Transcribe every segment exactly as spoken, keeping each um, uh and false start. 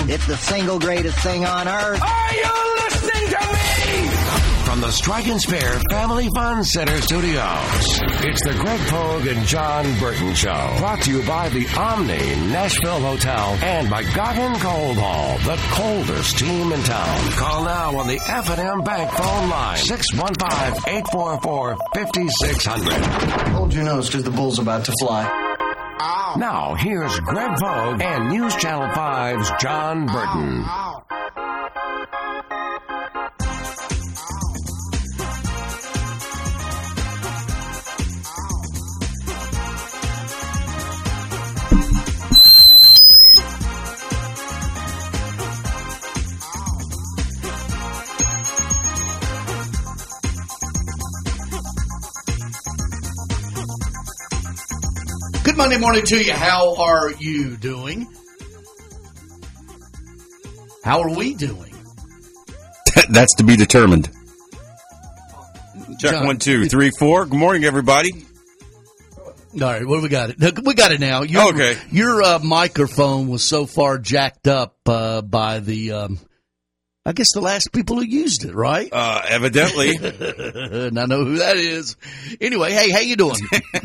It's the single greatest thing on earth. Are you listening to me? From the Strike and Spare Family Fun Center studios, it's the Greg Pogue and John Burton Show. Brought to you by the Omni Nashville Hotel and by Goggin Cold Hall, the coldest team in town. Call now on the F and M Bank phone line, six one five, eight four four, five six zero zero. Hold your nose because the bull's about to fly. Ow. Now, here's Greg Pogue and News Channel five's John Burton. Ow. Good Monday morning to you. How are you doing? How are we doing? That's to be determined. Check John, one, two, three, four. Good morning, everybody. All right, what do we got? It we got it now. Your, okay. Your uh, microphone was so far jacked up uh, by the, um, I guess, the last people who used it, right? Uh, evidently. And I know who that is. Anyway, hey, how you doing?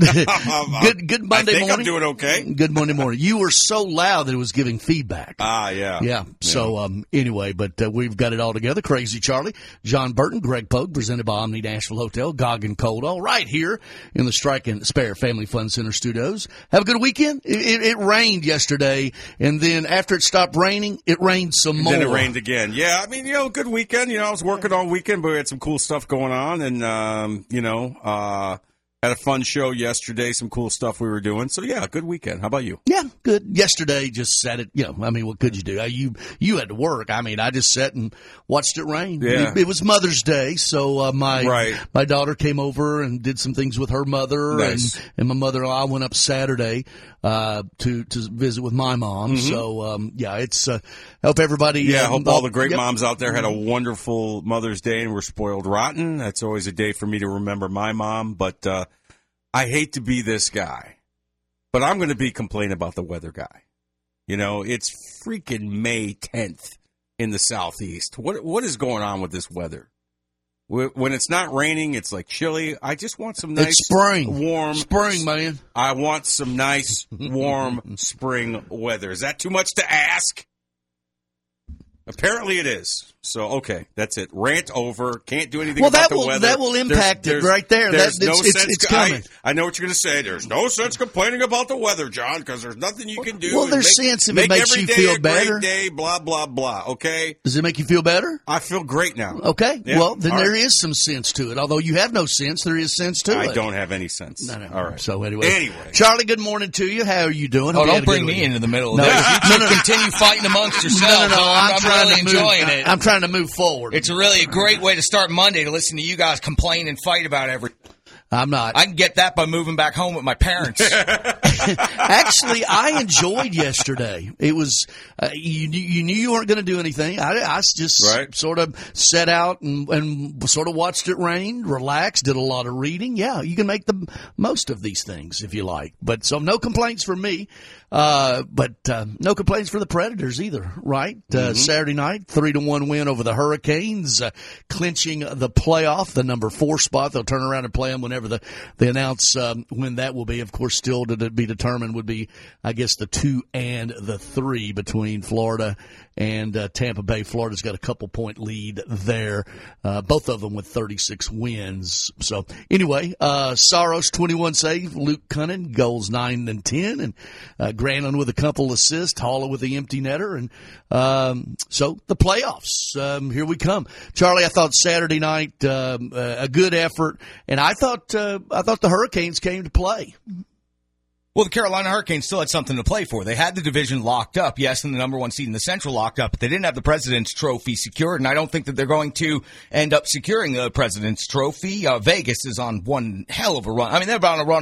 good, good Monday I think morning. I'm doing okay. Good Monday morning. You were so loud that it was giving feedback. Ah, yeah. Yeah. yeah. So, um, anyway, but uh, we've got it all together. Crazy Charlie, John Burton, Greg Pogue, presented by Omni Nashville Hotel, Goggin Cold Hall, right here in the Strike and Spare Family Fun Center studios. Have a good weekend. It, it, it rained yesterday, and then after it stopped raining, it rained some and more. Then it rained again. Yeah, I mean, you know, good weekend. You know, I was working all weekend, but we had some cool stuff going on, and, um, you know, uh, had a fun show yesterday, some cool stuff we were doing. So, yeah, good weekend. How about you? Yeah, good. Yesterday, just sat it, you know, I mean, what could you do? Uh, You you had to work. I mean, I just sat and watched it rain. Yeah. It, it was Mother's Day, so uh, my Right. my daughter came over and did some things with her mother, Nice. and, and my mother-in-law went up Saturday uh, to, to visit with my mom. Mm-hmm. So, um, yeah, it's, uh, help everybody. Yeah, I um, hope all the great yep. moms out there had a wonderful Mother's Day and were spoiled rotten. That's always a day for me to remember my mom, but uh, I hate to be this guy, but I'm going to be complaining about the weather guy. You know, it's freaking May tenth in the Southeast. What What is going on with this weather? When it's not raining, it's like chilly. I just want some nice It's spring. warm Spring, man. I want some nice, warm spring weather. Is that too much to ask? Apparently it is. So, okay, that's it. Rant over. Can't do anything Well, about that the will- weather. that will impact it right there. There's That- no it's- it's- sense. it's coming. I, I know what you're going to say. There's no sense complaining about the weather, John, because there's nothing you can do. Well, and there's make, sense if it make makes every you day feel a better. Great day, blah, blah, blah. Okay? Does it make you feel better? I feel great now. Okay. Yeah, Well, then all there right. is some sense to it. Although you have no sense, there is sense to I it. don't have any sense. No, no. All right. So anyway, Anyway. Charlie, good morning to you. How are you doing? Oh, Hope you had don't a bring good me weekend. into the middle of No, this. no, You no, two continue fighting amongst yourselves. No, no, no. I'm, I'm, trying really to move, enjoying it. I'm trying to move forward. It's really a great way to start Monday to listen to you guys complain and fight about everything. I'm not. I can get that by moving back home with my parents. Actually, I enjoyed yesterday. It was uh, you. knew- You knew you weren't going to do anything. I, I just Right. sort of set out and, and sort of watched it rain, relaxed, did a lot of reading. Yeah, you can make the most of these things if you like. But so no complaints from me. Uh, but uh, no complaints for the Predators either, right? Uh, Mm-hmm. Saturday night, three to one win over the Hurricanes, uh, clinching the playoff, the number four spot. They'll turn around and play them whenever the, they announce um, when that will be. Of course, still to, to be determined would be, I guess, the two and the three between Florida and uh, Tampa Bay. Florida's got a couple point lead there, uh, both of them with thirty-six wins. So anyway, uh, Saros twenty-one save, Luke Cunnin goals nine and ten, and uh, Granlund with a couple assists, Haula with the empty netter, and um, so the playoffs. Um, here we come, Charlie. I thought Saturday night um, uh, a good effort, and I thought uh, I thought the Hurricanes came to play. Well, the Carolina Hurricanes still had something to play for. They had the division locked up, yes, and the number one seed in the Central locked up, but they didn't have the President's Trophy secured, and I don't think that they're going to end up securing the President's Trophy. Uh, Vegas is on one hell of a run. I mean, they're on a run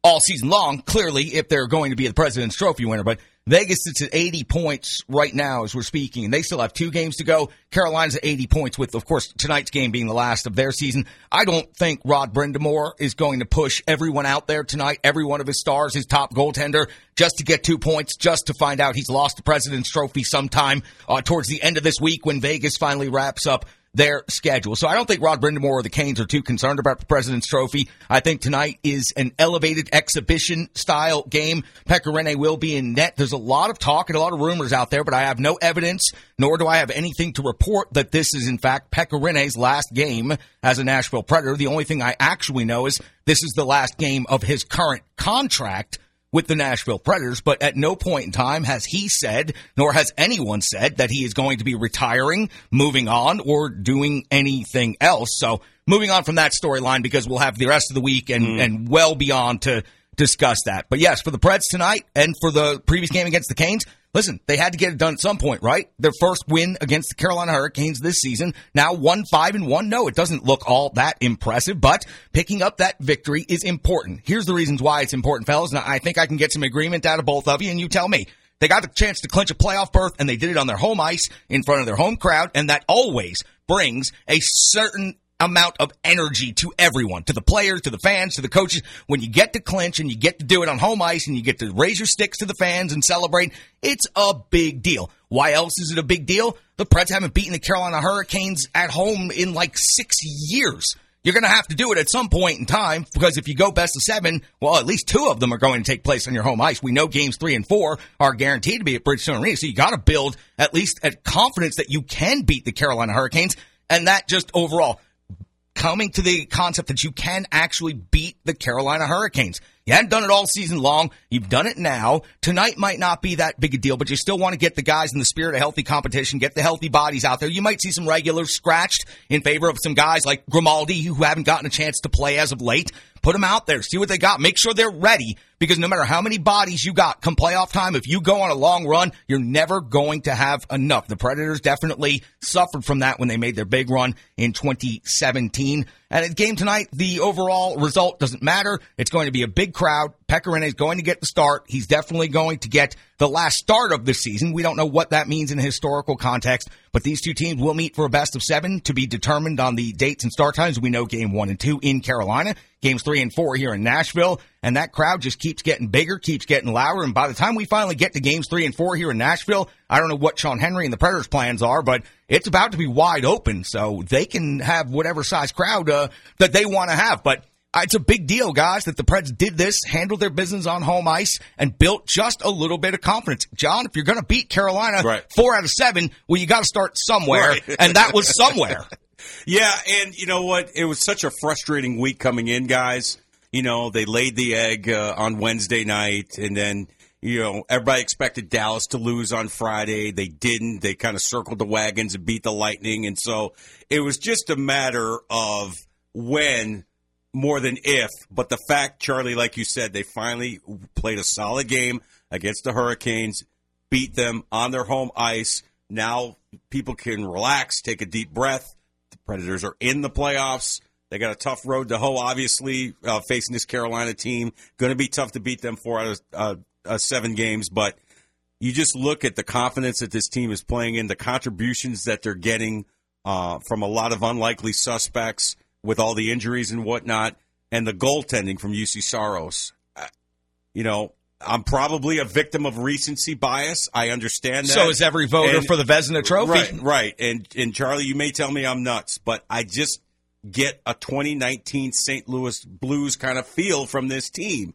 all season long, clearly, if they're going to be the President's Trophy winner. But Vegas sits at eighty points right now as we're speaking, and they still have two games to go. Carolina's at eighty points with, of course, tonight's game being the last of their season. I don't think Rod Brind'Amour is going to push everyone out there tonight, every one of his stars, his top goaltender, just to get two points, just to find out he's lost the President's Trophy sometime uh, towards the end of this week when Vegas finally wraps up their schedule. So I don't think Rod Brind'Amour or the Canes are too concerned about the President's Trophy. I think tonight is an elevated exhibition-style game. Pekka Rinne will be in net. There's a lot of talk and a lot of rumors out there, but I have no evidence, nor do I have anything to report that this is, in fact, Pekka Rinne's last game as a Nashville Predator. The only thing I actually know is this is the last game of his current contract with the Nashville Predators, but at no point in time has he said, nor has anyone said, that he is going to be retiring, moving on, or doing anything else. So moving on from that storyline, because we'll have the rest of the week and, mm. and well beyond to discuss that. But yes, for the Preds tonight and for the previous game against the Canes, listen, they had to get it done at some point, right? Their first win against the Carolina Hurricanes this season. Now one five and one. No, it doesn't look all that impressive, but picking up that victory is important. Here's the reasons why it's important, fellas, and I think I can get some agreement out of both of you, and you tell me. They got the chance to clinch a playoff berth, and they did it on their home ice in front of their home crowd, and that always brings a certain amount of energy to everyone, to the players, to the fans, to the coaches. When you get to clinch and you get to do it on home ice and you get to raise your sticks to the fans and celebrate, it's a big deal. Why else is it a big deal? The Preds haven't beaten the Carolina Hurricanes at home in like six years. You're going to have to do it at some point in time, because if you go best of seven, well, at least two of them are going to take place on your home ice. We know games three and four are guaranteed to be at Bridgestone Arena, so you got to build at least a confidence that you can beat the Carolina Hurricanes, and that just overall coming to the concept that you can actually beat the Carolina Hurricanes. You hadn't done it all season long. You've done it now. Tonight might not be that big a deal, but you still want to get the guys in the spirit of healthy competition, get the healthy bodies out there. You might see some regulars scratched in favor of some guys like Grimaldi, who haven't gotten a chance to play as of late. Put them out there. See what they got. Make sure they're ready, because no matter how many bodies you got come playoff time, if you go on a long run, you're never going to have enough. The Predators definitely suffered from that when they made their big run in twenty seventeen. And at the game tonight, the overall result doesn't matter. It's going to be a big crowd. Pekka Rinne is going to get the start. He's definitely going to get the last start of the season. We don't know what that means in a historical context, but these two teams will meet for a best of seven to be determined on the dates and start times. We know game one and two in Carolina, games three and four here in Nashville, and that crowd just keeps getting bigger, keeps getting louder, and by the time we finally get to games three and four here in Nashville, I don't know what Sean Henry and the Predators' plans are, but it's about to be wide open, so they can have whatever size crowd uh, that they want to have. But it's a big deal, guys, that the Preds did this, handled their business on home ice, and built just a little bit of confidence. John, if you're going to beat Carolina right. four out of seven, well, you got to start somewhere, right. and that was somewhere. Yeah, and you know what? It was such a frustrating week coming in, guys. You know, they laid the egg uh, on Wednesday night, and then, you know, everybody expected Dallas to lose on Friday. They didn't. They kind of circled the wagons and beat the Lightning, and so it was just a matter of when more than if. But the fact, Charlie, like you said, they finally played a solid game against the Hurricanes, beat them on their home ice. Now people can relax, take a deep breath. The Predators are in the playoffs. They got a tough road to hoe, obviously, uh, facing this Carolina team. Going to be tough to beat them four out of uh, uh, seven games. But you just look at the confidence that this team is playing in, the contributions that they're getting uh, from a lot of unlikely suspects with all the injuries and whatnot, and the goaltending from U C Saros. Uh, you know, I'm probably a victim of recency bias. I understand that. So is every voter and, for the Vezina Trophy. Right, right. And, and Charlie, you may tell me I'm nuts, but I just get a twenty nineteen Saint Louis Blues kind of feel from this team.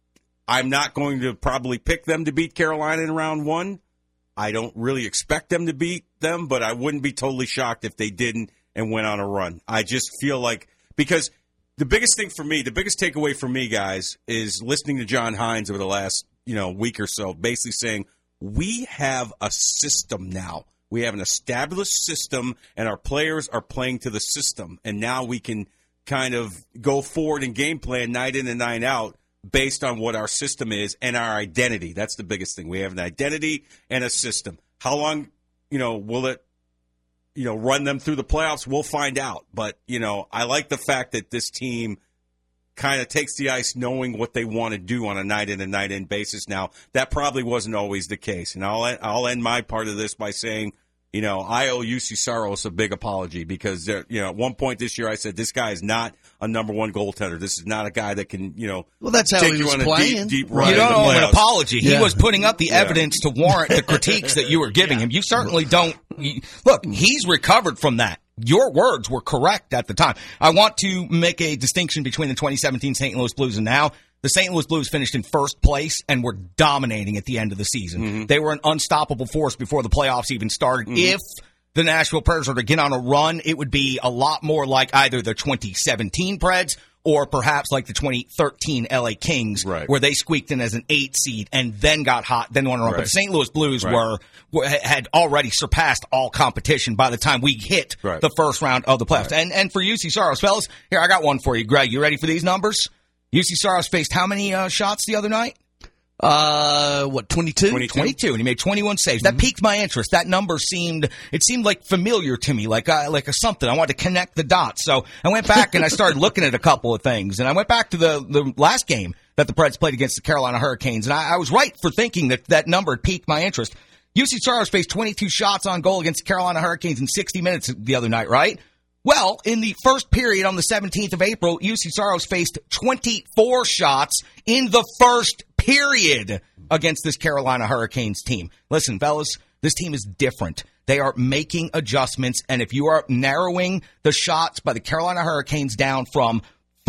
I'm not going to probably pick them to beat Carolina in round one. I don't really expect them to beat them, but I wouldn't be totally shocked if they didn't and went on a run. I just feel like, because the biggest thing for me, the biggest takeaway for me, guys, is listening to John Hines over the last, you know, week or so, basically saying, we have a system now. We have an established system, and our players are playing to the system. And now we can kind of go forward in game plan night in and night out based on what our system is and our identity. That's the biggest thing. We have an identity and a system. How long, you know, will it, you know, run them through the playoffs? We'll find out. But, you know, I like the fact that this team kind of takes the ice knowing what they want to do on a night-in and night-in basis. Now, that probably wasn't always the case. And I'll, I'll end my part of this by saying, you know, I owe U C Saros a big apology because, you know, at one point this year I said this guy is not a number one goaltender. This is not a guy that can, you know, well, that's how take he you was on a playing. deep, deep Right. run. You don't owe him an apology. Yeah. He was putting up the Yeah. evidence to warrant the critiques that you were giving him. You certainly don't. You, look, he's recovered from that. Your words were correct at the time. I want to make a distinction between the twenty seventeen Saint Louis Blues and now. The Saint Louis Blues finished in first place and were dominating at the end of the season. Mm-hmm. They were an unstoppable force before the playoffs even started. Mm-hmm. If the Nashville Predators were to get on a run, it would be a lot more like either the twenty seventeen Preds or perhaps like the twenty thirteen L A Kings, right. where they squeaked in as an eight seed and then got hot, then won a run. Right. But the Saint Louis Blues right. were, were had already surpassed all competition by the time we hit right. the first round of the playoffs. Right. And and for U C Saros, fellas, here I got one for you, Greg. You ready for these numbers? U C Saros faced how many uh, shots the other night? Uh, what, twenty-two? twenty-two. twenty-two, and he made twenty-one saves. Mm-hmm. That piqued my interest. That number seemed, it seemed like familiar to me, like uh, like a something. I wanted to connect the dots. So I went back and I started looking at a couple of things. And I went back to the, the last game that the Preds played against the Carolina Hurricanes. And I, I was right for thinking that that number had piqued my interest. U C Saros faced twenty-two shots on goal against the Carolina Hurricanes in sixty minutes the other night, right? Well, in the first period on the seventeenth of April, U C Saros faced twenty-four shots in the first period against this Carolina Hurricanes team. Listen, fellas, this team is different. They are making adjustments, and if you are narrowing the shots by the Carolina Hurricanes down from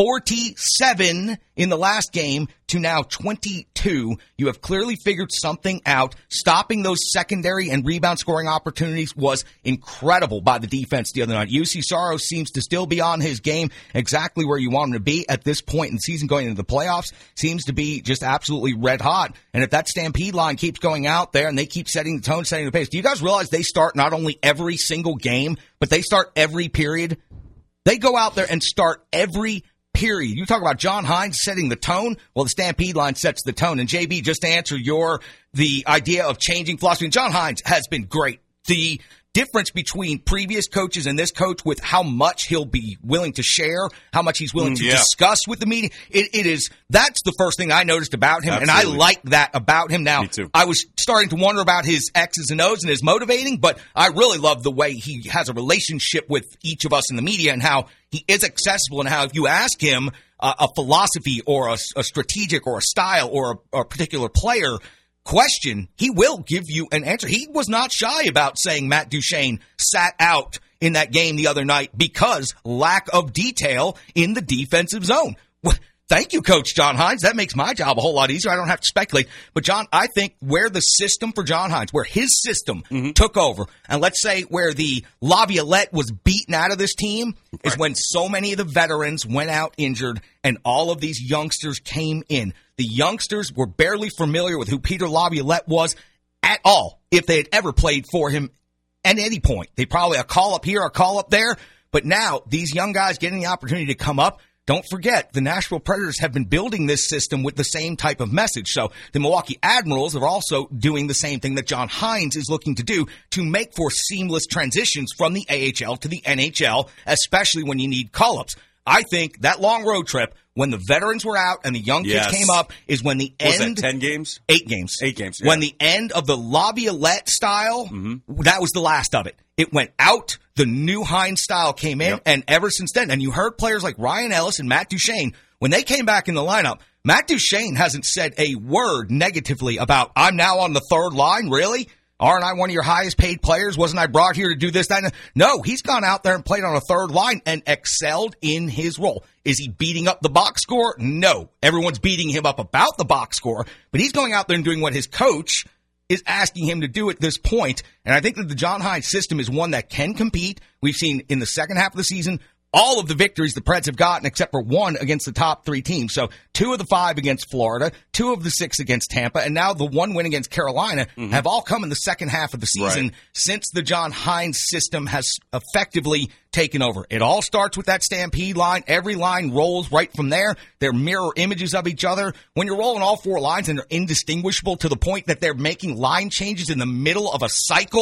forty-seven in the last game to now twenty-two, you have clearly figured something out. Stopping those secondary and rebound scoring opportunities was incredible by the defense the other night. U C Saros seems to still be on his game, exactly where you want him to be at this point in the season going into the playoffs. Seems to be just absolutely red hot. And if that Stampede line keeps going out there and they keep setting the tone, setting the pace, do you guys realize they start not only every single game, but they start every period? They go out there and start every period. You talk about John Hines setting the tone. Well, the Stampede line sets the tone. And J B, just to answer your, the idea of changing philosophy, and John Hines has been great. The difference between previous coaches and this coach with how much he'll be willing to share, how much he's willing Mm, to yeah. discuss with the media. It, it is, that's the first thing I noticed about him. Absolutely. And I like that about him. Now, Me too. I was starting to wonder about his X's and O's and his motivating, but I really love the way he has a relationship with each of us in the media and how he is accessible and how if you ask him uh, a philosophy or a, a strategic or a style or a, a particular player question, he will give you an answer. He was not shy about saying Matt Duchene sat out in that game the other night because lack of detail in the defensive zone. Thank you, Coach John Hines. That makes my job a whole lot easier. I don't have to speculate. But, John, I think where the system for John Hines, where his system mm-hmm. took over, and let's say where the Laviolette was beaten out of this team, right. is when so many of the veterans went out injured and all of these youngsters came in. The youngsters were barely familiar with who Peter Laviolette was at all, if they had ever played for him at any point. They probably a call up here, a call up there. But now these young guys getting the opportunity to come up. Don't forget, the Nashville Predators have been building this system with the same type of message. So the Milwaukee Admirals are also doing the same thing that John Hines is looking to do to make for seamless transitions from the A H L to the N H L, especially when you need call-ups. I think that long road trip, when the veterans were out and the young kids Yes. came up, is when the Was end... that ten games? Eight games. Eight games, yeah. When the end of the Laviolette style, mm-hmm. that was the last of it. It went out, the new Hines style came in, Yep. and ever since then, and you heard players like Ryan Ellis and Matt Duchene, when they came back in the lineup, Matt Duchene hasn't said a word negatively about, I'm now on the third line, really? Aren't I one of your highest paid players? Wasn't I brought here to do this, that, and no, he's gone out there and played on a third line and excelled in his role. Is he beating up the box score? No. Everyone's beating him up about the box score, but he's going out there and doing what his coach is asking him to do at this point. And I think that the John Hines system is one that can compete. We've seen in the second half of the season all of the victories the Preds have gotten except for one against the top three teams. So two of the five against Florida, two of the six against Tampa, and now the one win against Carolina mm-hmm. have all come in the second half of the season Right. since the John Hines system has effectively taken over. It all starts with that Stampede line. Every line rolls right from there. They're mirror images of each other. When you're rolling all four lines and they're indistinguishable to the point that they're making line changes in the middle of a cycle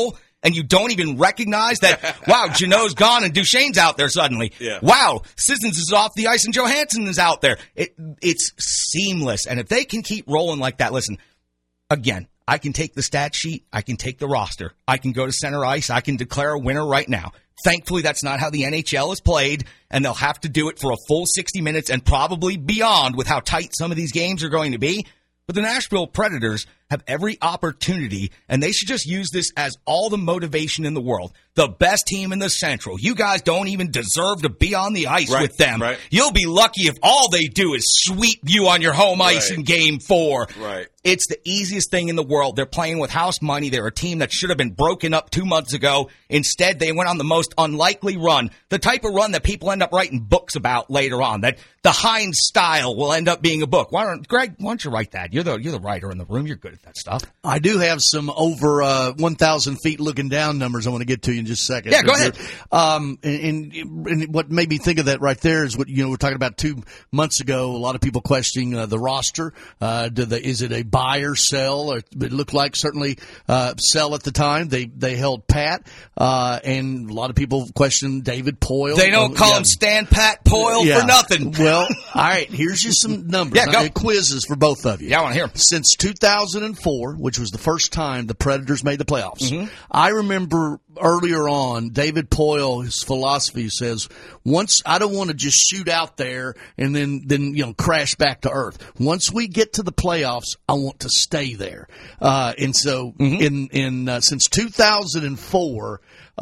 and you don't even recognize that, wow, Janot's gone and Duchesne's out there suddenly. Yeah. Wow, Sissons is off the ice and Johansson is out there. It, it's seamless. And if they can keep rolling like that, listen, again, I can take the stat sheet. I can take the roster. I can go to center ice. I can declare a winner right now. Thankfully, that's not how the N H L is played, and they'll have to do it for a full sixty minutes and probably beyond with how tight some of these games are going to be. But the Nashville Predators have every opportunity, and they should just use this as all the motivation in the world. The best team in the Central. You guys don't even deserve to be on the ice right, with them. Right. You'll be lucky if all they do is sweep you on your home ice right. in game four. Right. It's the easiest thing in the world. They're playing with house money. They're a team that should have been broken up two months ago. Instead, they went on the most unlikely run, the type of run that people end up writing books about later on, that the Heinz style will end up being a book. Why don't, Greg, why don't you write that? You're the, you're the writer in the room. You're good at that stuff. I do have some over uh, one thousand feet looking down numbers I want to get to you in just a second. Yeah, go ahead. Um, and, and, and what made me think of that right there is what, you know, we're talking about two months ago, a lot of people questioning uh, the roster. Uh, do the, is it a buy or sell? Or it looked like certainly uh, sell at the time. They they held pat, uh, and a lot of people questioned David Poile. They don't call yeah. him Stan Pat Poile yeah. for nothing. Well, all right, here's just some numbers. Yeah, go. I, quizzes for both of you. Yeah, I want to hear them. Since two thousand four, which was the first time the Predators made the playoffs, Mm-hmm. I remember earlier on, David Poile, his philosophy says, once I don't want to just shoot out there and then, then you know crash back to earth. Once we get to the playoffs, I want to stay there. Uh, and so, mm-hmm. in in uh, since two thousand four,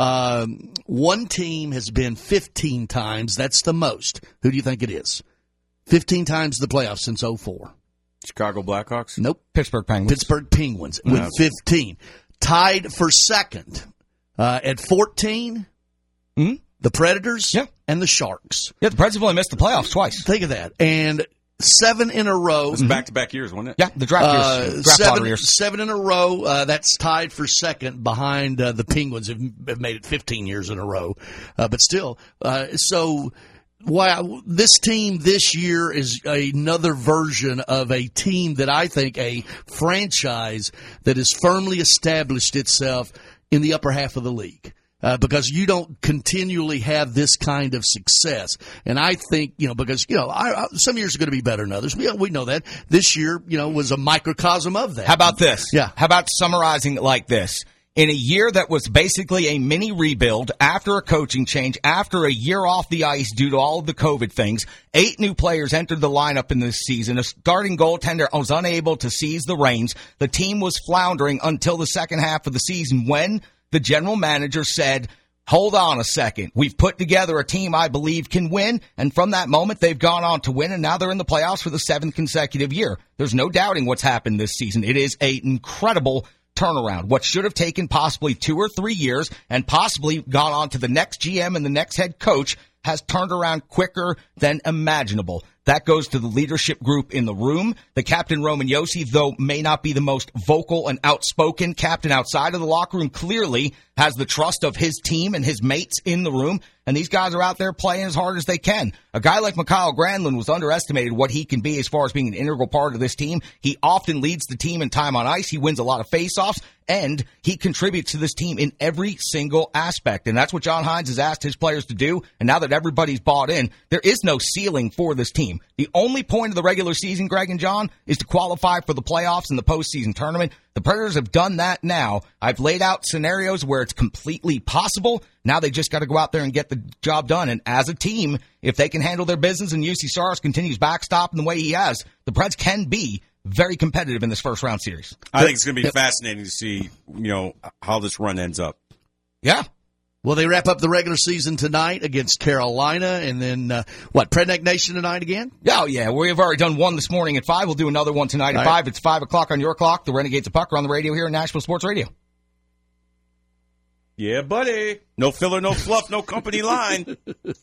um, one team has been fifteen times. That's the most. Who do you think it is? Fifteen times the playoffs since oh four. Chicago Blackhawks? Nope. Pittsburgh Penguins. Pittsburgh Penguins with No. fifteen. Tied for second uh, at fourteen, Mm-hmm. the Predators Yeah. and the Sharks. Yeah, the Predators have only missed the playoffs twice. Think of that. And seven in a row. It was back-to-back years, wasn't it? Yeah, the draft Uh, years. Draft lottery seven, years. seven in a row. Uh, that's tied for second behind uh, the Penguins have, have made it fifteen years in a row. Uh, but still, uh, so wow, this team this year is another version of a team that I think a franchise that has firmly established itself in the upper half of the league. Uh, because you don't continually have this kind of success. And I think, you know, because, you know, I, I, some years are going to be better than others. We, we know that. This year, you know, was a microcosm of that. How about this? Yeah. How about summarizing it like this? In a year that was basically a mini rebuild, after a coaching change, after a year off the ice due to all of the COVID things, eight new players entered the lineup in this season. A starting goaltender was unable to seize the reins. The team was floundering until the second half of the season when the general manager said, hold on a second. We've put together a team I believe can win. And from that moment, they've gone on to win, and now they're in the playoffs for the seventh consecutive year. There's no doubting what's happened this season. It is an incredible turnaround. What should have taken possibly two or three years and possibly gone on to the next G M and the next head coach has turned around quicker than imaginable. That goes to the leadership group in the room. The captain, Roman Josi, though may not be the most vocal and outspoken captain outside of the locker room, clearly has the trust of his team and his mates in the room. And these guys are out there playing as hard as they can. A guy like Mikael Granlund was underestimated what he can be as far as being an integral part of this team. He often leads the team in time on ice. He wins a lot of faceoffs, and he contributes to this team in every single aspect. And that's what John Hines has asked his players to do. And now that everybody's bought in, there is no ceiling for this team. The only point of the regular season, Greg and John, is to qualify for the playoffs and the postseason tournament. The Predators have done that now. I've laid out scenarios where it's completely possible. Now they just got to go out there and get the job done. And as a team, if they can handle their business and U C Saros continues backstopping the way he has, the Preds can be very competitive in this first round series. I think it's going to be fascinating to see, you know, how this run ends up. Yeah. Well, they wrap up the regular season tonight against Carolina, and then, uh, what, Predneck Nation tonight again? Oh, yeah. We've already done one this morning at five. We'll do another one tonight at All five. right. It's five o'clock on your clock. The Renegades of Puck are on the radio here in Nashville Sports Radio. Yeah, buddy. No filler, no fluff, no company line.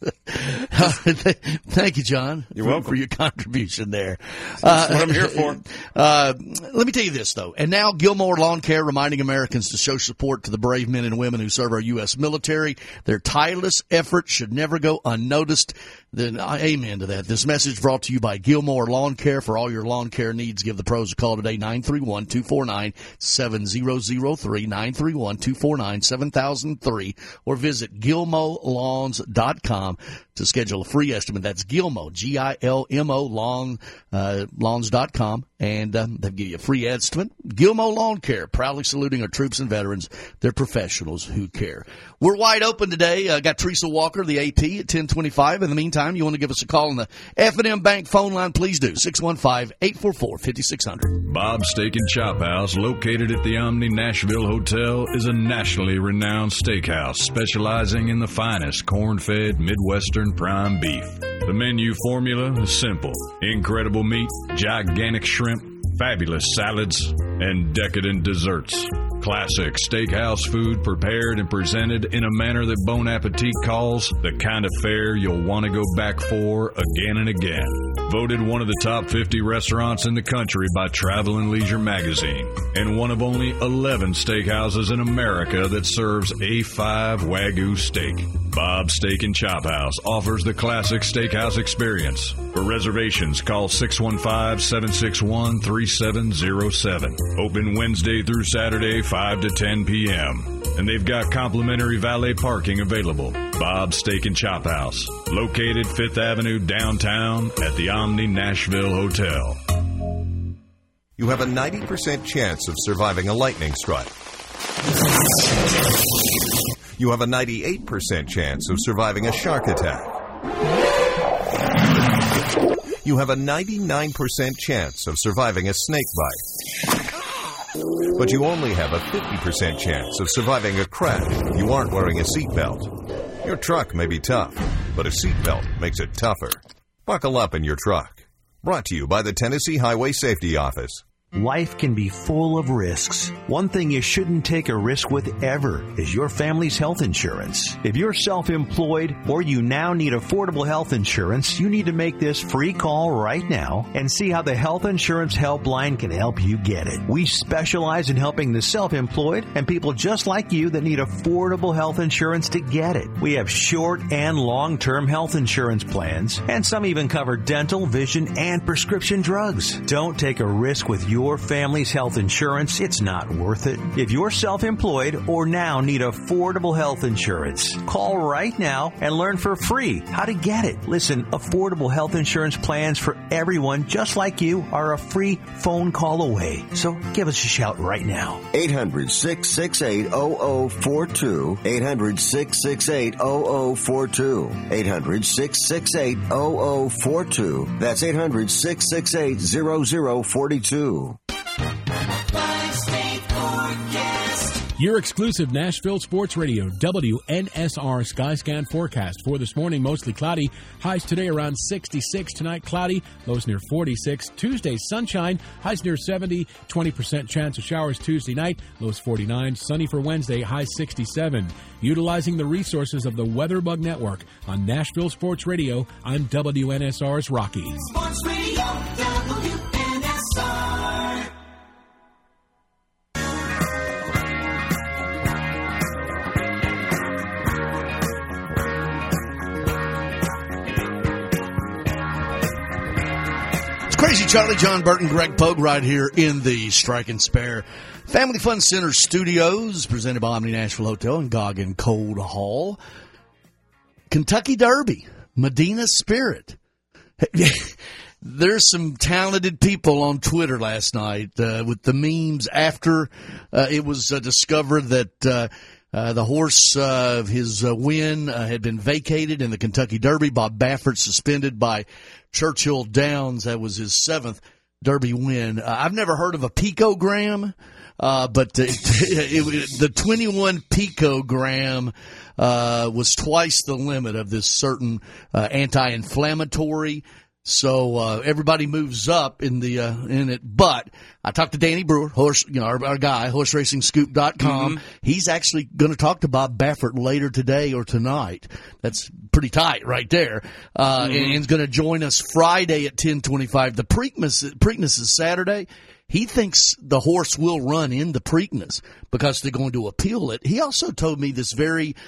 Thank you, John. You're for, welcome. for your contribution there. That's what I'm here for. Uh, let me tell you this, though. And now Gilmore Lawn Care reminding Americans to show support to the brave men and women who serve our U S military. Their tireless effort should never go unnoticed. then I amen to that. This message brought to you by Gilmore Lawn Care. For all your lawn care needs, give the pros a call today, nine three one, two four nine, seven zero zero three, nine three one, two four nine, seven thousand three, or visit gilmo lawns dot com to schedule a free estimate. That's Gilmo, G I L M O, lawn, uh, lawns dot com, and um, they'll give you a free estimate. Gilmo Lawn Care, proudly saluting our troops and veterans. They're professionals who care. We're wide open today. Uh, got Teresa Walker, the A P, at ten twenty-five. In the meantime, you want to give us a call on the F and M Bank phone line, please do, six one five, eight four four, five six zero zero. Bob's Steak and Chop House, located at the Omni Nashville Hotel, is a nationally renowned steakhouse specializing in the finest corn-fed Midwestern prime beef. The menu formula is simple: incredible meat, gigantic shrimp, fabulous salads, and decadent desserts. Classic steakhouse food prepared and presented in a manner that Bon Appetit calls the kind of fare you'll want to go back for again and again. Voted one of the top fifty restaurants in the country by Travel and Leisure magazine, and one of only eleven steakhouses in America that serves A five Wagyu steak. Bob's Steak and Chop House offers the classic steakhouse experience. For reservations, call six one five, seven six one, three seven zero seven. Open Wednesday through Saturday, five to ten p.m. And they've got complimentary valet parking available. Bob's Steak and Chop House, located Fifth Avenue downtown at the Omni Nashville Hotel. You have a ninety percent chance of surviving a lightning strike. You have a ninety-eight percent chance of surviving a shark attack. You have a ninety-nine percent chance of surviving a snake bite. But you only have a fifty percent chance of surviving a crash if you aren't wearing a seatbelt. Your truck may be tough, but a seatbelt makes it tougher. Buckle up in your truck. Brought to you by the Tennessee Highway Safety Office. Life can be full of risks. One thing you shouldn't take a risk with ever is your family's health insurance. If you're self-employed or you now need affordable health insurance, you need to make this free call right now and see how the Health Insurance Helpline can help you get it. We specialize in helping the self-employed and people just like you that need affordable health insurance to get it. We have short and long-term health insurance plans, and some even cover dental, vision, and prescription drugs. Don't take a risk with your Your family's health insurance. It's not worth it. If you're self-employed or now need affordable health insurance, call right now and learn for free how to get it. Listen, affordable health insurance plans for everyone just like you are a free phone call away. So give us a shout right now. eight hundred, six six eight, zero zero four two. eight hundred, six six eight, zero zero four two. eight hundred, six six eight, zero zero four two. That's eight hundred, six six eight, zero zero four two. Your exclusive Nashville Sports Radio, W N S R Skyscan forecast for this morning, mostly cloudy. Highs today around sixty-six. Tonight, cloudy. Lows near forty-six. Tuesday, sunshine. Highs near seventy. twenty percent chance of showers Tuesday night. Lows forty-nine. Sunny for Wednesday. High sixty-seven. Utilizing the resources of the WeatherBug Network on Nashville Sports Radio, I'm W N S R's Rocky. Sports Radio, W N S R. Crazy Charlie, John Burton, Greg Pogue right here in the Strike and Spare Family Fun Center studios, presented by Omni Nashville Hotel and Goggin Cold Hall. Kentucky Derby, Medina Spirit. There's some talented people on Twitter last night uh, with the memes after uh, it was uh, discovered that uh, uh, the horse of uh, his uh, win uh, had been vacated in the Kentucky Derby. Bob Baffert suspended by Churchill Downs. That was his seventh Derby win. Uh, I've never heard of a picogram, uh, but uh, it, it, the twenty-one picogram uh, was twice the limit of this certain uh, anti-inflammatory. So uh, everybody moves up in the uh, in it. But I talked to Danny Brewer, horse, you know, our, our guy, horse racing scoop dot com. Mm-hmm. He's actually going to talk to Bob Baffert later today or tonight. That's pretty tight right there. Uh, mm-hmm. And he's going to join us Friday at ten twenty-five. The Preakness, Preakness is Saturday. He thinks the horse will run in the Preakness because they're going to appeal it. He also told me this very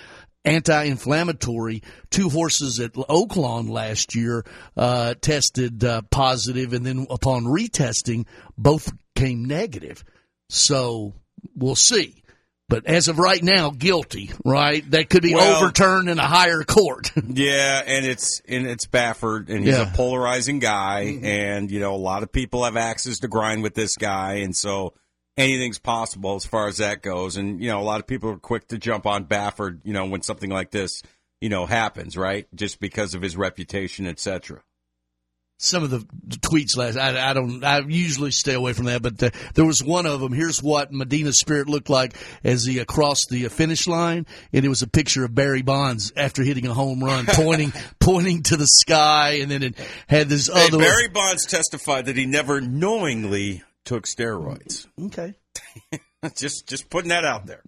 anti-inflammatory. Two horses at Oaklawn last year uh, tested uh, positive, and then upon retesting, both came negative. So we'll see. But as of right now, guilty, right? That could be well, overturned in a higher court. yeah, and it's and it's Baffert, and he's Yeah. a polarizing guy, Mm-hmm. and you know a lot of people have axes to grind with this guy, and so anything's possible as far as that goes. And you know a lot of people are quick to jump on Baffert, you know, when something like this, you know, happens, right? Just because of his reputation, et cetera. Some of the tweets last, I, I don't, I usually stay away from that, but uh, there was one of them. Here's what Medina Spirit looked like as he uh, crossed the uh, finish line, and it was a picture of Barry Bonds after hitting a home run, pointing, pointing to the sky, and then it had this Hey, other. Barry Bonds testified that he never knowingly took steroids. Okay. just just putting that out there.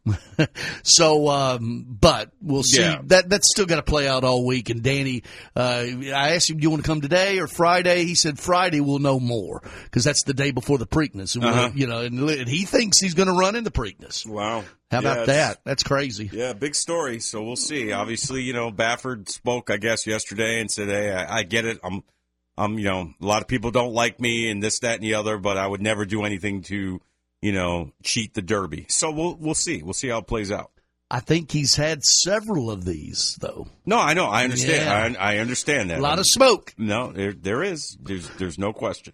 So, um, but we'll see. Yeah. That that's still got to play out all week. And Danny, uh, I asked him, "Do you want to come today or Friday?" He said, "Friday we'll know more because that's the day before the Preakness." And we'll- Uh-huh. you know, and, and he thinks he's going to run in the Preakness. Wow. How about Yeah, it's- that? That's crazy. Yeah, big story. So we'll see. Obviously, you know, Baffert spoke, I guess, yesterday and said, "Hey, I, I get it. I'm, I'm, you know, a lot of people don't like me and this, that, and the other, but I would never do anything to, you know, cheat the Derby." So we'll we'll see. We'll see how it plays out. I think he's had several of these, though. No, I know. I understand. Yeah. I, I understand that. A lot of smoke. No, there there is. There's there's no question.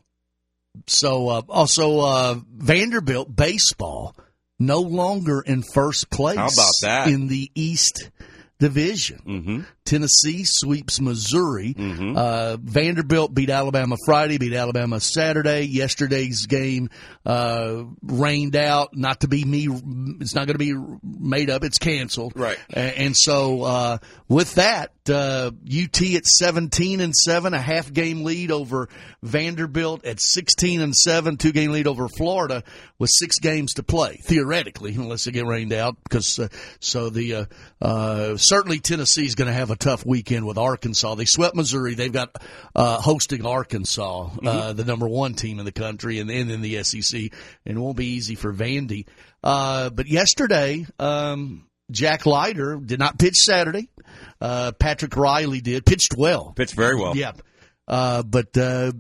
So uh, also uh, Vanderbilt baseball no longer in first place. How about that? In the East Division? Mm-hmm. Tennessee sweeps Missouri. Mm-hmm. Uh, Vanderbilt beat Alabama Friday, beat Alabama Saturday. Yesterday's game uh, rained out. Not to be me, it's not going to be made up. It's canceled. Right. And, and so uh, with that, uh, U T at seventeen and seven, a half game lead over Vanderbilt at sixteen and seven, two game lead over Florida with six games to play theoretically, unless they get rained out. Because uh, so the uh, uh, certainly Tennessee's going to have a tough weekend with Arkansas. They swept Missouri. They've got uh, hosting Arkansas, uh, Mm-hmm. the number one team in the country, and then in the S E C, and it won't be easy for Vandy. Uh, but yesterday, um, Jack Leiter did not pitch Saturday. Uh, Patrick Riley did. Pitched well. Pitched very well. Yeah. Uh, but uh,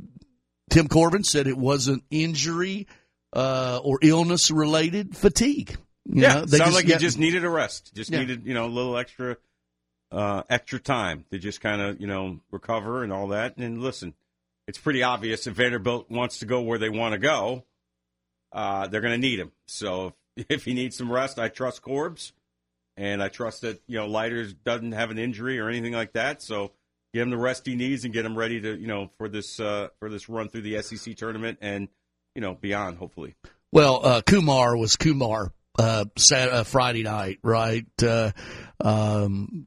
Tim Corbin said it wasn't injury uh, or illness related fatigue. You yeah, know, they sounds like got- he just needed a rest. Just Yeah. needed, you know, a little extra, uh, extra time to just kind of, you know, recover and all that. And listen, it's pretty obvious if Vanderbilt wants to go where they want to go, uh, they're going to need him. So if, if he needs some rest, I trust Corbs, and I trust that, you know, Leiter doesn't have an injury or anything like that. So get him the rest he needs and get him ready to, you know, for this uh, for this run through the S E C tournament and, you know, beyond, hopefully. Well, uh, Kumar was Kumar uh, Saturday, uh, Friday night, right? Uh, um,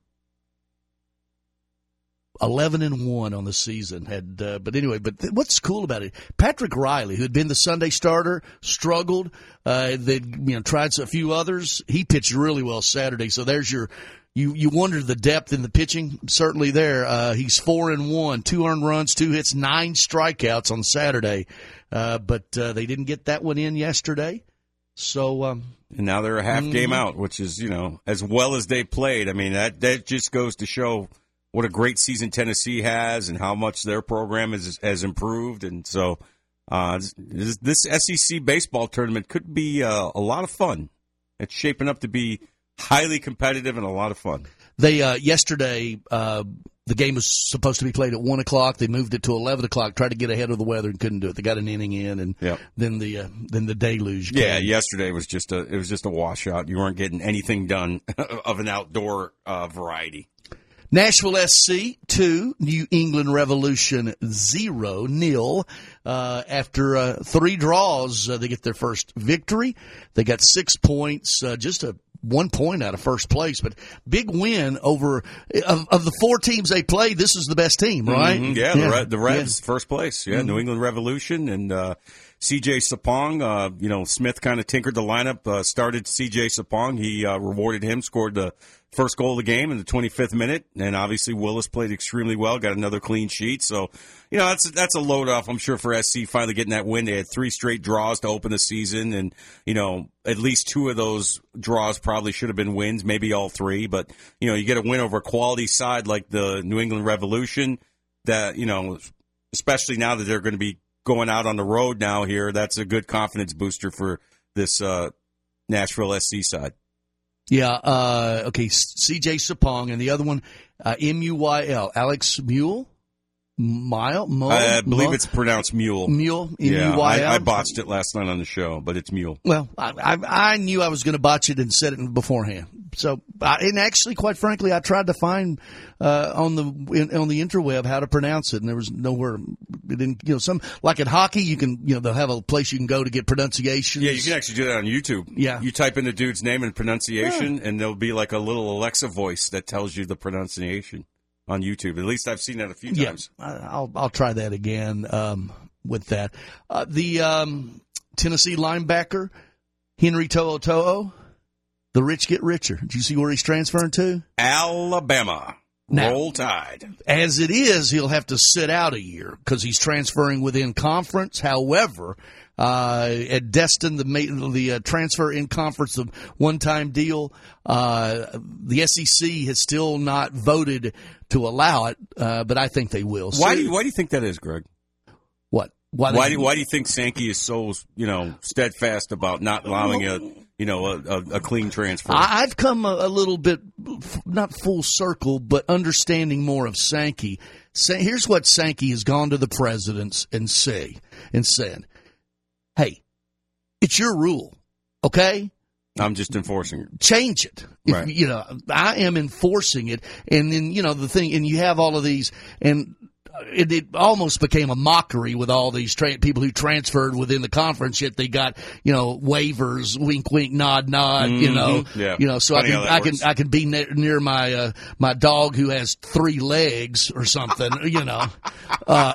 Eleven and one on the season. Had, uh, but anyway, but th- what's cool about it? Patrick Riley, who had been the Sunday starter, struggled. Uh, they you know tried a few others. He pitched really well Saturday. So there's your. You you wonder the depth in the pitching. Certainly there. Uh, he's four and one, two earned runs, two hits, nine strikeouts on Saturday. Uh, but uh, they didn't get that one in yesterday. So um, and now they're a half mm-hmm. game out, which is, you know, as well as they played. I mean, that that just goes to show what a great season Tennessee has and how much their program has has improved. And so uh, this, this S E C baseball tournament could be uh, a lot of fun. It's shaping up to be highly competitive and a lot of fun. They uh, yesterday uh, the game was supposed to be played at one o'clock. They moved it to eleven o'clock. Tried to get ahead of the weather and couldn't do it. They got an inning in, and Yep. then the uh, then the deluge came. Yeah, yesterday was just a it was just a washout. You weren't getting anything done of an outdoor uh, variety. Nashville S C two, New England Revolution zero nil. Uh, after uh, three draws, uh, they get their first victory. They got six points, uh, just a one point out of first place, but big win over of, of the four teams they played. This is the best team, right? Mhm. Yeah, yeah, the, Re- the Revs yeah. first place. Yeah, Mm-hmm. New England Revolution, and uh, C J Sapong, uh, you know, Smith kind of tinkered the lineup, uh, started C J Sapong. He uh, rewarded him, scored the first goal of the game in the twenty-fifth minute, and obviously Willis played extremely well, got another clean sheet. So, you know, that's that's a load off, I'm sure, for S C finally getting that win. They had three straight draws to open the season, and, you know, at least two of those draws probably should have been wins, maybe all three. But, you know, you get a win over a quality side like the New England Revolution that, you know, especially now that they're going to be going out on the road now here, that's a good confidence booster for this uh, Nashville S C side. Yeah, uh, okay, C J Sapong, and the other one, uh, M U Y L, Alex Mule? Mile? Mule? I believe Mule? it's pronounced Mule. Mule? Yeah, M U Y L? I, I botched it last night on the show, but it's Mule. Well, I, I, I knew I was going to botch it and said it beforehand. So, I, and actually, quite frankly, I tried to find uh, on the in, on the interweb how to pronounce it, and there was nowhere. It didn't, you know, some like at hockey, you can, you know, they'll have a place you can go to get pronunciations. Yeah, you can actually do that on YouTube. Yeah, you type in the dude's name and pronunciation, yeah. and there'll be like a little Alexa voice that tells you the pronunciation on YouTube. At least I've seen that a few times. Yeah, I'll I'll try that again um, with that. Uh, the um, Tennessee linebacker Henry To'o To'o. The rich get richer. Did you see where he's transferring to? Alabama. Now, Roll Tide. As it is, he'll have to sit out a year because he's transferring within conference. However, uh, at Destin, the the uh, transfer in conference, the one-time deal, uh, the S E C has still not voted to allow it, uh, but I think they will. Why so, do you, why do you think that is, Greg? What? Why, why do Why do you think Sankey is so, you know, steadfast about not allowing a you know a, a, a clean transfer? I've come a, a little bit, not full circle, but understanding more of Sankey. Here's what Sankey has gone to the presidents and say and said, "Hey, it's your rule, okay? I'm just enforcing it. Change it. If, right. You know, I am enforcing it." And then, you know, the thing, and you have all of these, and It, it almost became a mockery with all these tra- people who transferred within the conference. Yet they got, you know, waivers, wink, wink, nod, nod. Mm-hmm. You know, yeah. you know. So Funny I can, I works. can, I can be ne- near my uh, my dog who has three legs or something. You know, uh,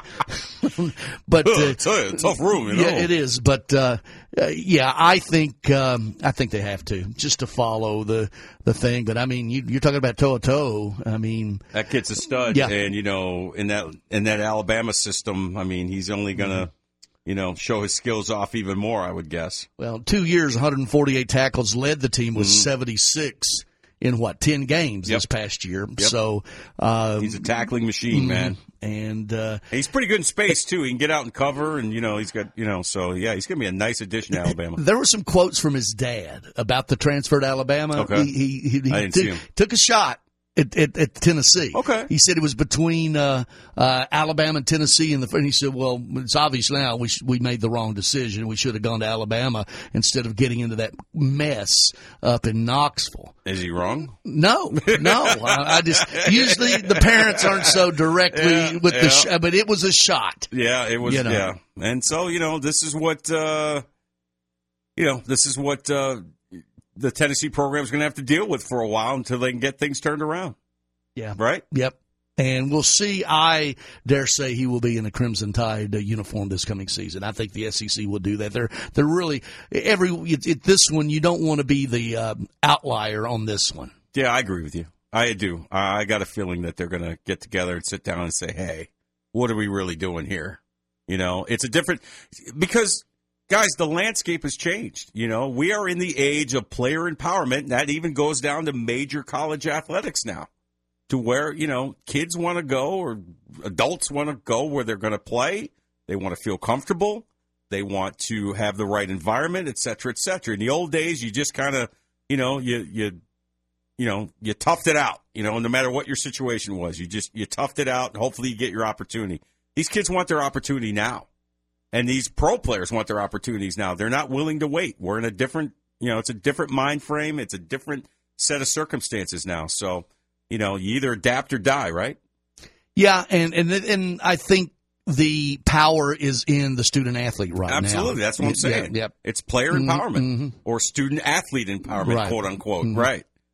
but uh, it's a tough room. You know? Yeah, it is. But uh, uh, yeah, I think um, I think they have to just to follow the the thing. But I mean, you, you're talking about To'o To'o. I mean, that kid's a stud. Yeah. And you know, in that in that Alabama system, I mean, he's only gonna, you know, show his skills off even more, I would guess. Well, two years, one hundred forty-eight tackles, led the team with mm-hmm. seventy-six in what ten games yep. this past year. Yep. So uh, he's a tackling machine, mm-hmm. man. And uh, he's pretty good in space too. He can get out and cover, and you know he's got you know. So yeah, he's gonna be a nice addition to Alabama. There were some quotes from his dad about the transfer to Alabama. Okay, he he, he, he I didn't t- see him. took a shot. At, at, at Tennessee. Okay. He said it was between uh, uh, Alabama and Tennessee. And, the, and he said, well, it's obvious now we sh- we made the wrong decision. We should have gone to Alabama instead of getting into that mess up in Knoxville. Is he wrong? No, no. I, I just usually the parents aren't so directly yeah, with yeah. the sh- but it was a shot. Yeah, it was. You know. Yeah. And so, you know, this is what, uh, you know, this is what, uh, the Tennessee program is going to have to deal with for a while until they can get things turned around. Yeah. Right? Yep. And we'll see. I dare say he will be in a Crimson Tide uh, uniform this coming season. I think the S E C will do that. They're they're really every it, it, this one. You don't want to be the uh, outlier on this one. Yeah, I agree with you. I do. I, I got a feeling that they're going to get together and sit down and say, "Hey, what are we really doing here?" You know, it's a different because. Guys, the landscape has changed. You know, we are in the age of player empowerment, and that even goes down to major college athletics now, to where, you know, kids want to go or adults want to go where they're going to play. They want to feel comfortable. They want to have the right environment, et cetera, et cetera. In the old days, you just kind of, you know, you, you, you know, you toughed it out, you know, no matter what your situation was, you just, you toughed it out. And hopefully you get your opportunity. These kids want their opportunity now. And these pro players want their opportunities now. They're not willing to wait. We're in a different, you know, it's a different mind frame. It's a different set of circumstances now. So, you know, you either adapt or die, right? Yeah, and and and I think the power is in the student athlete right Absolutely. now. Absolutely, that's what I'm saying. Yeah, yep. It's player empowerment mm-hmm. or student athlete empowerment, right. quote unquote. Mm-hmm. Right.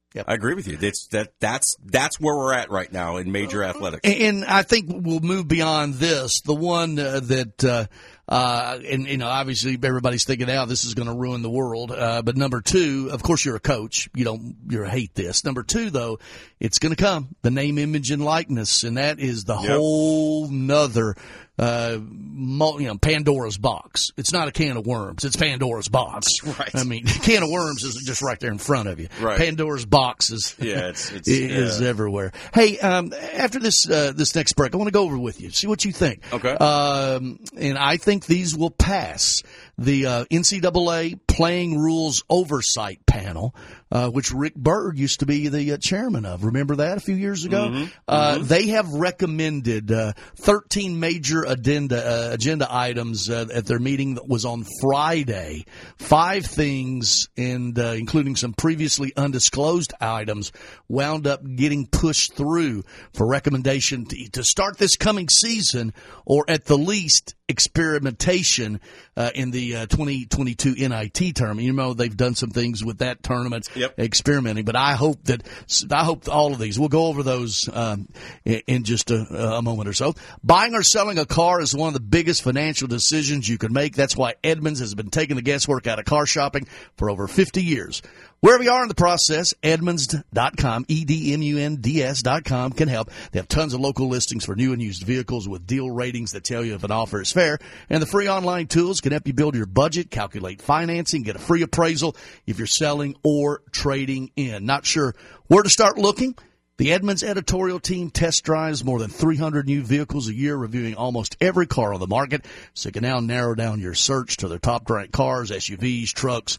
Yep. I agree with you. It's that that's that's where we're at right now in major athletics. And, and I think we'll move beyond this. The one uh, that, uh, uh, and you know, obviously everybody's thinking, now this is going to ruin the world. Uh, but number two, of course, you're a coach. You don't, you hate this. Number two, though, it's going to come. The name, image, and likeness, and that is the yep. whole nother. Uh, you know, Pandora's box. It's not a can of worms. It's Pandora's box. Right. I mean, a can of worms is just right there in front of you. Right. Pandora's box is, yeah, it's, it's, is yeah. everywhere. Hey, um, after this, uh, this next break, I want to go over with you, see what you think. Okay. Um, and I think these will pass the, uh, N C double A Playing Rules Oversight Panel, uh, which Rick Byrd used to be the uh, chairman of. Remember that a few years ago? Mm-hmm. Uh, mm-hmm. They have recommended, uh, thirteen major agenda, uh, agenda items, uh, at their meeting that was on Friday. Five things, and, uh, including some previously undisclosed items, wound up getting pushed through for recommendation to, to start this coming season, or at the least, experimentation uh, in the uh, twenty twenty-two N I T tournament. You know, they've done some things with that tournament, yep. experimenting. But I hope that I hope all of these. We'll go over those um, in, in just a, a moment or so. Buying or selling a car is one of the biggest financial decisions you can make. That's why Edmunds has been taking the guesswork out of car shopping for over fifty years. Wherever you are in the process, Edmunds dot com, E D M U N D S dot com can help. They have tons of local listings for new and used vehicles with deal ratings that tell you if an offer is fair. And the free online tools can help you build your budget, calculate financing, get a free appraisal if you're selling or trading in. Not sure where to start looking? The Edmunds editorial team test drives more than three hundred new vehicles a year, reviewing almost every car on the market, so you can now narrow down your search to their top-ranked cars, S U Vs, trucks,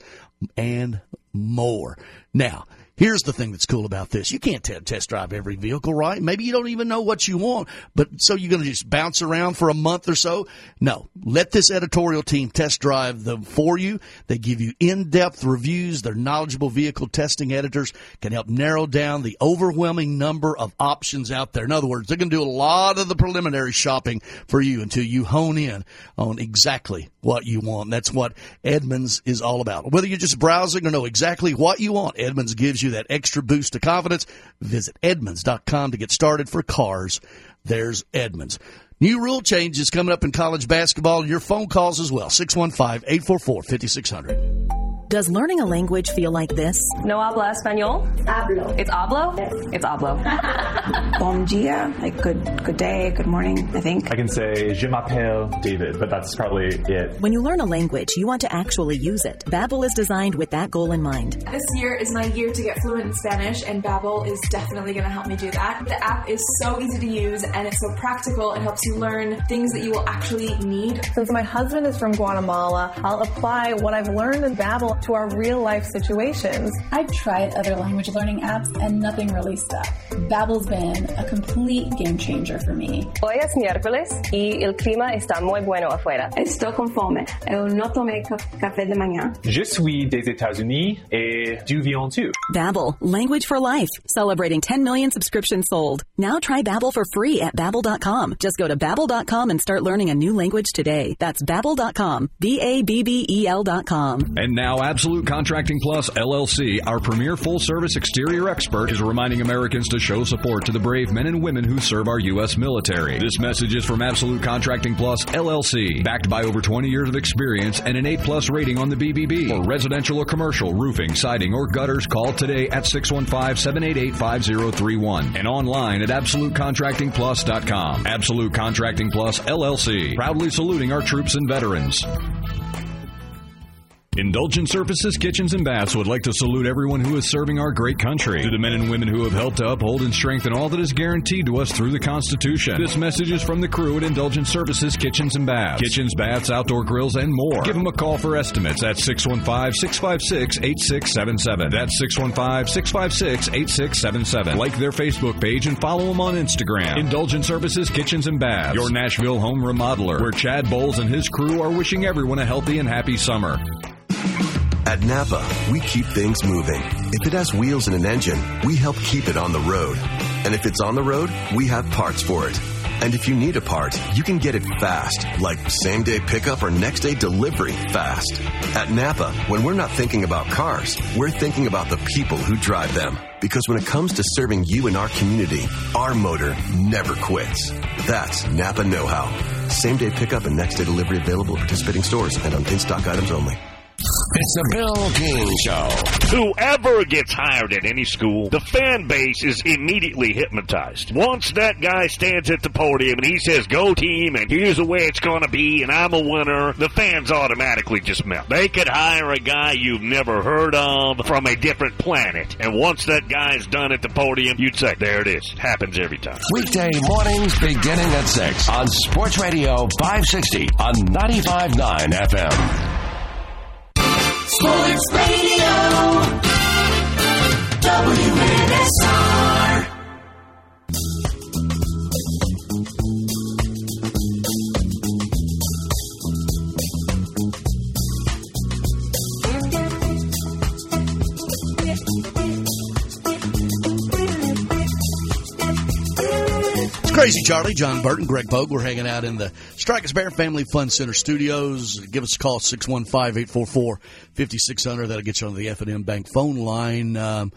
and more. Now, here's the thing that's cool about this. You can't t- test drive every vehicle, right? Maybe you don't even know what you want, but so you're going to just bounce around for a month or so? No. Let this editorial team test drive them for you. They give you in-depth reviews. Their knowledgeable vehicle testing editors can help narrow down the overwhelming number of options out there. In other words, they're going to do a lot of the preliminary shopping for you until you hone in on exactly what you want. That's what Edmunds is all about. Whether you're just browsing or know exactly what you want, Edmunds gives you that extra boost of confidence. Visit Edmunds dot com to get started. For cars, there's Edmunds. New rule changes coming up in college basketball. Your phone calls as well. six one five, eight four four, five six zero zero. Does learning a language feel like this? No habla español? Hablo. It's hablo? Yes. It's hablo. Bom dia, like good good day, good morning, I think. I can say, je m'appelle David, but that's probably it. When you learn a language, you want to actually use it. Babbel is designed with that goal in mind. This year is my year to get fluent in Spanish, and Babbel is definitely going to help me do that. The app is so easy to use, and it's so practical. It helps you learn things that you will actually need. Since my husband is from Guatemala, I'll apply what I've learned in Babbel to our real-life situations. I've tried other language learning apps and nothing really stuck. Babbel's been a complete game changer for me. Hoy es miércoles y el clima está muy bueno afuera. Estoy conforme. Eu no tomé café de mañana. Je suis des États-Unis et du viens tu. Babbel, language for life. Celebrating ten million subscriptions sold. Now try Babbel for free at Babbel dot com. Just go to Babbel dot com and start learning a new language today. That's Babbel dot com. B A B B E L dot com. And now Absolute Contracting Plus, L L C, our premier full-service exterior expert, is reminding Americans to show support to the brave men and women who serve our U S military. This message is from Absolute Contracting Plus, L L C, backed by over twenty years of experience and an A-plus rating on the B B B. For residential or commercial, roofing, siding, or gutters, call today at six one five, seven eight eight, five zero three one and online at absolute contracting plus dot com. Absolute Contracting Plus, L L C, proudly saluting our troops and veterans. Indulgent Surfaces, Kitchens, and Baths would like to salute everyone who is serving our great country. To the men and women who have helped to uphold and strengthen all that is guaranteed to us through the Constitution. This message is from the crew at Indulgent Surfaces, Kitchens, and Baths. Kitchens, baths, outdoor grills, and more. Give them a call for estimates at six one five, six five six, eight six seven seven. That's six one five, six five six, eight six seven seven. Like their Facebook page and follow them on Instagram. Indulgent Surfaces, Kitchens, and Baths. Your Nashville home remodeler, where Chad Bowles and his crew are wishing everyone a healthy and happy summer. At Napa, we keep things moving. If it has wheels and an engine, we help keep it on the road. And if it's on the road, we have parts for it. And if you need a part, you can get it fast, like same-day pickup or next-day delivery fast. At Napa, when we're not thinking about cars, we're thinking about the people who drive them. Because when it comes to serving you and our community, our motor never quits. That's Napa know-how. Same-day pickup and next-day delivery available at participating stores and on in-stock items only. It's the Bill King Show. Whoever gets hired at any school, the fan base is immediately hypnotized. Once that guy stands at the podium and he says, go team, and here's the way it's going to be, and I'm a winner, the fans automatically just melt. They could hire a guy you've never heard of from a different planet, and once that guy's done at the podium, you'd say, there it is. It happens every time. Weekday mornings beginning at six on Sports Radio five sixty on ninety-five point nine F M. Sports Radio W N S R. Crazy Charlie, John Burton, Greg Pogue. We're hanging out in the Strikers Bear Family Fun Center studios. Give us a call, six one five, eight four four, five six zero zero. That'll get you on the F and M Bank phone line. Um,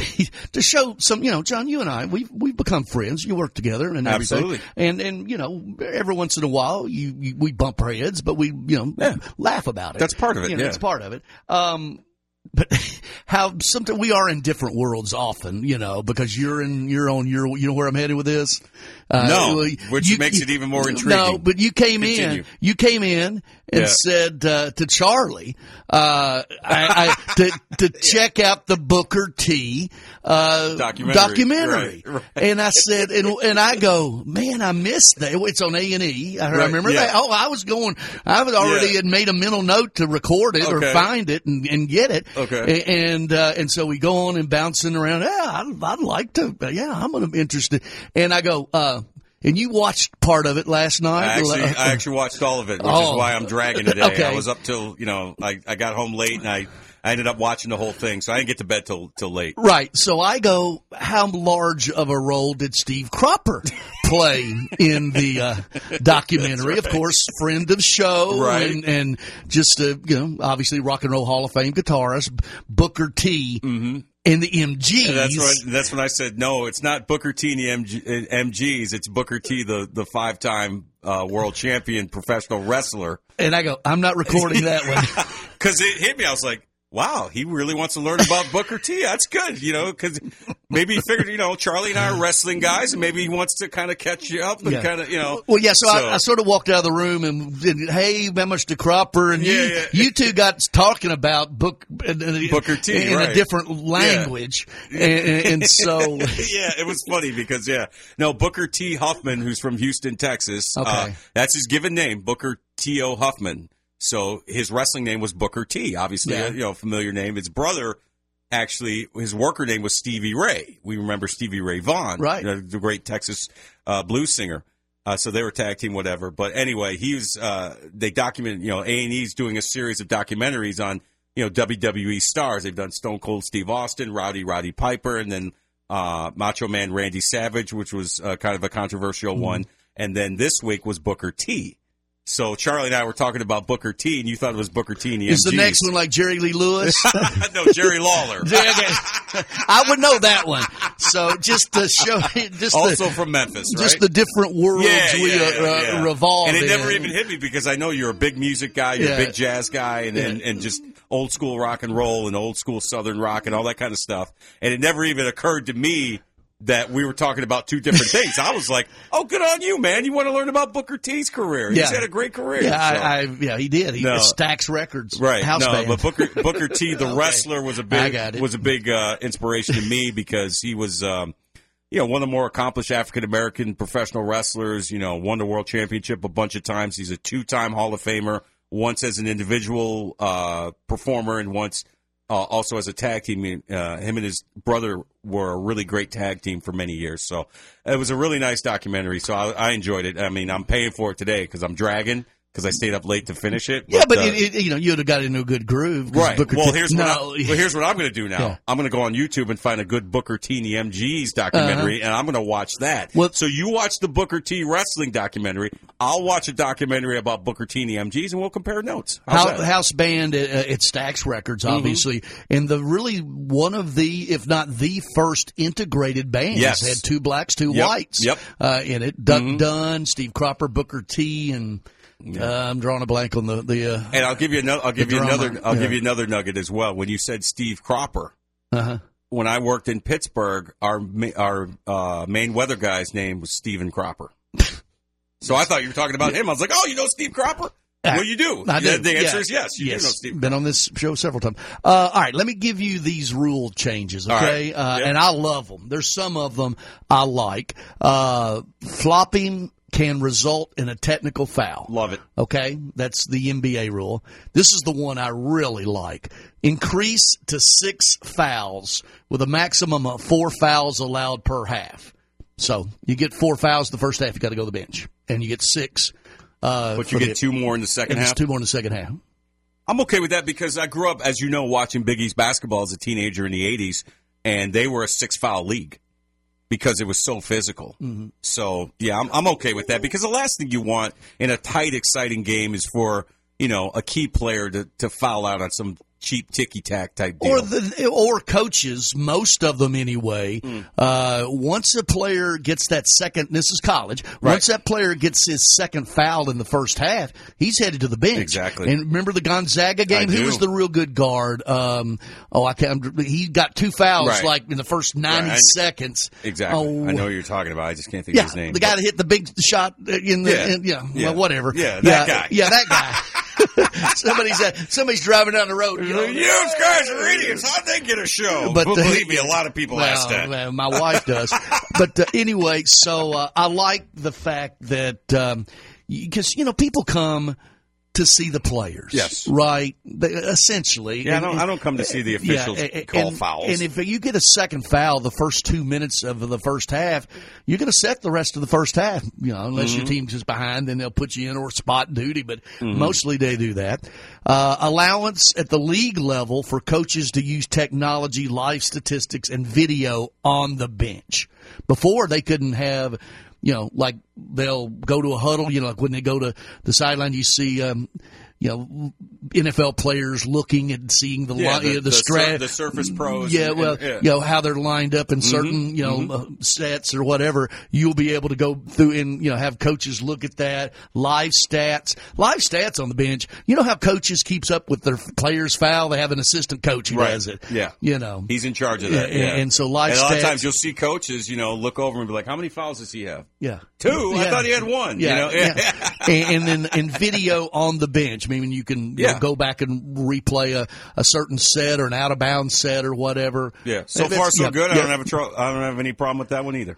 to show some, you know, John, you and I, we've, we've become friends. You work together and everything. Absolutely. And, and, you know, every once in a while, you, you we bump our heads, but we, you know, yeah. laugh about it. That's part of it, You know, yeah. That's part of it. Um, But how sometimes we are in different worlds often, you know, because you're in you're on your you know where I'm headed with this. Uh, no, which you, makes you, it even more intriguing. No, but you came Continue. in, you came in and Yeah. said uh, to Charlie uh, I, I, to to check out the Booker T uh, Documentary. documentary. Right, right. And I said, and and I go, man, I missed that. It's on A and E. I Right, remember yeah. that. Oh, I was going. I was already Yeah. had made a mental note to record it or Okay. find it and, and get it. Okay. A- And uh, and so we go on and bouncing around. Yeah, I'd, I'd like to. Yeah, I'm gonna be interested. And I go. Uh, and you watched part of it last night. I actually, I actually watched all of it, which Oh. is why I'm dragging today. Okay. I was up till, you know, I, I got home late and I, I ended up watching the whole thing, so I didn't get to bed till till late. Right. So I go, how large of a role did Steve Cropper play in the uh, documentary? That's right. Of course, friend of the show. Right. And, and just, uh, you know, obviously Rock and Roll Hall of Fame guitarist, Booker T. Mm-hmm. And the M Gs. And that's when that's when I said no. It's not Booker T and the M G, uh, M Gs. It's Booker T, the the five time uh, world champion professional wrestler. And I go, I'm not recording that one. Because it hit me. I was like, wow, he really wants to learn about Booker T. That's good, you know, because maybe he figured, you know, Charlie and I are wrestling guys, and maybe he wants to kind of catch you up and Yeah. kind of, you know. Well, yeah, so, so- I, I sort of walked out of the room and, and hey, how much to Cropper? And Yeah, you, yeah. you two got talking about book, uh, Booker T, in right. a different language. And, and so. yeah, it was funny because, yeah. No, Booker T. Huffman, who's from Houston, Texas. Okay. Uh, that's his given name, Booker T O. Huffman. So his wrestling name was Booker T. Obviously, Yeah. a, you know, familiar name. His brother, actually, his worker name was Stevie Ray. We remember Stevie Ray Vaughan, Right. you know, the great Texas uh, blues singer. Uh, so they were tag team, whatever. But anyway, he was. Uh, they documented. You know, A and E's doing a series of documentaries on, you know, W W E stars. They've done Stone Cold Steve Austin, Rowdy Roddy Piper, and then uh, Macho Man Randy Savage, which was uh, kind of a controversial Mm-hmm. one. And then this week was Booker T. So Charlie and I were talking about Booker T, and you thought it was Booker T and the Is the M Gs. next one like Jerry Lee Lewis? No, Jerry Lawler. Yeah, okay. I would know that one. So just to show, just Also the, from Memphis, right? just the different worlds Yeah, we yeah, uh, uh, yeah. revolve And it in. never even hit me because I know you're a big music guy, you're Yeah. a big jazz guy, and, and, Yeah. and just old school rock and roll and old school Southern rock and all that kind of stuff. And it never even occurred to me that we were talking about two different things. I was like, "Oh, good on you, man! You want to learn about Booker T's career? He's Yeah. had a great career." Yeah, So- I, I, yeah, he did. He No. stacks records. Right. House no, band. but Booker Booker T, the Okay. wrestler, was a I big got it. was a big uh, inspiration to me because he was, um, you know, one of the more accomplished African American professional wrestlers. You know, won the world championship a bunch of times. He's a two time Hall of Famer. Once as an individual uh, performer, and once uh, also as a tag team. Uh, him and his brother were a really great tag team for many years. So it was a really nice documentary. So I, I enjoyed it. I mean, I'm paying for it today because I'm dragging. because I stayed up late to finish it. Yeah, but uh, it, it, you know, you'd have got into a good groove. 'cause Right. Booker well, T- here's no, what I, well, here's what I'm going to do now. Yeah. I'm going to go on YouTube and find a good Booker T and the M Gs documentary, Uh-huh. and I'm going to watch that. Well- so you watch the Booker T wrestling documentary. I'll watch a documentary about Booker T and the M Gs, and we'll compare notes. How's House, that? Mm-hmm. house band uh, at Stax Records, obviously, and the really one of the, if not the first integrated bands, Yes. had two blacks, two Yep. whites Yep. Uh, in it. Duck Mhm. Dunn, Steve Cropper, Booker T, and uh, I'm drawing a blank on the the. Uh, And I'll give you another. I'll give the you drummer. another. I'll Yeah. give you another nugget as well. When you said Steve Cropper, uh-huh. when I worked in Pittsburgh, our ma- our uh, main weather guy's name was Stephen Cropper. So I thought you were talking about him. I was like, oh, you know Steve Cropper? Well, you do. I Yeah, do. the answer Yeah. is yes. You yes. do know Steve. Been on this show several times. Uh, all right, let me give you these rule changes, All okay? right. Uh, Yep. And I love them. There's some of them I like. Uh, flopping can result in a technical foul. Love it. Okay, that's the N B A rule. This is the one I really like. Increase to six fouls with a maximum of four fouls allowed per half. So you get four fouls the first half, you got to go to the bench, and you get six. Uh, But you for get the- two more in the second and it's half? Two more in the second half. I'm okay with that because I grew up, as you know, watching Big East basketball as a teenager in the eighties, and they were a six foul league because it was so physical. Mm-hmm. So, yeah, I'm, I'm okay with that because the last thing you want in a tight, exciting game is for, you know, a key player to, to foul out on some cheap ticky-tack type deal. Or the or coaches, most of them anyway. Mm. Uh, once a player gets that second, this is college. Right. Once that player gets his second foul in the first half, he's headed to the bench. Exactly. And remember the Gonzaga game? I Who do. was the real good guard? Um, oh, I can't. He got two fouls Right. like in the first ninety Right. seconds. Exactly. Oh, I know what you're talking about. I just can't think yeah, of his name. the guy that hit the big shot in the Yeah. in, yeah, Yeah. Well, whatever. Yeah, that yeah, guy. Yeah, that guy. somebody's uh, somebody's driving down the road. You know, You guys are idiots. How'd they get a show? But, uh, Believe me, a lot of people well, ask that. well, my wife does. But uh, anyway, so uh, I like the fact that because you know people come to see the players, Yes. right? They, essentially, Yeah, I And- don't, I don't come to see the officials yeah, and- call and, fouls. And if you get a second foul the first two minutes of the first half, you're going to set the rest of the first half. You know, unless your Mhm. team's just behind, then they'll put you in or spot duty. But Mhm. mostly they do that. Uh, allowance at the league level for coaches to use technology, live statistics, and video on the bench. Before they couldn't have. You know, like they'll go to a huddle, you know, like when they go to the sideline, you see, um, you know, N F L players looking and seeing the Yeah, li- the- the, the strat, sur- the surface pros Yeah, and- well, and- yeah. you know how they're lined up in certain, Mhm, you know, mhm. uh, sets or whatever. You'll be able to go through and you know have coaches look at that live stats, live stats on the bench. You know how coaches keeps up with their players' foul? They have an assistant coach who Right. does it. Yeah. You know, He's in charge of that. Yeah, Yeah, and- and so live And a lot of stats- times you'll see coaches, you know, look over and be like, "How many fouls does he have?" Yeah. Two. I Yeah. thought he had one. Yeah, You know? yeah. and, and then and video on the bench. I mean, you can you Yeah. know, go back and replay a, a certain set or an out of bounds set or whatever. Yeah. So If far, it's- so yeah, good. I yeah. don't have a tro- I don't have any problem with that one either.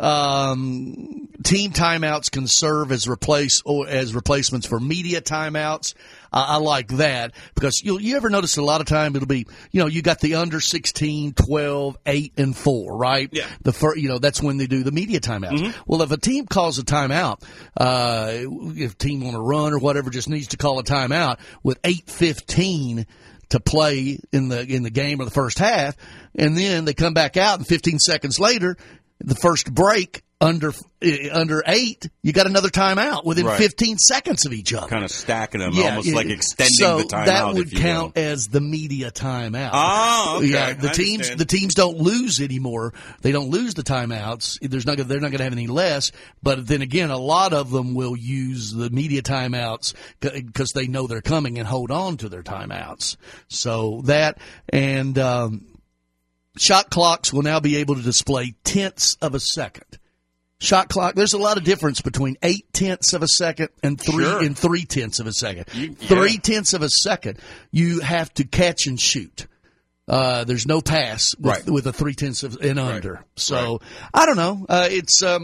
Um, team timeouts can serve as replace or as replacements for media timeouts. Uh, I like that because you you ever notice a lot of time it'll be you know you got the under sixteen, twelve, eight, and four, right? Yeah. The first, you know that's when they do the media timeouts. Mhm. Well, if a team calls a timeout, uh, if a team on a run or whatever just needs to call a timeout with eight fifteen to play in the in the game or the first half, and then they come back out and fifteen seconds later, the first break under uh, under eight, you got another timeout within Right. fifteen seconds of each other. Kind of stacking them, Yeah, almost yeah. like extending so the timeout. that would if you count will. as the media timeout. Oh, okay. Yeah, the I teams understand. the teams don't lose anymore. They don't lose the timeouts. There's not gonna, they're not going to have any less. But then again, a lot of them will use the media timeouts because they know they're coming and hold on to their timeouts. So that and um, shot clocks will now be able to display tenths of a second. Shot clock. There's a lot of difference between eight tenths of a second and three Sure. and three tenths of a second. You- yeah. Three tenths of a second, you have to catch and shoot. Uh, there's no pass with, Right. with a three tenths of and Right. under. So I don't know. Uh, it's um,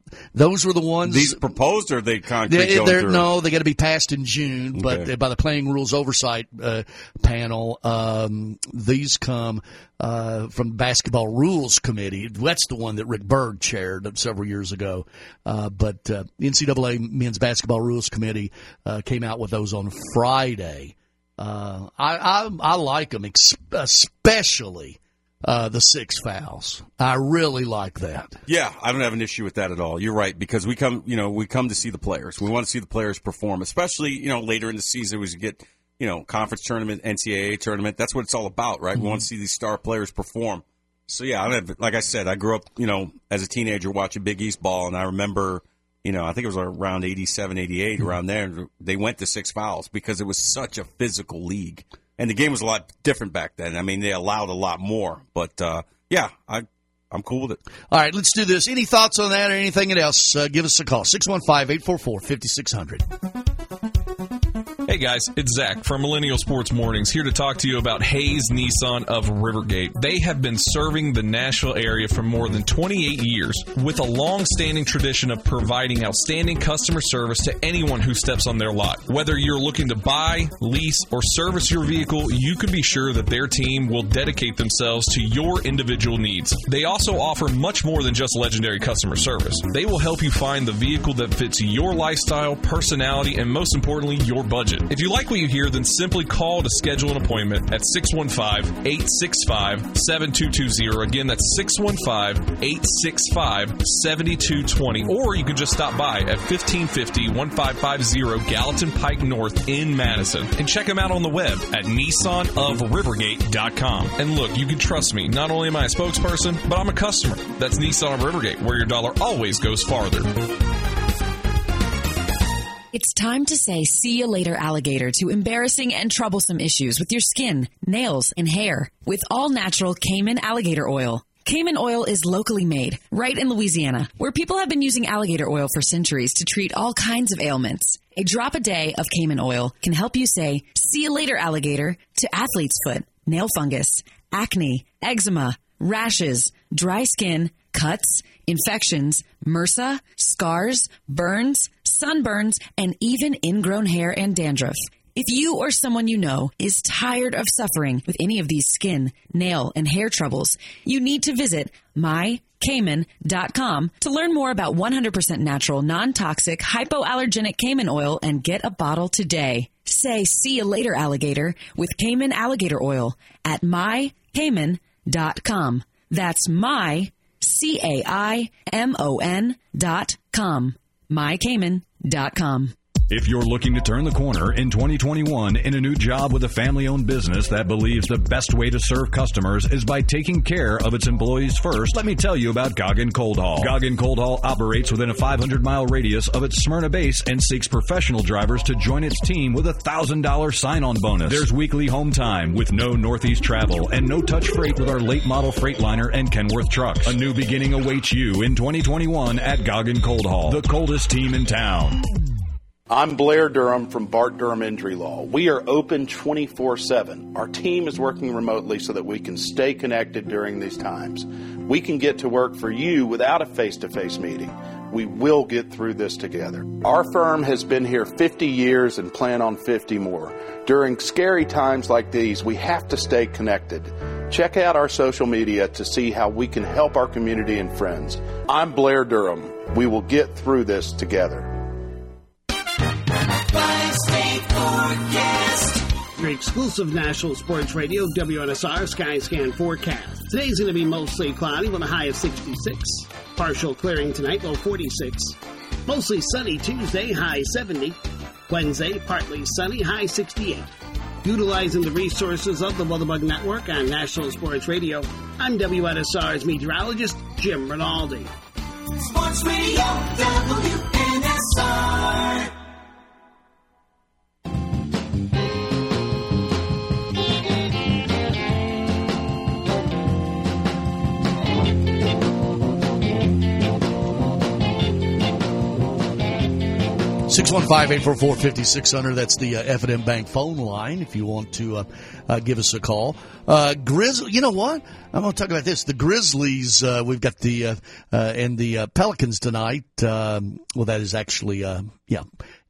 those were the ones. These proposed or they concrete They, going through? no, they got to be passed in June, but Okay. by the Playing Rules Oversight uh, Panel, um, these come uh, from the Basketball Rules Committee. That's the one that Rick Berg chaired several years ago. Uh, but uh, the N C double A Men's Basketball Rules Committee uh, came out with those on Friday. Uh, I, I I like them, especially uh, the six fouls. I really like that. Yeah, I don't have an issue with that at all. You're right, because we come, you know, we come to see the players. We want to see the players perform, especially, you know, later in the season as you get, you know, conference tournament, N C double A tournament. That's what it's all about, right? Mm-hmm. We want to see these star players perform. So, yeah, I don't have, like I said, I grew up, you know, as a teenager watching Big East ball, and I remember, you know, I think it was around eighty-seven, eighty-eight, mm-hmm. around there, they went to six fouls because it was such a physical league. And the game was a lot different back then. I mean, they allowed a lot more. But, uh, yeah, I, I'm cool with it. All right, let's do this. Any thoughts on that or anything else? Uh, give us a call. six one five, eight four four, five six zero zero. Hey guys, it's Zach from Millennial Sports Mornings, here to talk to you about Hayes Nissan of Rivergate. They have been serving the Nashville area for more than twenty-eight years with a long-standing tradition of providing outstanding customer service to anyone who steps on their lot. Whether you're looking to buy, lease, or service your vehicle, you can be sure that their team will dedicate themselves to your individual needs. They also offer much more than just legendary customer service. They will help you find the vehicle that fits your lifestyle, personality, and most importantly, your budget. If you like what you hear, then simply call to schedule an appointment at six one five, eight six five, seven two two zero. Again, that's six one five, eight six five, seven two two zero. Or you can just stop by at fifteen fifty, fifteen fifty Gallatin Pike North in Madison. And check them out on the web at nissan of rivergate dot com. And look, you can trust me. Not only am I a spokesperson, but I'm a customer. That's Nissan of Rivergate, where your dollar always goes farther. It's time to say see you later, alligator, to embarrassing and troublesome issues with your skin, nails, and hair with all-natural Cayman alligator oil. Cayman oil is locally made, right in Louisiana, where people have been using alligator oil for centuries to treat all kinds of ailments. A drop a day of Cayman oil can help you say see you later, alligator, to athlete's foot, nail fungus, acne, eczema, rashes, dry skin, cuts, infections, M R S A, scars, burns, sunburns, and even ingrown hair and dandruff. If you or someone you know is tired of suffering with any of these skin, nail, and hair troubles, you need to visit my cayman dot com to learn more about one hundred percent natural, non-toxic, hypoallergenic Cayman oil and get a bottle today. Say see you later, alligator, with Cayman alligator oil at my cayman dot com. That's my, C A I M O N dot com. my cayman dot com. If you're looking to turn the corner in twenty twenty-one in a new job with a family-owned business that believes the best way to serve customers is by taking care of its employees first, let me tell you about Goggin Cold Haul. Goggin Cold Haul operates within a five hundred mile radius of its Smyrna base and seeks professional drivers to join its team with a one thousand dollars sign-on bonus. There's weekly home time with no Northeast travel and no-touch freight with our late model Freightliner and Kenworth trucks. A new beginning awaits you in twenty twenty-one at Goggin Cold Haul, the coldest team in town. I'm Blair Durham from Bart Durham Injury Law. We are open twenty-four seven. Our team is working remotely so that we can stay connected during these times. We can get to work for you without a face-to-face meeting. We will get through this together. Our firm has been here fifty years and plan on fifty more. During scary times like these, we have to stay connected. Check out our social media to see how we can help our community and friends. I'm Blair Durham. We will get through this together. Your exclusive National Sports Radio, W N S R Skyscan forecast. Today's going to be mostly cloudy with a high of sixty-six. Partial clearing tonight, low forty-six. Mostly sunny Tuesday, high seventy. Wednesday, partly sunny, high sixty-eight. Utilizing the resources of the WeatherBug Network on National Sports Radio, I'm W N S R's meteorologist, Jim Rinaldi. Sports Radio, W N S R. six one five, eight four four, five six zero zero. That's the uh, F and M Bank phone line if you want to uh, uh, give us a call. Uh, Grizz, you know what? I'm going to talk about this. The Grizzlies, uh, we've got the, uh, uh, and the uh, Pelicans tonight. Um, well, that is actually, uh, yeah.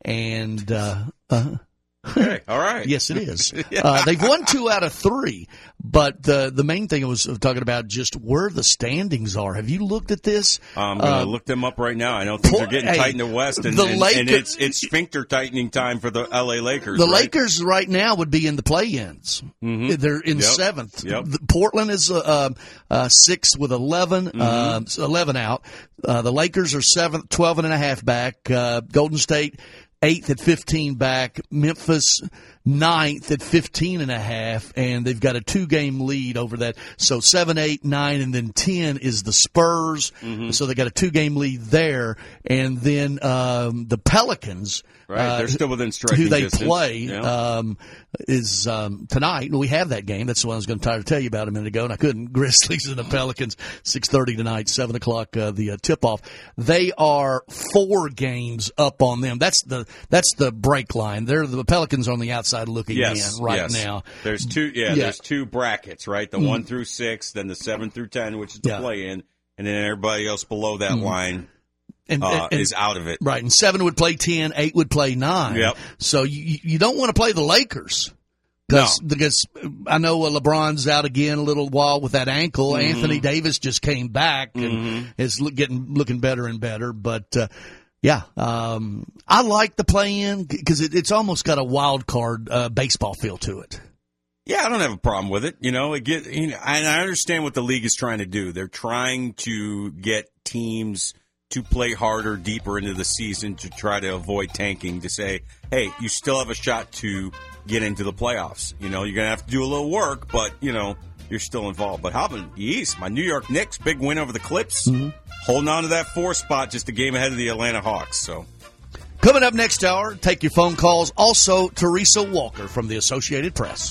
And, uh, uh Okay, all right. Yes, it is. Yeah. uh, they've won two out of three, but the the main thing I was talking about just where the standings are. Have you looked at this? I'm going to uh, look them up right now. I know things are getting hey, tight in the West, and, the and, Lakers, and it's it's sphincter tightening time for the L A Lakers. The right? Lakers right now would be in the play-ins. Mm-hmm. They're in Yep. seventh. Yep. The, Portland is uh, uh, sixth with eleven, Mm-hmm. uh, eleven out. Uh, the Lakers are seventh, twelve and a half back. Uh, Golden State eighth at fifteen back. Memphis ninth at fifteen and a half, and they've got a two-game lead over that. So seven, eight, nine, and then ten is the Spurs. Mm-hmm. So they got a two-game lead there, and then um, the Pelicans. Right, uh, they're still within striking who they distance. play Yeah. um, is um, tonight. We have that game. That's the one I was going to try to tell you about a minute ago, and I couldn't. Grizzlies and the Pelicans, six thirty tonight, seven o'clock, uh, the uh, tip-off. They are four games up on them. That's the that's the break line. They're the Pelicans are on the outside looking yes, in right yes. now. There's two. Yeah, Yeah. there's two brackets, right? The Mm. one through six, then the seven through ten, which is the Yeah. play-in, and then everybody else below that Mm. line And, uh, and- is out of it. Right, and seven would play ten, eight would play nine. Yep. So you you don't want to play the Lakers. Because, because I know uh, LeBron's out again a little while with that ankle. Mm-hmm. Anthony Davis just came back and Mhm. is look, getting looking better and better. But uh, yeah, um, I like the play-in because it, it's almost got a wild card uh, baseball feel to it. Yeah, I don't have a problem with it. You know, it get, you know, and I understand what the league is trying to do. They're trying to get teams to play harder, deeper into the season to try to avoid tanking, to say, hey, you still have a shot to get into the playoffs. You know, you're going to have to do a little work, but, you know, you're still involved. But how about the East? My New York Knicks, big win over the Clips, Mm-hmm. holding on to that four spot, just a game ahead of the Atlanta Hawks. So Coming up next hour, take your phone calls. Also, Teresa Walker from the Associated Press.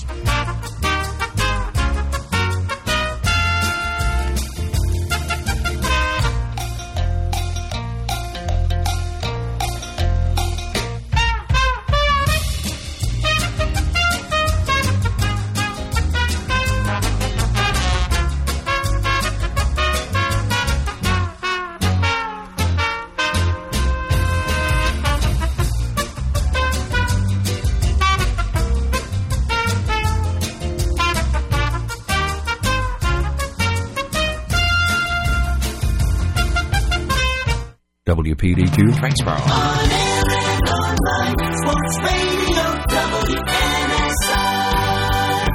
W P D two Franksboro. Sports Radio W N S I.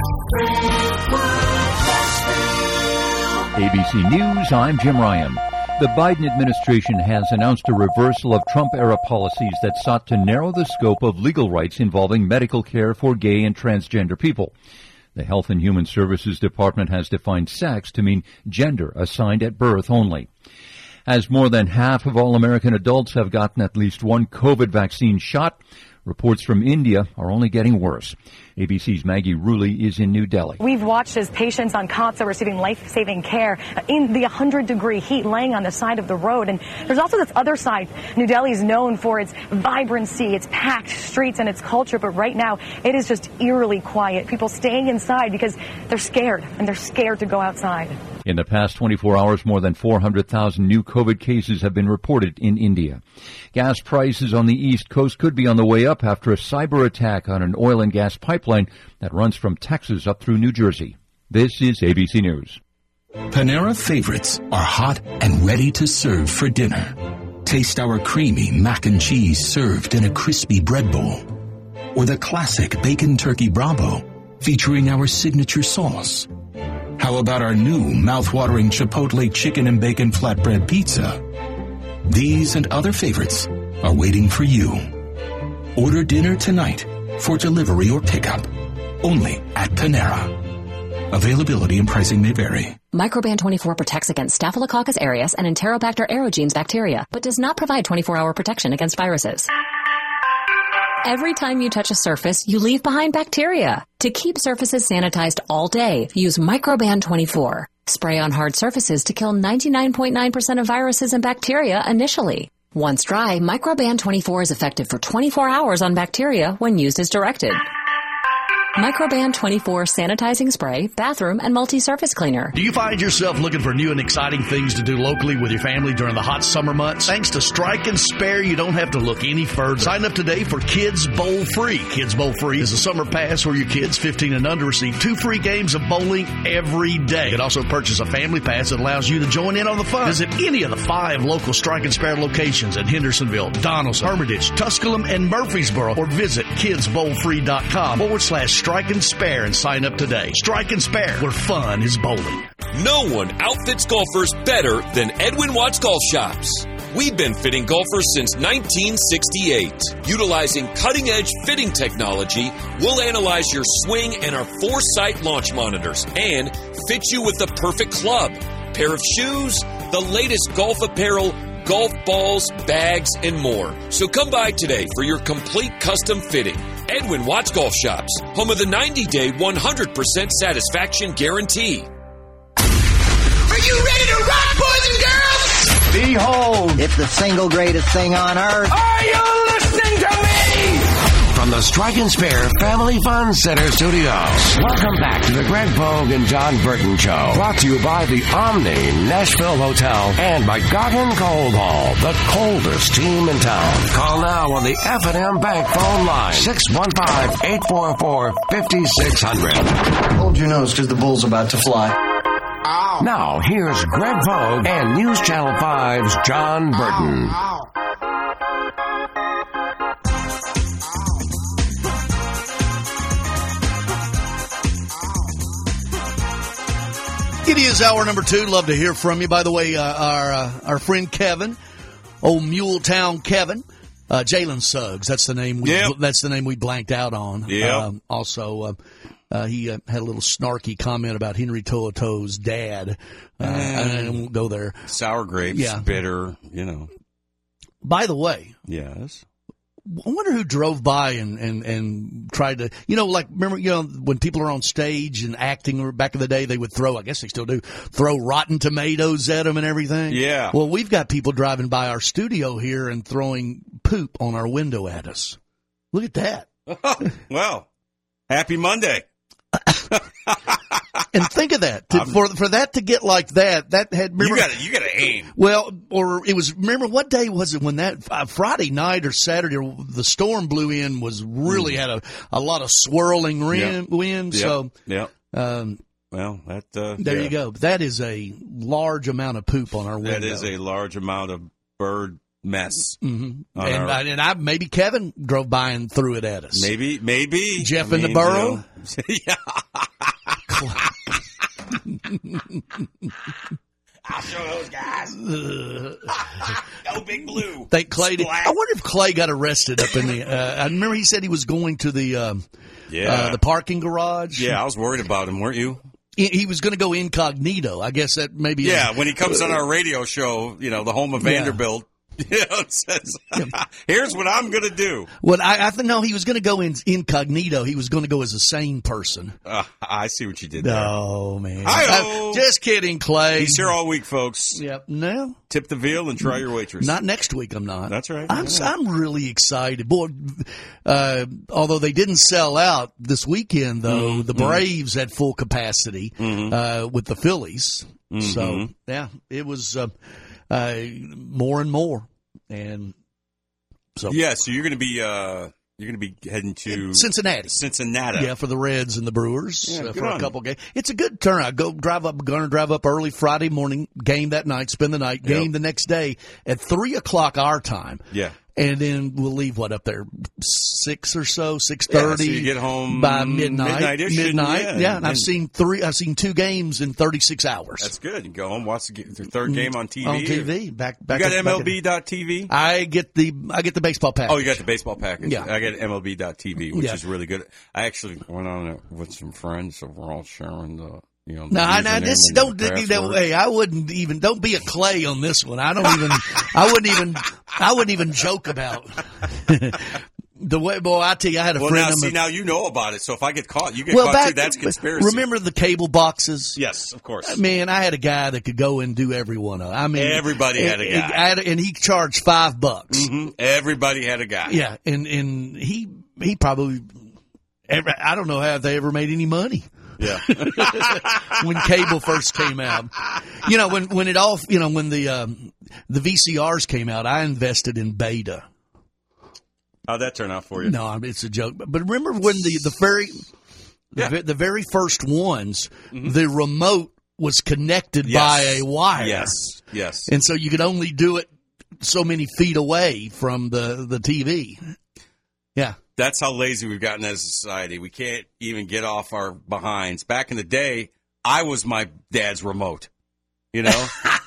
A B C News, I'm Jim Ryan. The Biden administration has announced a reversal of Trump-era policies that sought to narrow the scope of legal rights involving medical care for gay and transgender people. The Health and Human Services Department has defined sex to mean gender assigned at birth only. As more than half of all American adults have gotten at least one COVID vaccine shot, reports from India are only getting worse. A B C's Maggie Rulli is in New Delhi. We've watched as patients on cots are receiving life-saving care in the one hundred degree heat laying on the side of the road. And there's also this other side. New Delhi is known for its vibrancy, its packed streets, and its culture. But right now, it is just eerily quiet. People staying inside because they're scared, and they're scared to go outside. In the past twenty-four hours, more than four hundred thousand new COVID cases have been reported in India. Gas prices on the East Coast could be on the way up after a cyber attack on an oil and gas pipeline that runs from Texas up through New Jersey. This is A B C News. Panera favorites are hot and ready to serve for dinner. Taste our creamy mac and cheese served in a crispy bread bowl. Or the classic bacon turkey Bravo featuring our signature sauce. How about our new mouth-watering Chipotle chicken and bacon flatbread pizza? These and other favorites are waiting for you. Order dinner tonight for delivery or pickup. Only at Panera. Availability and pricing may vary. Microban twenty-four protects against Staphylococcus aureus and Enterobacter aerogenes bacteria, but does not provide twenty-four hour protection against viruses. Every time you touch a surface, you leave behind bacteria. To keep surfaces sanitized all day, use Microban twenty-four. Spray on hard surfaces to kill ninety-nine point nine percent of viruses and bacteria initially. Once dry, Microban twenty-four is effective for twenty-four hours on bacteria when used as directed. Microban twenty-four sanitizing spray, bathroom, and multi-surface cleaner. Do you find yourself looking for new and exciting things to do locally with your family during the hot summer months? Thanks to Strike and Spare, you don't have to look any further. Sign up today for Kids Bowl Free. Kids Bowl Free is a summer pass where your kids fifteen and under receive two free games of bowling every day. You can also purchase a family pass that allows you to join in on the fun. Visit any of the five local Strike and Spare locations in Hendersonville, Donaldson, Hermitage, Tusculum, and Murfreesboro, or visit kids bowl free dot com forward slash Strike and Spare and sign up today. Strike and Spare, where fun is bowling. No one outfits golfers better than Edwin Watts Golf Shops. We've been fitting golfers since nineteen sixty-eight. Utilizing cutting-edge fitting technology, we'll analyze your swing and our Foresight launch monitors and fit you with the perfect club, pair of shoes, the latest golf apparel, golf balls, bags, and more. So come by today for your complete custom fitting. Edwin Watts Golf Shops, home of the ninety-day, one hundred percent satisfaction guarantee. Are you ready to rock, boys and girls? Behold, it's the single greatest thing on earth. Are you listening to me? From the Strike and Spare Family Fun Center Studios, welcome back to the Greg Pogue and John Burton Show. Brought to you by the Omni Nashville Hotel and by Garden Cold Hall, the coldest team in town. Call now on the F and M Bank phone line, six one five, eight four four, five six zero zero. Hold your nose because the bull's about to fly. Ow. Now, here's Greg Pogue and News Channel five's John Burton. Ow. It is hour number two. Love to hear from you. By the way, uh, our uh, our friend Kevin, old Muletown Kevin, uh, Jalen Suggs. That's the name. We, yep. That's the name we blanked out on. Yeah. Um, also, uh, uh, he uh, had a little snarky comment about Henry To'oTo'o's dad. Uh, I, I won't go there. Sour grapes, yeah. bitter. You know. By the way. Yes. I wonder who drove by and, and, and tried to, you know, like, remember, you know, when people are on stage and acting, or back in the day, they would throw, I guess they still do, throw rotten tomatoes at them and everything. Yeah. Well, we've got people driving by our studio here and throwing poop on our window at us. Look at that. Well, happy Monday. And think of that. To, for for that to get like that, that had, remember, you got you got to aim. Well, or it was, remember, what day was it when that, uh, Friday night or Saturday, the storm blew in, was really mm. had a, a lot of swirling wind. Yep. wind yep. So, yep. Um, well, that, uh, there yeah. you go. That is a large amount of poop on our window. That is a large amount of bird mess. Mm-hmm. On and, our, I, and I, maybe Kevin drove by and threw it at us. Maybe, maybe. Jeff I in mean, the burrow. You know, yeah. I'll show those guys. No big blue. Think Clay did. I wonder if Clay got arrested up in the. Uh, I remember he said he was going to the um, yeah uh, the parking garage. Yeah, I was worried about him. Weren't you? He, he was going to go incognito. I guess that maybe. Yeah, is, when he comes uh, on our radio show, you know, the home of yeah. Vanderbilt. You know, it says, here's what I'm going to do. Well, I, I think, no, he was going to go in incognito. He was going to go as a sane person. Uh, I see what you did there. Oh, man. Hi-oh. Just kidding, Clay. He's here all week, folks. Yep. No. Tip the veal and try your waitress. Not next week, I'm not. That's right. I'm, I'm really excited. Boy, uh, although they didn't sell out this weekend, though, mm-hmm. the Braves had full capacity mm-hmm. uh, with the Phillies. Mm-hmm. So, yeah, it was uh, uh, more and more. And so, yeah, so you're going to be uh, you're going to be heading to Cincinnati, Cincinnati, yeah, for the Reds and the Brewers yeah, uh, for a couple games. It's a good turnout. Go drive up, going to drive up early Friday morning, game that night, spend the night, game yep. the next day at three o'clock our time. Yeah. And then we'll leave, what, up there, six or so, six thirty. Yeah, so you get home by midnight. Midnight-ish. Midnight, and, yeah. yeah. And, and I've seen three. I've seen two games in thirty-six hours. That's good. You go home, watch the, the third game on T V. On T V, back back. You got at, M L B dot T V. I get the I get the baseball package. Oh, you got the baseball package. Yeah, I got M L B dot T V, which yeah. is really good. I actually went on it with some friends, so we're all sharing the. You know, no, no, this don't. You know, hey, I wouldn't even. Don't be a Clay on this one. I don't even. I wouldn't even. I wouldn't even joke about The way, boy, I tell you, I had a well, friend. Now, of see, mine- now you know about it. So if I get caught, you get well, caught back, too. That's conspiracy. Remember the cable boxes? Yes, of course. Man, I had a guy that could go and do every one of them. I mean, Everybody had a guy. I had, and he charged five bucks. Mm-hmm. Everybody had a guy. Yeah, and and he he probably, ever, I don't know how they ever made any money. Yeah. When cable first came out, you know, when when it all, you know, when the um, the V C Rs came out, I invested in Beta. How'd that turn out for you? No, it's a joke. But remember when the the very the, Yeah. the very first ones, Mm-hmm. the remote was connected Yes. by a wire. Yes. Yes. And so you could only do it so many feet away from the, the T V. Yeah. That's how lazy we've gotten as a society. We can't even get off our behinds. Back in the day, I was my dad's remote. You know?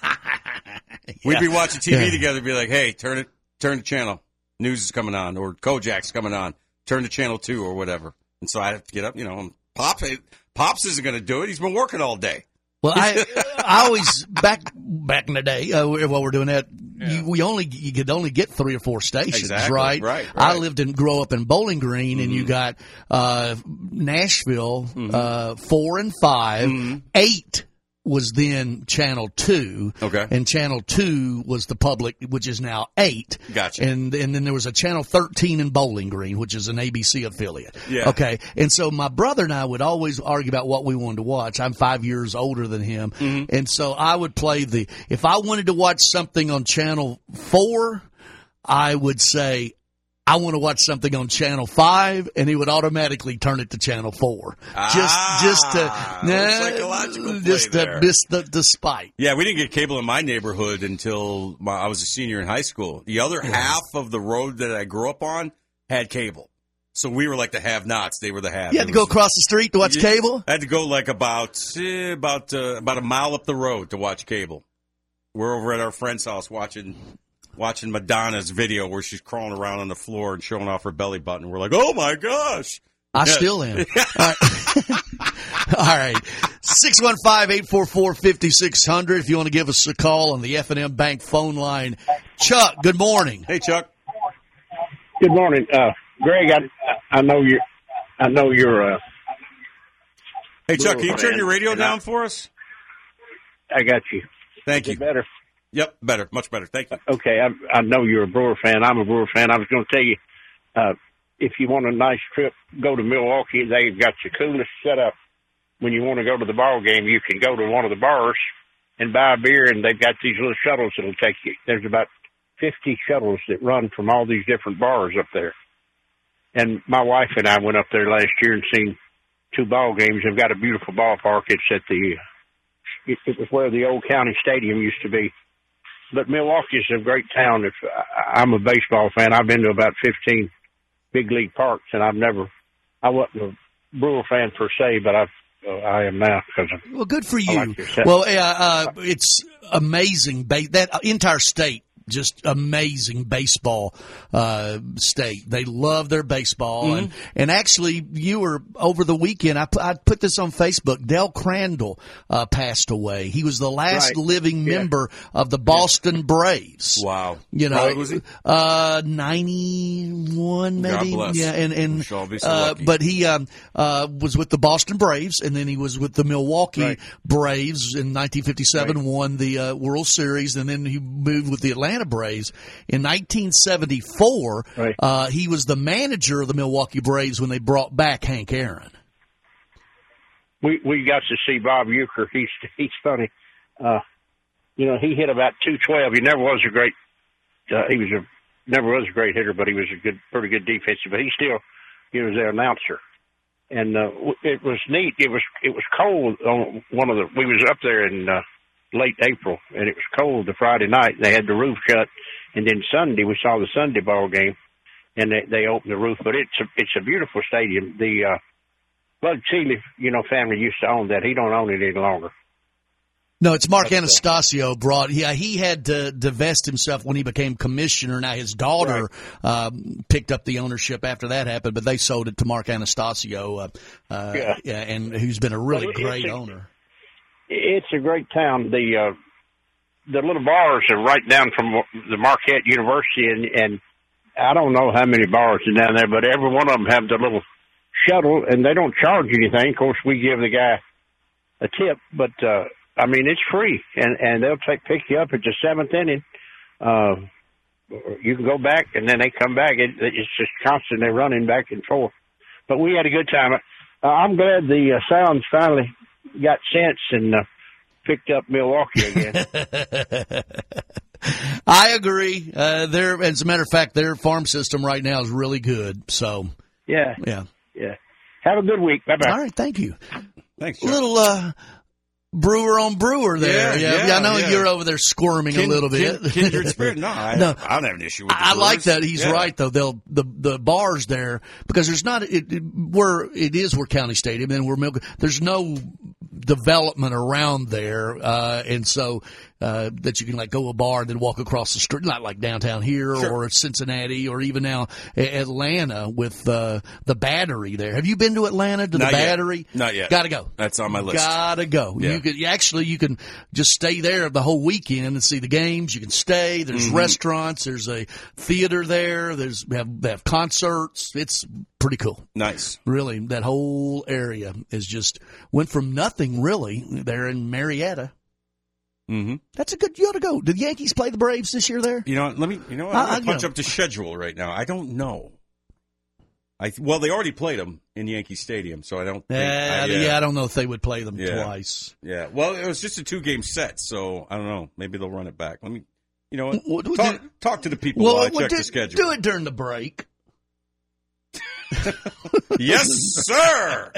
We'd be watching T V Yeah. together and be like, hey, turn it, turn the channel. News is coming on, or Kojak's coming on. Turn to channel two or whatever. And so I have to get up, you know, and Pops, Pops isn't going to do it. He's been working all day. Well, I I always back back in the day uh, while we're doing that, you, we only you could only get three or four stations, Exactly. right? Right, I right. lived and grew up in Bowling Green, and you Mm-hmm. got uh, Nashville uh, four and five, Mm-hmm. eight was then Channel Two, Okay. and Channel Two was the public, which is now eight. Gotcha. And and then there was a Channel Thirteen in Bowling Green, which is an A B C affiliate. Yeah. Okay. And so my brother and I would always argue about what we wanted to watch. I'm five years older than him, Mm-hmm. and so I would play the. If I wanted to watch something on Channel Four, I would say, I want to watch something on Channel Five, and he would automatically turn it to Channel Four. Just, just to, Ah, little psychological play just to, there. just the, the spite. Yeah, we didn't get cable in my neighborhood until my, I was a senior in high school. The other half of the road that I grew up on had cable. So we were like the have-nots. They were the have. You had to go across the street to watch You- cable? I had to go like about eh, about uh, about a mile up the road to watch cable. We're over at our friend's house watching watching Madonna's video where she's crawling around on the floor and showing off her belly button. We're like, oh my gosh. I Yeah. still am. All right. All right. six one five, eight four four, five six zero zero if you want to give us a call on the F and M Bank phone line. Chuck, good morning. Hey, Chuck. Good morning, uh, Greg. I I know you. I know you're. Uh, Hey, Chuck, can you Brewer turn fan, your radio and I- down for us? I got you. Thank Is you. it better? Yep, better, much better. Thank you. Okay, I, I know you're a Brewer fan. I'm a Brewer fan. I was going to tell you, uh, if you want a nice trip, go to Milwaukee. They've got the coolest setup. When you want to go to the ball game, you can go to one of the bars and buy a beer, and they've got these little shuttles that'll take you. There's about fifty shuttles that run from all these different bars up there. And my wife and I went up there last year and seen two ball games. They've got a beautiful ballpark. It's at the, it, it was where the old county stadium used to be. But Milwaukee's a great town. If I, I'm a baseball fan, I've been to about fifteen big league parks, and I've never, I wasn't a Brewer fan per se, but I've, uh, I am now because of. Well, good for I you. like your set. Well, uh, uh, it's amazing. Ba- that entire state, just amazing baseball uh, state. They love their baseball. Mm-hmm. And, and actually, you were over the weekend, I, pu- I put this on Facebook. Del Crandall uh, passed away. He was the last Right. living Yeah. member of the Boston Braves. Wow. You know, How old was he? uh, ninety-one maybe. God bless. Yeah, and and We shall all be so uh, lucky. but he um, uh, was with the Boston Braves, and then he was with the Milwaukee Right. Braves in nineteen fifty-seven. Won the uh, World Series, and then he moved with the Atlanta Braves in nineteen seventy-four. Right. Uh, he was the manager of the Milwaukee Braves when they brought back Hank Aaron. We we got to see Bob Uecker. He's he's funny. Uh, you know, he hit about two twelve. He never was a great. Uh, he was a never was a great hitter, but he was a good, pretty good defensive. But he still, he was their announcer, and uh, w- it was neat. It was it was cold on one of the. We was up there in uh, late April, and it was cold the Friday night. They had the roof shut, and then Sunday we saw the Sunday ball game, and they they opened the roof. But it's a it's a beautiful stadium. The uh, Bud Selig, you know, family used to own that. He don't own it any longer. No, it's Mark Anastasio brought. Yeah, he had to divest himself when he became commissioner. Now his daughter um, picked up the ownership after that happened, but they sold it to Mark Anastasio. Uh, uh, Yeah. yeah, and who's been a really Well, it's great a- owner. It's a great town. The uh, the little bars are right down from the Marquette University, and, and I don't know how many bars are down there, but every one of them have the little shuttle, and they don't charge anything. Of course, we give the guy a tip, but uh, I mean it's free, and and they'll take pick you up at the seventh inning. Uh, you can go back, and then they come back. It, it's just constantly running back and forth. But we had a good time. Uh, I'm glad the uh, Sounds finally got sense and uh, picked up Milwaukee again. I agree. Uh, their, as a matter of fact, their farm system right now is really good. So, yeah, yeah, yeah. Have a good week. Bye bye. All right, thank you. Thanks. John. Little uh, brewer on brewer there. Yeah, yeah, yeah I know yeah. you're over there squirming Kin, a little bit. Kin, kindred spirit. No, I, no, I don't have an issue with the I Brewers. like that. He's yeah. right though. They'll the the bars there because there's not it, it where it is where County Stadium and we're milk. There's no development around there, uh, and so uh, that you can like go to a bar and then walk across the street, not like downtown here sure. or Cincinnati or even now Atlanta with uh, the Battery there. Have you been to Atlanta to Not the yet. Battery? Not yet. Gotta go. That's on my list. Gotta go. Yeah. You could you actually you can just stay there the whole weekend and see the games. You can stay. There's Mm-hmm. restaurants. There's a theater there. There's they have, they have concerts. It's pretty cool. Nice. Really, that whole area is just went from nothing really there in Marietta. Mm-hmm. That's a good. You ought to go. Did the Yankees play the Braves this year there? You know, let me. You know, what? I- I'm I- gonna punch you know. up the schedule right now. I don't know. I well, they already played them in Yankee Stadium, so I don't. Think, Yeah, I, yeah, I don't know if they would play them Yeah. twice. Yeah. Well, it was just a two-game set, so I don't know. Maybe they'll run it back. Let me. You know what? Well, Talk, talk to the people Well, while I well, check do, the schedule. do it during the break. Yes, sir.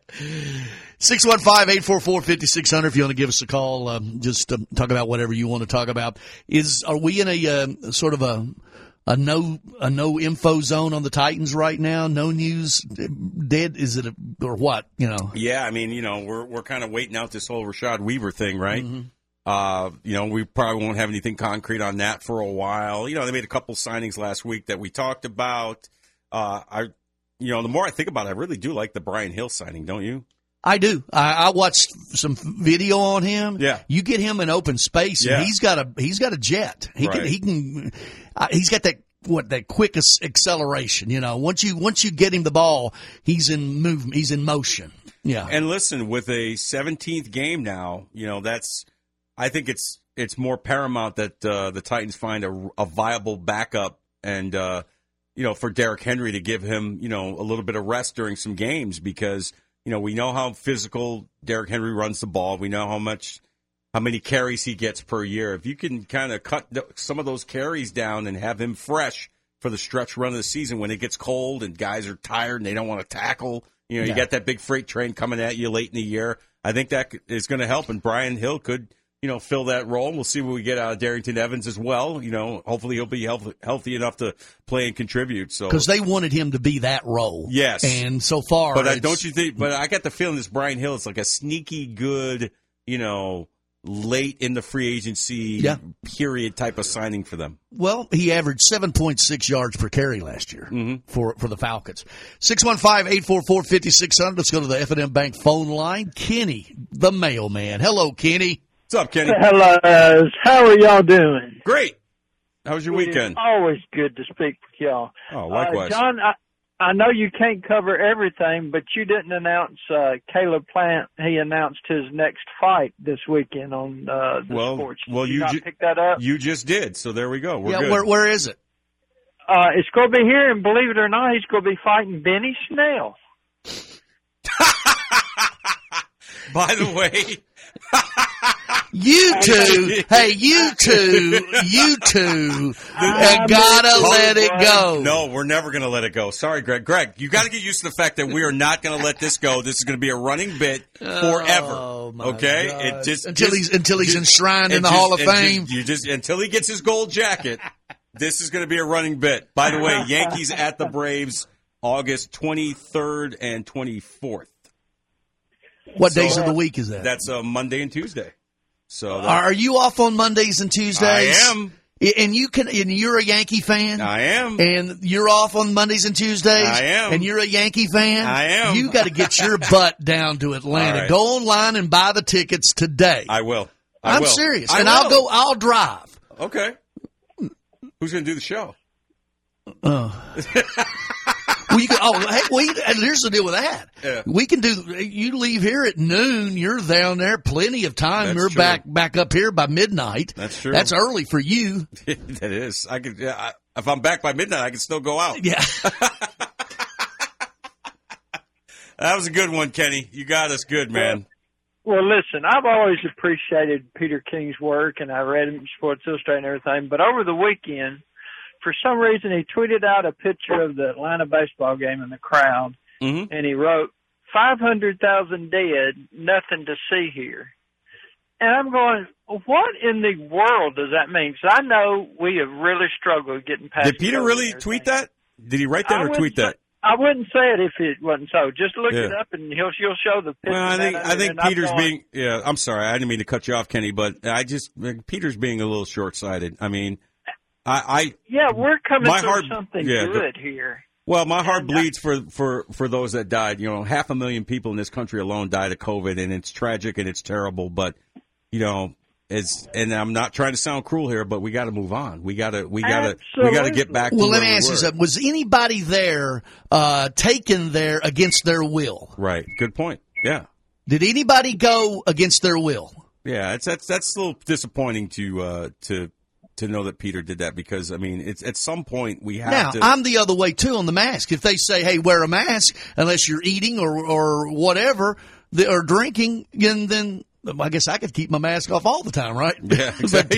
six one five, eight four four, five six zero zero if you want to give us a call. Um, just um, talk about whatever you want to talk about. Is Are we in a uh, sort of a a no a no info zone on the Titans right now? No news? Dead? Is it a, or what? You know? Yeah, I mean, you know, we're we're kind of waiting out this whole Rashad Weaver thing, right? Mm-hmm. Uh, you know, we probably won't have anything concrete on that for a while. You know, they made a couple signings last week that we talked about. Uh, I, you know, the more I think about it, I really do like the Brian Hill signing, don't you? I do. I, I watched some video on him. Yeah. You get him in open space, and Yeah. he's got a he's got a jet. He Right. can he can uh, he's got that what that quick ac- acceleration. You know, once you once you get him the ball, he's in movement. He's in motion. Yeah. And listen, with a seventeenth game now, you know, that's, I think it's it's more paramount that uh, the Titans find a, a viable backup and, uh, you know, for Derrick Henry to give him, you know, a little bit of rest during some games because, you know, we know how physical Derrick Henry runs the ball. We know how much, how many carries he gets per year. If you can kind of cut th- some of those carries down and have him fresh for the stretch run of the season when it gets cold and guys are tired and they don't want to tackle, you know, Yeah. you got that big freight train coming at you late in the year. I think that is going to help, and Brian Hill could, you know, fill that role. We'll see what we get out of Darrington Evans as well. You know, hopefully he'll be healthy, healthy enough to play and contribute. So Because they wanted him to be that role. Yes. And so far, But uh, it's- don't you think? But I got the feeling this Brian Hill is like a sneaky good, you know, late in the free agency Yeah. period type of signing for them. Well, he averaged seven point six yards per carry last year Mm-hmm. for, for the Falcons. six one five, eight four four, five six zero zero. Let's go to the F and M Bank phone line. Kenny, the mailman. Hello, Kenny. What's up, Kenny? Hello, how are y'all doing? Great. How was your It is weekend? always good to speak with y'all. Oh, likewise. Uh, John, I, I know you can't cover everything, but you didn't announce uh, Caleb Plant. He announced his next fight this weekend on uh, the well, sports. Did well, you, you not ju- pick that up? You just did, so there we go. We're yeah, good. where where is it? Uh, it's going to be here, and believe it or not, he's going to be fighting Benny Snell. By the way, You two, hey, you two, you two, uh, gotta let it go. No, we're never going to let it go. Sorry, Greg. Greg, you got to get used to the fact that we are not going to let this go. This is going to be a running bit forever. Oh, my okay, God. it just until just- he's until he's just- enshrined in and the just- Hall of and just- Fame. you just until he gets his gold jacket. This is going to be a running bit. By the way, Yankees at the Braves, August twenty-third and twenty-fourth. What So, days of the week is that? That's a Monday and Tuesday. So that, Are you off on Mondays and Tuesdays? I am. And you can, and you're a Yankee fan. I am. And you're off on Mondays and Tuesdays. I am. And you're a Yankee fan. I am. You got to get your butt down to Atlanta. All right. Go online and buy the tickets today. I will. I I'm will. serious, I and will. I'll go. I'll drive. Okay. Who's going to do the show? Uh. Well, you can, oh, hey, we, and here's the deal with that. Yeah. We can do. You leave here at noon. You're down there. Plenty of time. That's you're true. back back up here by midnight. That's true. That's early for you. That is. I could. Yeah, I, if I'm back by midnight, I can still go out. Yeah. That was a good one, Kenny. You got us good, man. Well, listen, I've always appreciated Peter King's work, and I read him in Sports Illustrated and everything. But over the weekend, for some reason, he tweeted out a picture of the Atlanta baseball game in the crowd, mm-hmm. and he wrote, five hundred thousand dead, nothing to see here. And I'm going, what in the world does that mean? Because I know we have really struggled getting past Did Peter really tweet that? Did he write that I or tweet that? Say, I wouldn't say it if it wasn't so. Just look Yeah. it up, and he'll he'll show the picture. Well, I think of it, I think and I'm Peter's going, being. Yeah, I'm sorry. I didn't mean to cut you off, Kenny, but I just Peter's being a little short-sighted. I mean, I. I yeah, we're coming my through heart, something yeah, good here. Well, my heart And, bleeds for, for, for those that died. You know, half a million people in this country alone died of COVID, and it's tragic and it's terrible. But you know, it's and I'm not trying to sound cruel here, but we got to move on. We got to we got to we got to get back. Well, to let where me we ask you were. something. Was anybody there uh, taken there against their will? Right. Good point. Yeah. Did anybody go against their will? Yeah, it's that's that's a little disappointing to uh, to to know that Peter did that because I mean, it's at some point we have Now, to. I'm the other way too on the mask. If they say, "Hey, wear a mask unless you're eating or or whatever the, or drinking," then then I guess I could keep my mask off all the time, right? Yeah, exactly.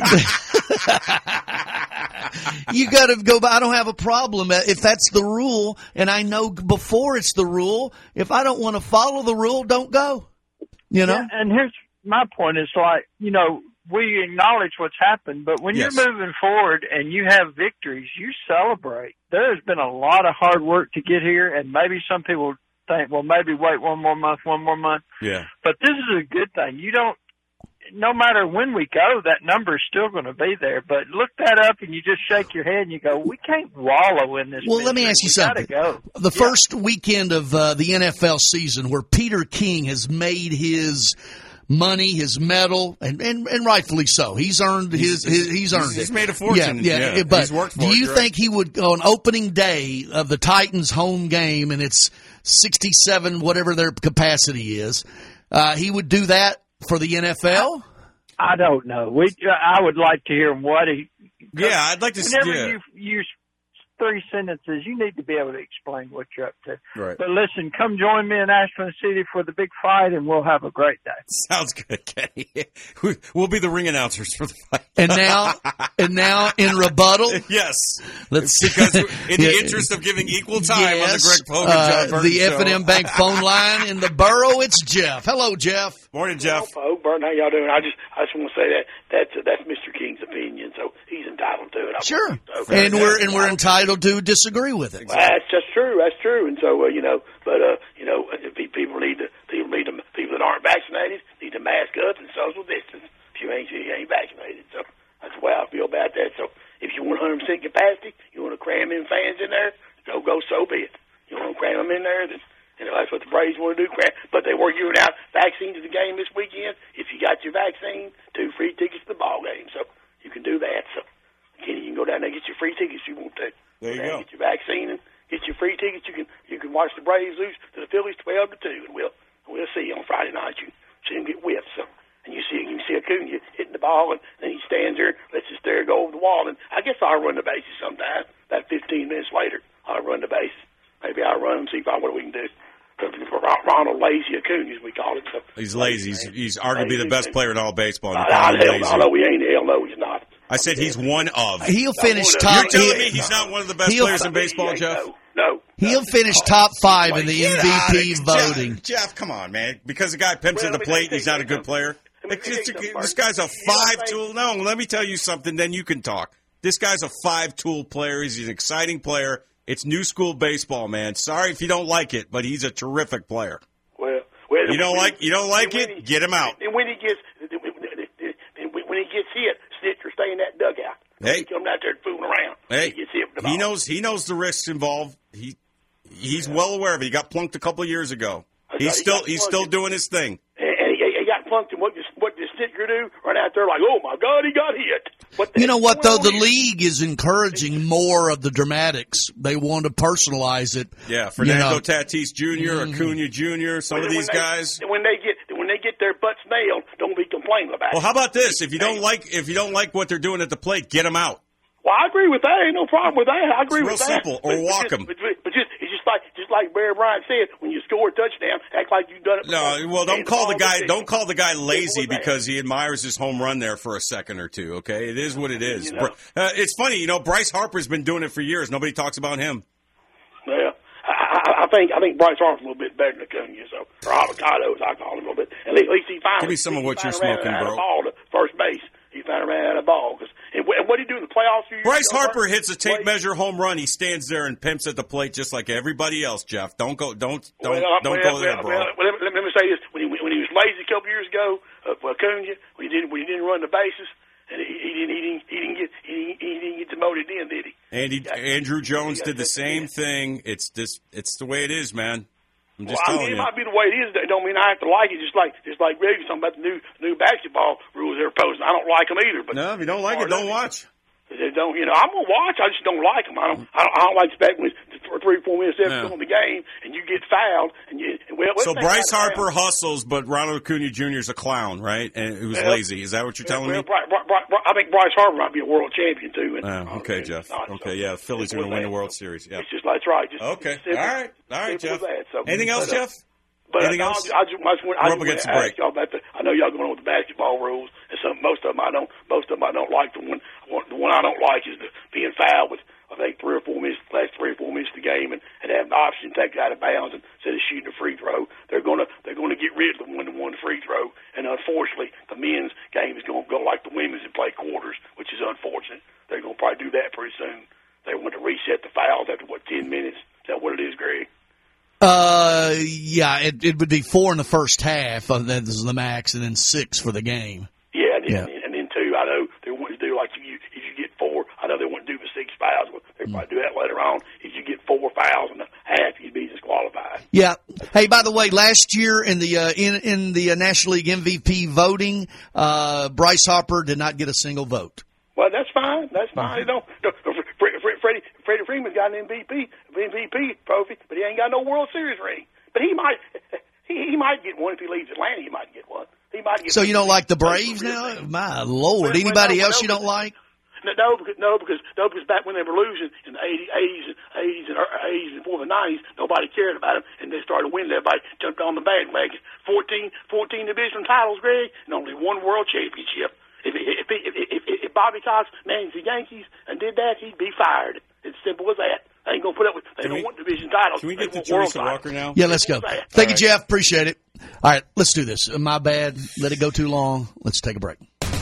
You got to go by. I don't have a problem if that's the rule, and I know before it's the rule. If I don't want to follow the rule, don't go. You know. Yeah, and here's my point: is like you know we acknowledge what's happened, but when Yes. you're moving forward and you have victories, you celebrate. There has been a lot of hard work to get here, and maybe some people think, well, maybe wait one more month, one more month. Yeah. But this is a good thing. You don't. No matter when we go, that number is still going to be there. But look that up, and you just shake your head, and you go, "We can't wallow in this." Well, let me misery. ask you We something. gotta go. The first weekend of uh, the N F L season, where Peter King has made his money, his medal, and, and, and rightfully so. He's earned his, his he's earned he's, it. He's made a fortune. Yeah, yeah. yeah. But he's worked for do it, you you're think he would, on opening day of the Titans' home game, and it's sixty-seven, whatever their capacity is, uh, he would do that for the N F L? I don't know. We, I would like to hear what he. Yeah, I'd like to see- Whenever yeah. you use three sentences, you need to be able to explain what you're up to. Right. But listen, come join me in Ashland City for the big fight, and we'll have a great day. Sounds good, Kenny. We'll be the ring announcers for the fight. And now, and now in rebuttal, yes, let's because in the Yeah. interest of giving equal time on the Yes, Greg Pogue and John uh, Burton the show. F and M Bank phone line in the borough. It's Jeff. Hello, Jeff. Morning, Jeff. Oh, Burton, how y'all doing? I just, I just want to say that that's that's Mister King's opinion, so he's entitled to it. I Sure. Okay. And we're and we're entitled to disagree with it. Well, that's just true. That's true. And so, uh, you know, but uh, you know, pe- people need to people need to people that aren't vaccinated need to mask up and social distance. If you ain't you ain't vaccinated, so that's the way I feel about that. So, if you want one hundred percent capacity, you want to cram in fans in there, go go so be it. You want to cram them in there, then you know that's what the Braves want to do. Cram, but they were giving out vaccines to the game this weekend. If you got your vaccine, two free tickets to the ball game, so you can do that. So, Kenny, you can go down there and get your free tickets if you want to. There you Go go. Get your vaccine and get your free tickets. You can you can watch the Braves lose to the Phillies twelve to two, and we'll we'll see on Friday night. You see them get whipped. So, and you see you see Acuna hitting the ball, and then he stands there, lets his stare go over the wall. And I guess I'll run the bases sometime. About fifteen minutes later, I'll run the bases. Maybe I'll run and see if I, what we can do. For Ronald Lazy Acuna, as we call it. So, He's lazy. He's, he's arguably the best player in all baseball. You I, call I, him hell, lazy. I know he ain't. Hell no, he's not. I said he's one of. He'll finish You're top. You're telling he- me he's not one of the best he'll- players in baseball, Jeff? No. He'll finish top five in the Get M out V P of- voting. Jeff, Jeff, come on, man. Because the guy pimps Well, at the let me plate, tell you he's not a something. good player. Let me It's tell you just- something, this Bert. guy's a You know what I'm five-tool. No, let me tell you something, then you can talk. This guy's a five-tool player. He's an exciting player. It's new school baseball, man. Sorry if you don't like it, but he's a terrific player. Well, well, You don't when like you don't like when he- it? Get him out. And when he gets when he gets hit, Stitcher stay in that dugout. Hey. He come out there fooling around. Hey, He gets hit with the he ball. knows he knows the risks involved. He he's well aware of it. He got plunked a couple of years ago. He He's still got he's plunked. still doing his thing. And, and he, he got plunked. And what does what does Stitcher do? Run out there like, oh my God, he got hit. What the You know heck's what, going though? on The here? league is encouraging more of the dramatics. They want to personalize it. Yeah, Fernando you know. Tatis Junior, Mhm. Acuna Junior, some When- of when these they- guys. when they get when they get their butts nailed, don't be complaining about Well, it. how about this? If you don't like if you don't like what they're doing at the plate, get them out. Well, I agree with that. Ain't no problem with that. I agree It's with real that. simple. Or But- walk but 'em. But, but, but just it's just like just like Barry Bryant said, when you score a touchdown, act like you've done it. No, before. well, don't And call the all guy. this- Don't call the guy lazy Simple as that. because he admires his home run there for a second or two. Okay, it is what it is. You know. Uh, it's funny, you know. Bryce Harper's been doing it for years. Nobody talks about him. Yeah, I, I, I think I think Bryce Harper's a little bit better than Acuna, so or avocados, I call him a little bit. At least, at least he finally Give me some of he what you're finally ran smoking, out of bro. Ball to first base. He finally ran out of ball. Cause, and, what, and what did he do in the playoffs? a few years Bryce ago? Harper hits a tape Well, measure home run. He stands there and pimps at the plate just like everybody else. Jeff, don't go. Don't don't Well, don't well, go there, well, bro. Well, well, let, me, let me say this: when he when he was lazy a couple years ago uh, for Acuna, when he didn't when he didn't run the bases, and he, he didn't he didn't he didn't get he didn't, he didn't get demoted then, did he? Andy Andrew Jones got did the that same thing. It's this. It's the way it is, man. I'm just well, I telling mean, it you. might be the way it is. That don't mean I have to like it. Just like just like Greg was talking about the new new basketball rules they're posing. I don't like them either. But No, if you don't like it, don't watch. They don't, you know. I'm gonna watch. I just don't like them. I don't. I don't, I don't like the fact when it's th- three, four minutes left Yeah. in the game and you get fouled and you. Well, let's So think Bryce about it Harper now. hustles, but Ronald Acuna Junior is a clown, right? And it was Well, lazy. Is that what you're telling well, me? Bri- Bri- Bri- Bri- I think Bryce Harper might be a world champion too. And, Oh, okay, Jeff. Okay, yeah, the Phillies are going to win the World Series. Yeah. It's just like that's right. Just, Okay. just simple- All right. All right, simple Jeff. as that. So, Anything else, but, uh, Jeff? But Anything uh, else? I just, I just, I just We're up against the wanna break. ask y'all about the. I know y'all going with the basketball rules, and some most of them I don't. Most of them I don't like. The one, one the one I don't like is the being fouled with I think three or four minutes, last three or four minutes of the game, and, and having the option to take it out of bounds instead of shooting a free throw. They're gonna they're gonna get rid of the one to one free throw, and unfortunately, the men's game is gonna go like the women's and play quarters, which is unfortunate. They're gonna probably do that pretty soon. They want to reset the fouls after what ten minutes. Is that what it is, Greg? Uh, yeah, it, it would be four in the first half, and then this is the max, and then six for the game. Yeah, and then, Yeah. and then two, I know they want to do like if you if you get four, I know they want to do the six fouls. But they probably do that later on. If you get four fouls in a half, you'd be disqualified. Yeah. Hey, by the way, last year in the uh, in in the uh, National League M V P voting, uh, Bryce Harper did not get a single vote. Well, that's fine. That's fine. Don't, don't, Freddie, Freddie, Freddie Freeman's got an M V P M V P trophy, but he ain't got no World Series ring. But he might he, he might get one if he leaves Atlanta. He might get one. He might get. So you don't one. like the Braves now? My Lord! Well, Anybody well, no, else no, you don't like? No, no, because no, because no, because back when they were losing in the eighties, eighties, and eighties, and eighties, and before the nineties, nobody cared about them, and they started winning. Everybody jumped on the bandwagon. Fourteen, fourteen division titles, Greg, and only one World Championship. If if if, if, if, if Bobby Cox managed the Yankees and did that, he'd be fired. It's simple as that. They ain't gonna put up with. They Can don't we- want division titles. Can we They get to want world Teresa titles. Walker now? Yeah, let's go. Simple as that. Thank you, Jeff. Appreciate it. All right, let's do this. My bad. Let it go too long. Let's take a break.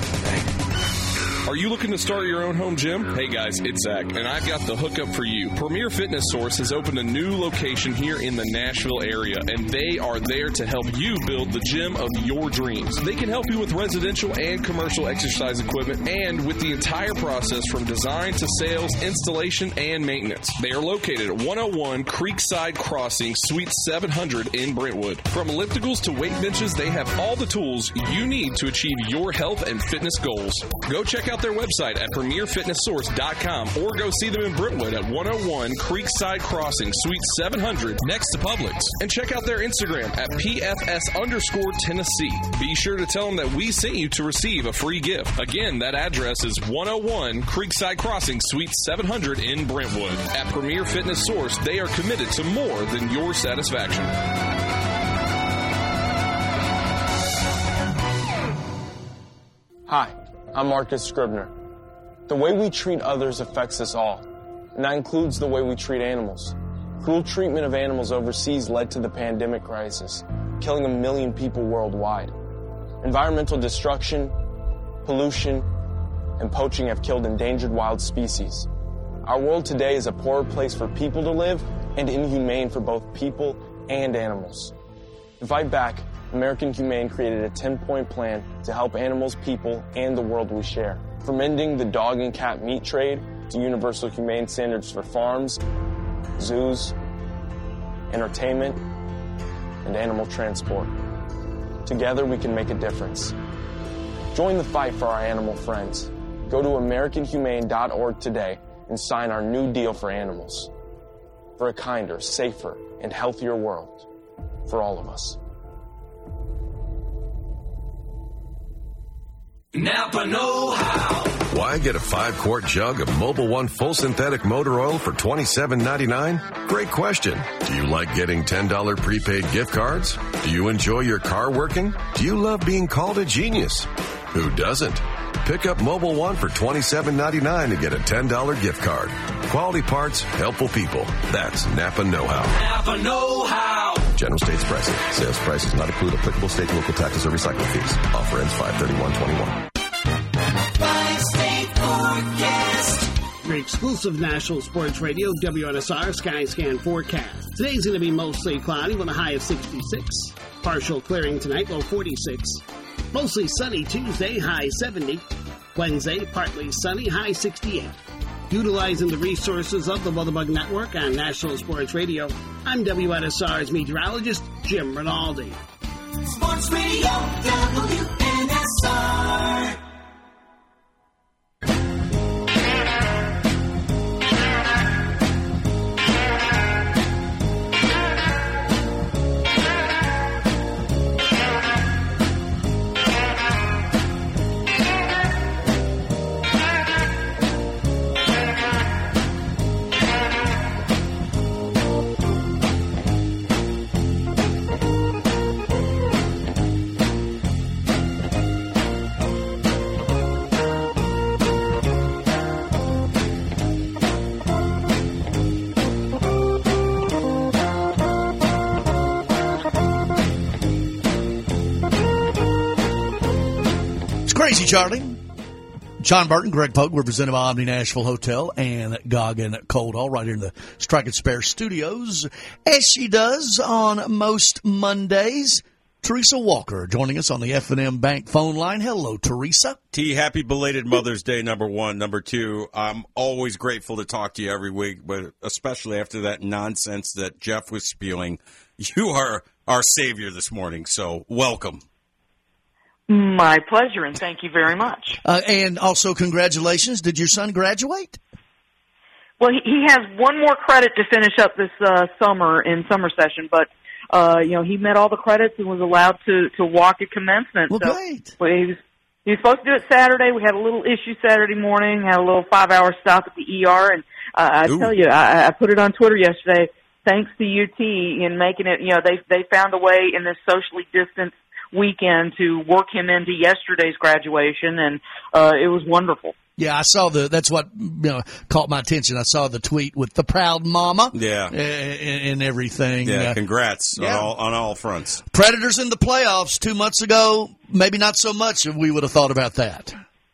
Are you looking to start your own home gym? Hey guys, it's Zach, and I've got the hookup for you. Premier Fitness Source has opened a new location here in the Nashville area, and they are there to help you build the gym of your dreams. They can help you with residential and commercial exercise equipment, and with the entire process from design to sales, installation, and maintenance. They are located at one oh one Creekside Crossing, Suite seven hundred in Brentwood. From ellipticals to weight benches, they have all the tools you need to achieve your health and fitness goals. Go check out their website at premier fitness source dot com or go see them in Brentwood at one oh one Creekside Crossing, Suite seven hundred, next to Publix. And check out their Instagram at P F S underscore Tennessee. Be sure to tell them that we sent you to receive a free gift. Again, that address is one oh one Creekside Crossing, Suite seven hundred in Brentwood. At Premier Fitness Source, they are committed to more than your satisfaction. Hi, I'm Marcus Scribner. The way we treat others affects us all, and that includes the way we treat animals. Cruel treatment of animals overseas led to the pandemic crisis, killing a million people worldwide. Environmental destruction, pollution, and poaching have killed endangered wild species. Our world today is a poorer place for people to live and inhumane for both people and animals. To fight back, American Humane created a ten-point plan to help animals, people, and the world we share. From ending the dog and cat meat trade to universal humane standards for farms, zoos, entertainment, and animal transport. Together we can make a difference. Join the fight for our animal friends. Go to american humane dot org today and sign our new deal for animals. For a kinder, safer, and healthier world. For all of us. Napa know-how. Why get a five-quart jug of Mobil One full synthetic motor oil for twenty-seven ninety-nine? Great question. Do you like getting ten dollars prepaid gift cards? Do you enjoy your car working? Do you love being called a genius? Who doesn't? Pick up Mobil One for twenty-seven ninety-nine to get a ten dollars gift card. Quality parts, helpful people. That's Napa know-how. Napa know-how. General States pricing. Sales prices not include applicable state and local taxes or recycling fees. Offer ends five thirty-one twenty-one. Five-state forecast. Your exclusive national sports radio, W N S R Skyscan forecast. Today's going to be mostly cloudy with a high of sixty-six. Partial clearing tonight, low forty-six. Mostly sunny Tuesday, high seventy. Wednesday, partly sunny, high sixty-eight. Utilizing the resources of the WeatherBug Network on National Sports Radio, I'm W N S R's meteorologist, Jim Rinaldi. Sports Radio, W N S R. Crazy Charlie. John Burton, Greg Pogue, represented by Omni Nashville Hotel and Goggin Cold Hall right here in the Strike and Spare studios. As she does on most Mondays, Teresa Walker joining us on the F and M Bank phone line. Hello, Teresa. T, happy belated Mother's Day, number one. Number two, I'm always grateful to talk to you every week, but especially after that nonsense that Jeff was spewing. You are our savior this morning, so welcome. My pleasure, and thank you very much. Uh, and also, congratulations. Did your son graduate? Well, he, he has one more credit to finish up this uh, summer in summer session, but uh, you know he met all the credits and was allowed to, to walk at commencement. Well, so, great. Well, he was he was supposed to do it Saturday. We had a little issue Saturday morning. Had a little five hour stop at the E R, and uh, I Ooh. tell you, I, I put it on Twitter yesterday. Thanks to U T in making it. You know, they they found a way in this socially distanced weekend to work him into yesterday's graduation, and uh, it was wonderful. Yeah, I saw the. That's what you know, caught my attention. I saw the tweet with the proud mama. Yeah, and, and everything. Yeah, uh, congrats yeah. on all on all fronts. Predators in the playoffs two months ago. Maybe not so much. We would have thought about that.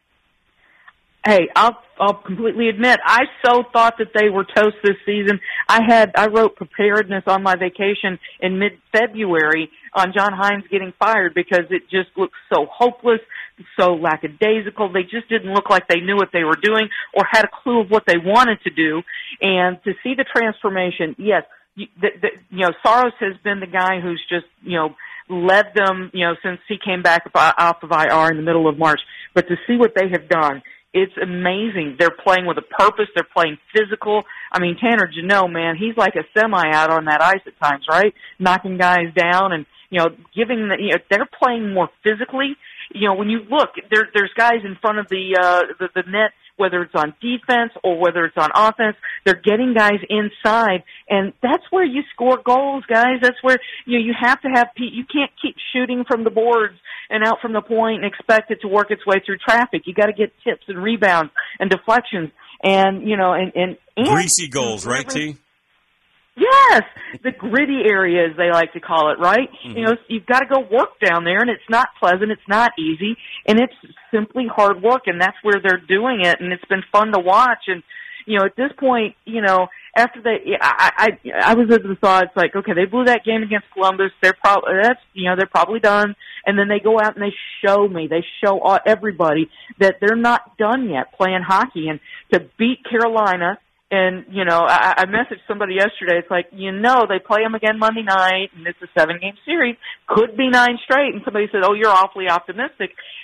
Hey, I'll I'll completely admit I so thought that they were toast this season. I had I wrote preparedness on my vacation in mid-February on John Hines getting fired because it just looked so hopeless, so lackadaisical. They just didn't look like they knew what they were doing or had a clue of what they wanted to do. And to see the transformation, yes, you, the, the, you know, Saros has been the guy who's just, you know, led them, you know, since he came back off of I R in the middle of March. But to see what they have done, it's amazing. They're playing with a purpose. They're playing physical. I mean, Tanner Janot, man, he's like a semi out on that ice at times, right? Knocking guys down and, you know, giving the, you know, they're playing more physically. You know, when you look, there, there's guys in front of the, uh, the, the net, whether it's on defense or whether it's on offense, they're getting guys inside, and that's where you score goals, guys. That's where, you know, you have to have, you can't keep shooting from the boards and out from the point and expect it to work its way through traffic. You got to get tips and rebounds and deflections, and, you know, and, and, and greasy goals, right, T? Yes, the gritty areas, they like to call it, right? Mm-hmm. You know, you've got to go work down there, and it's not pleasant, it's not easy, and it's simply hard work, and that's where they're doing it, and it's been fun to watch. And, you know, at this point, you know, after they, I, I, I was at the thought, it's like, okay, they blew that game against Columbus, they're probably, that's, you know, they're probably done, and then they go out and they show me, they show all, everybody that they're not done yet playing hockey, and to beat Carolina. And, you know, I, I messaged somebody yesterday. It's like, you know, they play them again Monday night, and it's a seven-game series. Could be nine straight. And somebody said, oh, you're awfully optimistic.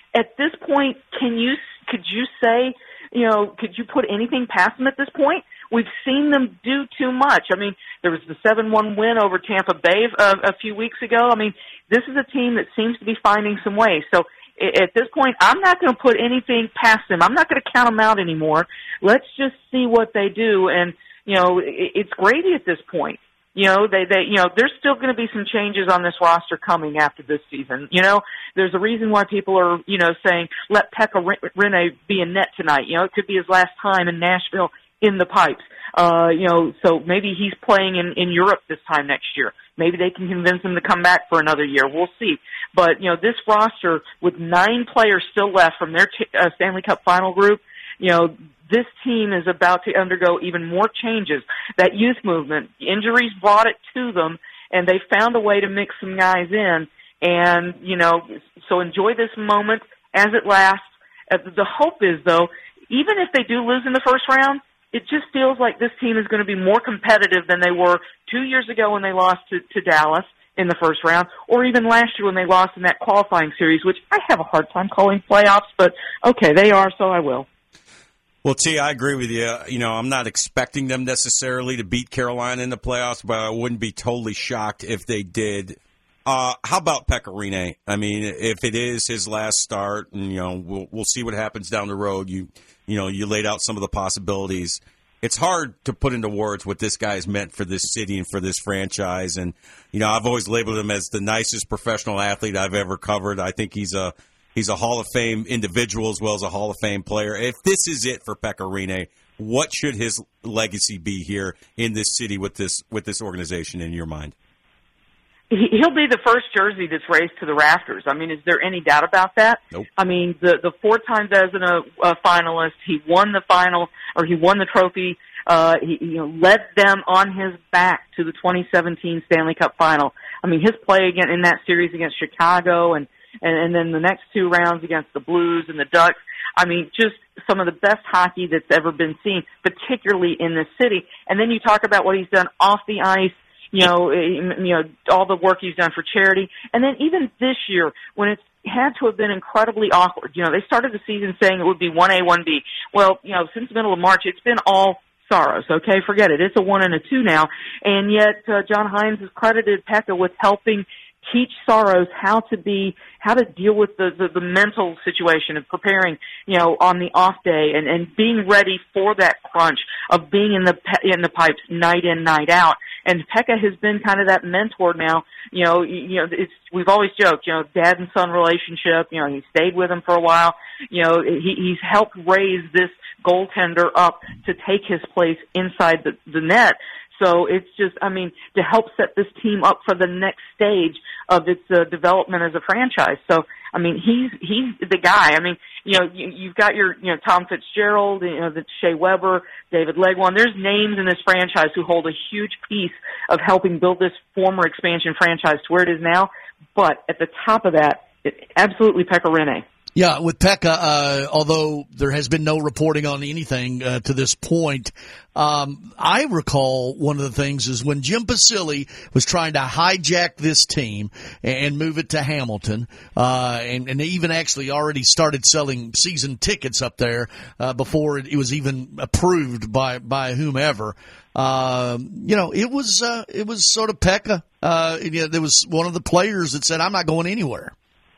at this point, can you could you say, you know, could you put anything past them at this point? We've seen them do too much. I mean, there was the seven one win over Tampa Bay a, a few weeks ago. I mean, this is a team that seems to be finding some ways. So at this point, I'm not going to put anything past them. I'm not going to count them out anymore. Let's just see what they do. And, you know, it's Grady at this point. You know, they, they, you know, there's still going to be some changes on this roster coming after this season. You know, there's a reason why people are, you know, saying, let Pekka Rinne be in net tonight. You know, it could be his last time in Nashville in the pipes. Uh, you know, so maybe he's playing in, in Europe this time next year. Maybe they can convince him to come back for another year. We'll see. But, you know, this roster with nine players still left from their t- uh, Stanley Cup final group, you know, this team is about to undergo even more changes. That youth movement, injuries brought it to them, and they found a way to mix some guys in. And, you know, so enjoy this moment as it lasts. Uh, the hope is, though, even if they do lose in the first round, it just feels like this team is going to be more competitive than they were two years ago when they lost to, to Dallas in the first round, or even last year when they lost in that qualifying series, which I have a hard time calling playoffs, but okay, they are, so I will. Well, T, I agree with you. You know, I'm not expecting them necessarily to beat Carolina in the playoffs, but I wouldn't be totally shocked if they did. Uh, how about Pekka Rinne? I mean, if it is his last start, and you know, we'll we'll see what happens down the road. You you know, you laid out some of the possibilities. It's hard to put into words what this guy's meant for this city and for this franchise. And you know, I've always labeled him as the nicest professional athlete I've ever covered. I think he's a He's a Hall of Fame individual as well as a Hall of Fame player. If this is it for Pekka Rinne, what should his legacy be here in this city with this with this organization in your mind? He'll be the first jersey that's raised to the rafters. I mean, is there any doubt about that? Nope. I mean, the the four times as a, a finalist, he won the final, or he won the trophy. Uh, he you know, led them on his back to the twenty seventeen Stanley Cup final. I mean, his play again in that series against Chicago and And, and then the next two rounds against the Blues and the Ducks. I mean, just some of the best hockey that's ever been seen, particularly in this city. And then you talk about what he's done off the ice, you know, you know, all the work he's done for charity. And then even this year, when it's had to have been incredibly awkward, you know, they started the season saying it would be one A, one B. Well, you know, since the middle of March, it's been all Saros, okay? Forget it. It's a one and a two now. And yet, uh, John Hynes has credited Pekka with helping teach Saros how to be, how to deal with the, the, the mental situation of preparing, you know, on the off day and, and being ready for that crunch of being in the, in the pipes night in, night out. And Pekka has been kind of that mentor now. You know, you know, it's, we've always joked, you know, dad and son relationship, you know, he stayed with him for a while. You know, he, he's helped raise this goaltender up to take his place inside the, the net. So it's just, I mean, to help set this team up for the next stage of its uh, development as a franchise. So, I mean, he's he's the guy. I mean, you know, you, you've got your, you know, Tom Fitzgerald, you know, the Shea Weber, David Legwand. There's names in this franchise who hold a huge piece of helping build this former expansion franchise to where it is now. But at the top of that, it, absolutely Pekka Rinne. Yeah, with Pekka, uh, although there has been no reporting on anything uh, to this point, um, I recall one of the things is when Jim Basile was trying to hijack this team and move it to Hamilton, uh, and, and they even actually already started selling season tickets up there uh, before it, it was even approved by by whomever. Uh, you know, it was uh, it was sort of Pekka. Uh, you know, there was one of the players that said, "I'm not going anywhere."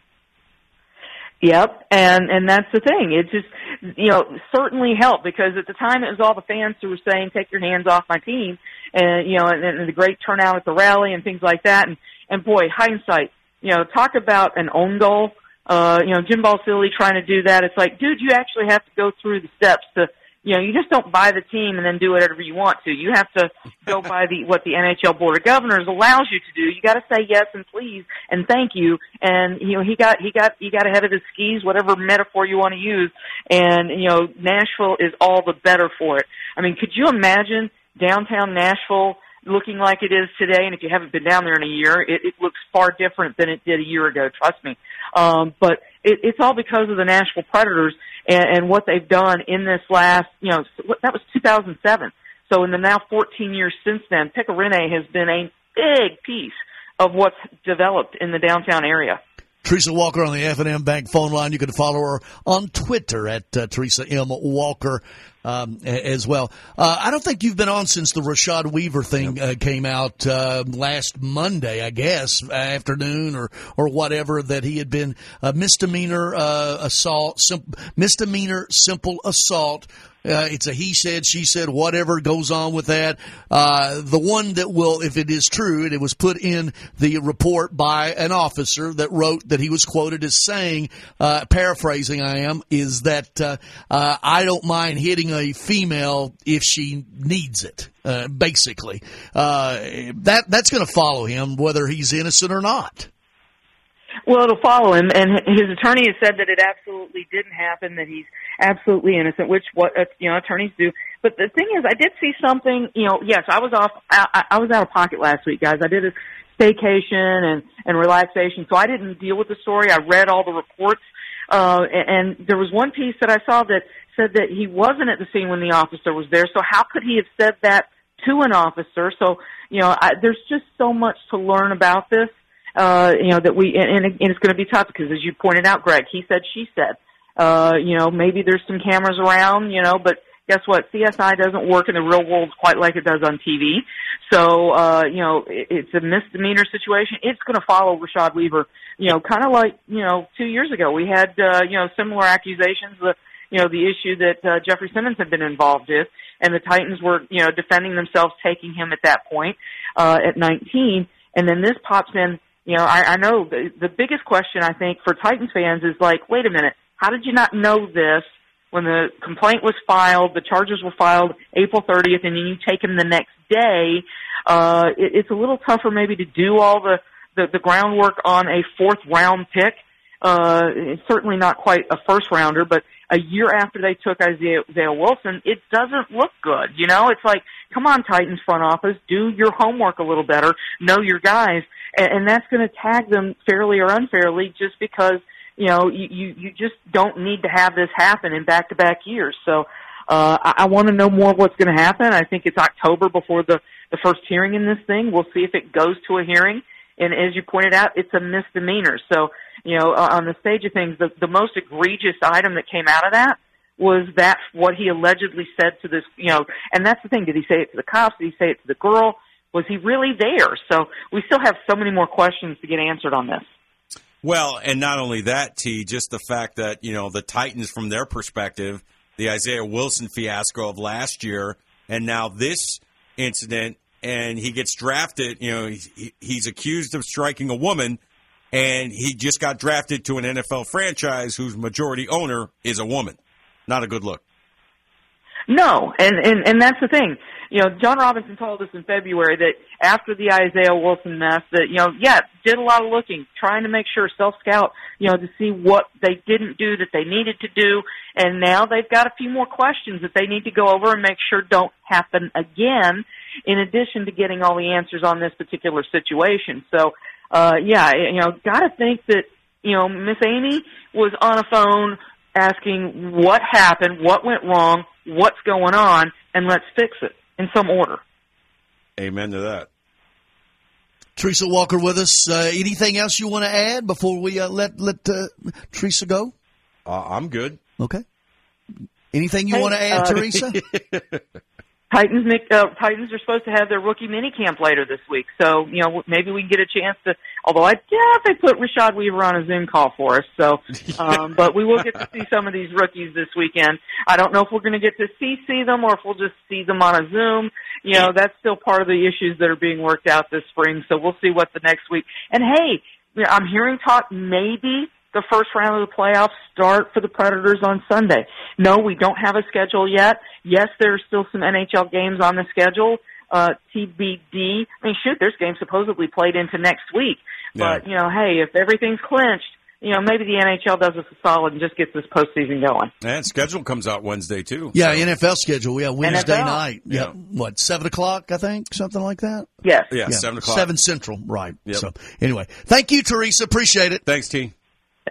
Yep, and and that's the thing. It just, you know, certainly helped because at the time it was all the fans who were saying, "Take your hands off my team," and you know, and, and the great turnout at the rally and things like that. And and boy, hindsight, you know, talk about an own goal. Uh, you know, Jim Basile trying to do that. It's like, dude, you actually have to go through the steps to. You know, you just don't buy the team and then do whatever you want to. You have to go by the what the N H L Board of Governors allows you to do. You got to say yes and please and thank you. And you know, he got he got he got ahead of his skis, whatever metaphor you want to use. And you know, Nashville is all the better for it. I mean, could you imagine downtown Nashville looking like it is today? And if you haven't been down there in a year, it, it looks far different than it did a year ago. Trust me. Um, but it, it's all because of the Nashville Predators. And, and what they've done in this last, you know, that was two thousand seven. So in the now fourteen years since then, Pekka Rinne has been a big piece of what's developed in the downtown area. Teresa Walker on the F and M Bank phone line. You can follow her on Twitter at uh, Teresa M. Walker um, as well. Uh, I don't think you've been on since the Rashad Weaver thing uh, came out uh, last Monday, I guess, afternoon or, or whatever, that he had been a misdemeanor uh, assault, sim- misdemeanor simple assault. Uh, it's a he said, she said, whatever goes on with that. Uh, the one that will, if it is true, and it was put in the report by an officer that wrote that he was quoted as saying, uh, paraphrasing I am, is that uh, uh, I don't mind hitting a female if she needs it, uh, basically. Uh, that that's going to follow him whether he's innocent or not. Well, it'll follow him, and his attorney has said that it absolutely didn't happen, that he's absolutely innocent, which what uh, you know attorneys do. But the thing is, I did see something. You know, yes, I was off. I, I was out of pocket last week, guys. I did a staycation and and relaxation, so I didn't deal with the story. I read all the reports, uh, and, and there was one piece that I saw that said that he wasn't at the scene when the officer was there. So how could he have said that to an officer? So you know, I, there's just so much to learn about this. Uh, you know, that we, and, and it's going to be tough because, as you pointed out, Greg, he said, she said, uh, you know, maybe there's some cameras around, you know, but guess what? C S I doesn't work in the real world quite like it does on T V. So, uh, you know, it, it's a misdemeanor situation. It's going to follow Rashad Weaver, you know, kind of like, you know, two years ago we had, uh, you know, similar accusations, the, you know, the issue that, uh, Jeffrey Simmons had been involved with, and the Titans were, you know, defending themselves, taking him at that point, uh, at nineteen. And then this pops in. You know, I, I know the, the biggest question, I think, for Titans fans is like, wait a minute, how did you not know this when the complaint was filed, the charges were filed April thirtieth, and then you take them the next day? Uh, it, it's a little tougher maybe to do all the, the, the groundwork on a fourth-round pick. Uh, it's certainly not quite a first-rounder, but a year after they took Isaiah, Isaiah Wilson, it doesn't look good. You know, it's like, come on, Titans front office, do your homework a little better, know your guys. And that's going to tag them fairly or unfairly just because, you know, you, you, you just don't need to have this happen in back-to-back years. So uh, I, I want to know more of what's going to happen. I think it's October before the, the first hearing in this thing. We'll see if it goes to a hearing. And as you pointed out, it's a misdemeanor. So, you know, on the stage of things, the, the most egregious item that came out of that was that what he allegedly said to this, you know, and that's the thing. Did he say it to the cops? Did he say it to the girl? Was he really there? So we still have so many more questions to get answered on this. Well, and not only that, T, just the fact that, you know, the Titans, from their perspective, the Isaiah Wilson fiasco of last year, and now this incident, and he gets drafted, you know, he's, he's accused of striking a woman, and he just got drafted to an N F L franchise whose majority owner is a woman. Not a good look. No, and, and, and that's the thing. You know, John Robinson told us in February that after the Isaiah Wilson mess that, you know, yeah, did a lot of looking, trying to make sure, self-scout, you know, to see what they didn't do that they needed to do. And now they've got a few more questions that they need to go over and make sure don't happen again, in addition to getting all the answers on this particular situation. So, uh, yeah, you know, got to think that, you know, Miss Amy was on a phone asking what happened, what went wrong, what's going on, and let's fix it in some order. Amen to that. Teresa Walker with us. Uh, anything else you want to add before we uh, let let uh, Teresa go? Uh, I'm good. Okay. Anything you Hey, want to add, uh, Teresa? Titans make, uh, Titans are supposed to have their rookie mini camp later this week, so you know maybe we can get a chance to. Although I doubt they put Rashad Weaver on a Zoom call for us, so um, but we will get to see some of these rookies this weekend. I don't know if we're going to get to see see them or if we'll just see them on a Zoom. You know, that's still part of the issues that are being worked out this spring. So we'll see what the next week. And hey, I'm hearing talk maybe the first round of the playoffs start for the Predators on Sunday. No, we don't have a schedule yet. Yes, there are still some N H L games on the schedule. Uh, T B D. I mean, shoot, there's games supposedly played into next week. Yeah. But, you know, hey, if everything's clinched, you know, maybe the N H L does us a solid and just gets this postseason going. And schedule comes out Wednesday, too. Yeah, so. N F L schedule. Yeah, Wednesday N F L. night. Yeah. yeah. What, seven o'clock, I think? Something like that? Yes. Yeah, yeah. seven o'clock. seven Central, right. Yep. So, anyway, thank you, Teresa. Appreciate it. Thanks, T.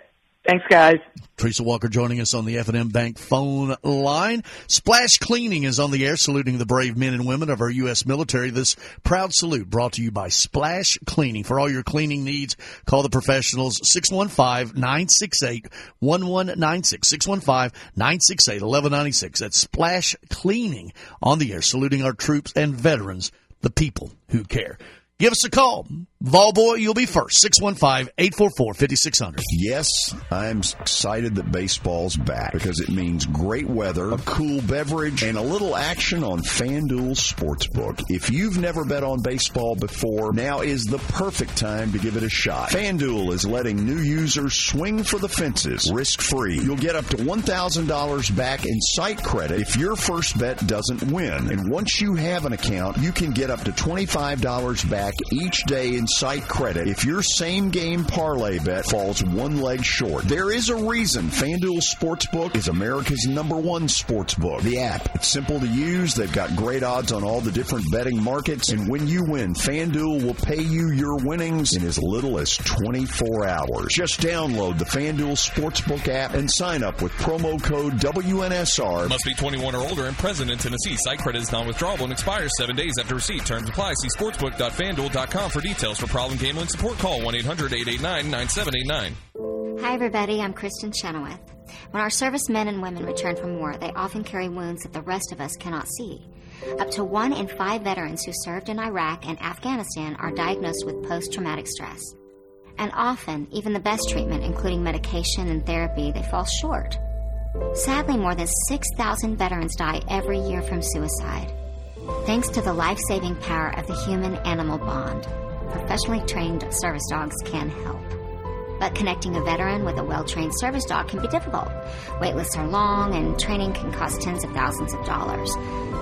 Thanks, guys. Teresa Walker joining us on the F and M Bank phone line. Splash Cleaning is on the air, saluting the brave men and women of our U S military. This proud salute brought to you by Splash Cleaning. For all your cleaning needs, call the professionals, six one five, nine six eight, one one nine six, six one five, nine six eight, one one nine six. That's Splash Cleaning on the air, saluting our troops and veterans, the people who care. Give us a call. Volboy, you'll be first. six one five, eight four four, five six zero zero. Yes, I'm excited that baseball's back because it means great weather, a cool beverage, and a little action on FanDuel Sportsbook. If you've never bet on baseball before, now is the perfect time to give it a shot. FanDuel is letting new users swing for the fences, risk-free. You'll get up to one thousand dollars back in site credit if your first bet doesn't win. And once you have an account, you can get up to twenty-five dollars back each day in site credit if your same game parlay bet falls one leg short. There is a reason FanDuel Sportsbook is America's number one sportsbook. The app, it's simple to use. They've got great odds on all the different betting markets. And when you win, FanDuel will pay you your winnings in as little as twenty-four hours. Just download the FanDuel Sportsbook app and sign up with promo code W N S R. Must be twenty-one or older and present in Tennessee. Site credit is non-withdrawable and expires seven days after receipt. Terms apply. See sportsbook dot fanduel dot com for details. For problem gambling support, call one eight hundred, eight eight nine, nine seven eight nine. Hi, everybody. I'm Kristen Chenoweth. When our servicemen and women return from war, they often carry wounds that the rest of us cannot see. Up to one in five veterans who served in Iraq and Afghanistan are diagnosed with post-traumatic stress. And often, even the best treatment, including medication and therapy, they fall short. Sadly, more than six thousand veterans die every year from suicide. Thanks to the life-saving power of the human-animal bond, professionally trained service dogs can help. But connecting a veteran with a well-trained service dog can be difficult. Wait lists are long, and training can cost tens of thousands of dollars.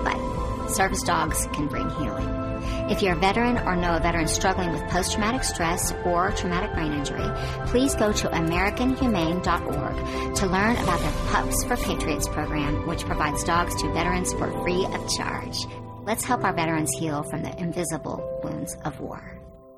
But service dogs can bring healing. If you're a veteran or know a veteran struggling with post-traumatic stress or traumatic brain injury, please go to American Humane dot org to learn about the Pups for Patriots program, which provides dogs to veterans for free of charge. Let's help our veterans heal from the invisible wounds of war.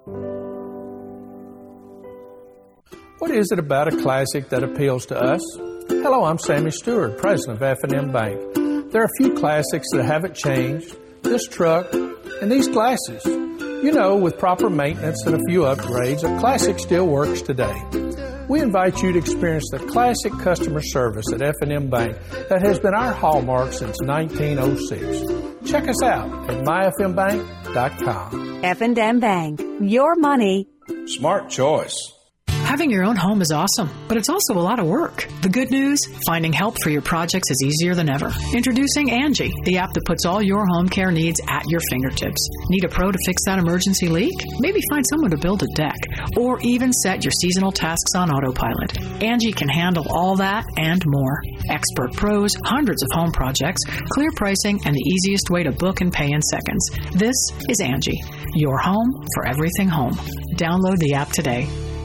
What is it about a classic that appeals to us? Hello, I'm Sammy Stewart, president of F and M Bank. There are a few classics that haven't changed. This truck and these glasses. You know, with proper maintenance and a few upgrades, a classic still works today. We invite you to experience the classic customer service at F and M Bank that has been our hallmark since nineteen oh six. Check us out at my f m bank dot com. F and M Bank, your money. Smart choice. Having your own home is awesome, but it's also a lot of work. The good news, finding help for your projects is easier than ever. Introducing Angie, the app that puts all your home care needs at your fingertips. Need a pro to fix that emergency leak? Maybe find someone to build a deck, or even set your seasonal tasks on autopilot. Angie can handle all that and more. Expert pros, hundreds of home projects, clear pricing, and the easiest way to book and pay in seconds. This is Angie, your home for everything home. Download the app today.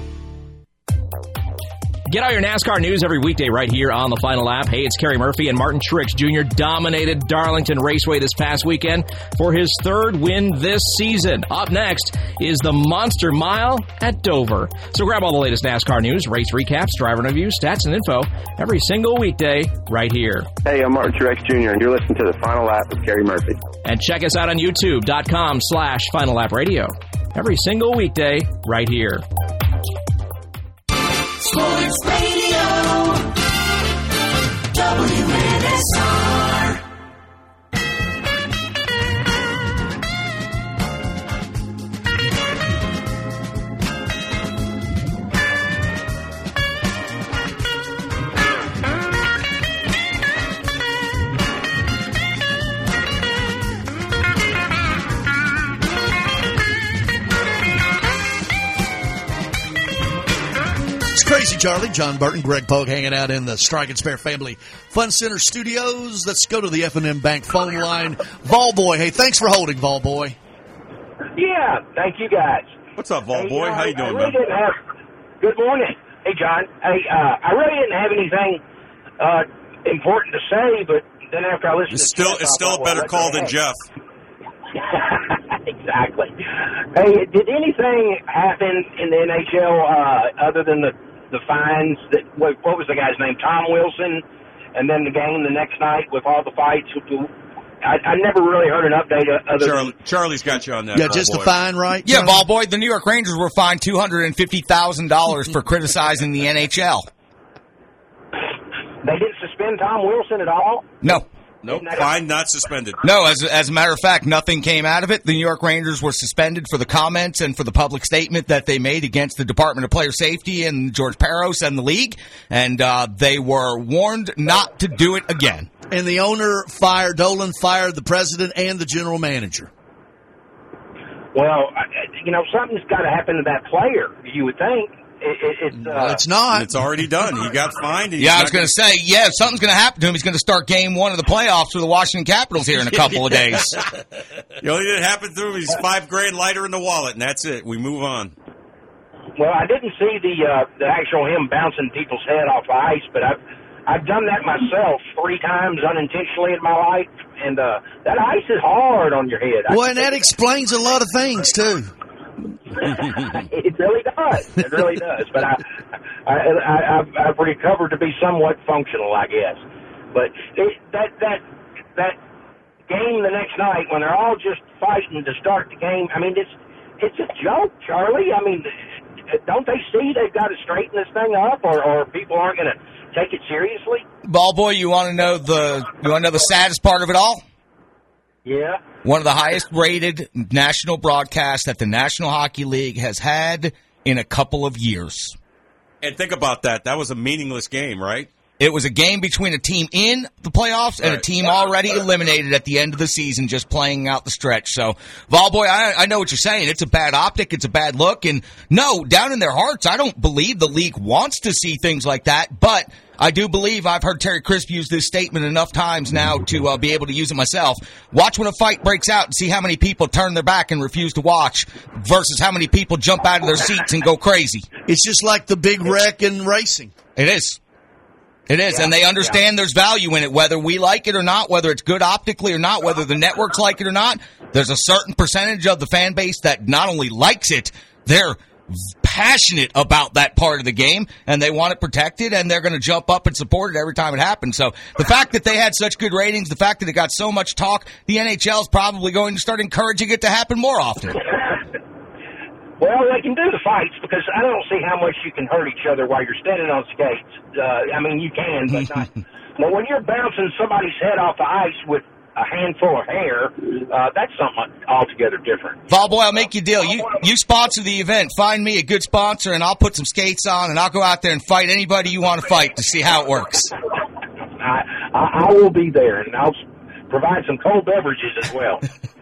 Get all your NASCAR news every weekday right here on the Final Lap. Hey, it's Kerry Murphy, and Martin Truex Junior dominated Darlington Raceway this past weekend for his third win this season. Up next is the Monster Mile at Dover. So grab all the latest NASCAR news, race recaps, driver reviews, stats, and info every single weekday right here. Hey, I'm Martin Truex Junior, and you're listening to the Final Lap with Kerry Murphy. And check us out on youtube.com slash Final Lap Radio every single weekday right here. Sports Radio, W N S R. Crazy Charlie, John Burton, Greg Pogue hanging out in the Strike and Spare Family Fun Center studios. Let's go to the F and M Bank phone line. Volboy, hey, thanks for holding, Volboy. Yeah, thank you guys. What's up, Volboy? Hey, How you I, doing, I really man? didn't have, good morning. Hey, John. Hey, uh, I really didn't have anything uh, important to say, but then after I listened It's to still, Jeff, it's I still thought, a better well, call what the than heck? Jeff. Exactly. Hey, did anything happen in the N H L uh, other than the the fines that what, what was the guy's name? Tom Wilson, and then the game the next night with all the fights. I, I never really heard an update other Charlie, than Charlie's got you on that. Yeah, just the fine, right? Yeah, ball boy. The New York Rangers were fined two hundred and fifty thousand dollars for criticizing the N H L. They didn't suspend Tom Wilson at all? No. Nope, fine, not suspended. No, as as a matter of fact, nothing came out of it. The New York Rangers were suspended for the comments and for the public statement that they made against the Department of Player Safety and George Peros and the league, and uh, they were warned not to do it again. And the owner fired, Dolan fired the president and the general manager. Well, you know, something's got to happen to that player, you would think. It, it, it's, uh, well, it's not. It's already done. He got fined. Yeah, I was going to say, yeah, if something's going to happen to him, he's going to start game one of the playoffs for the Washington Capitals here in a couple of days. The only thing that happened to him, he's five grand lighter in the wallet, and that's it. We move on. Well, I didn't see the uh, the actual him bouncing people's head off the ice, but I've I've done that myself three times unintentionally in my life, and uh, that ice is hard on your head. Well, and that explains a lot of things too. It really does. It really does. But I, I, I, I've, I've recovered to be somewhat functional, I guess. But it, that that that game the next night when they're all just fighting to start the game, I mean, it's it's a joke, Charlie. I mean, don't they see they've got to straighten this thing up, or, or people aren't going to take it seriously? Ball boy, you want to know the you want to know the saddest part of it all? Yeah. One of the highest rated national broadcasts that the National Hockey League has had in a couple of years. And think about that. That was a meaningless game, right? It was a game between a team in the playoffs and right. a team already eliminated at the end of the season, just playing out the stretch. So, Volboy, I, I know what you're saying. It's a bad optic. It's a bad look. And no, down in their hearts, I don't believe the league wants to see things like that. But I do believe I've heard Terry Crisp use this statement enough times now to uh, be able to use it myself. Watch when a fight breaks out and see how many people turn their back and refuse to watch versus how many people jump out of their seats and go crazy. It's just like the big wreck in racing. It is. It is, yeah, and they understand yeah. there's value in it, whether we like it or not, whether it's good optically or not, whether the networks like it or not. There's a certain percentage of the fan base that not only likes it, they're passionate about that part of the game, and they want it protected, and they're going to jump up and support it every time it happens. So the fact that they had such good ratings, the fact that it got so much talk, the N H L is probably going to start encouraging it to happen more often. Well, they can do the fights because I don't see how much you can hurt each other while you're standing on skates. Uh, I mean, you can, but not. But when you're bouncing somebody's head off the ice with a handful of hair, uh, that's something altogether different. Volboy, I'll make you a deal. You you sponsor the event. Find me a good sponsor, and I'll put some skates on, and I'll go out there and fight anybody you want to fight to see how it works. I, I, I will be there, and I'll provide some cold beverages as well.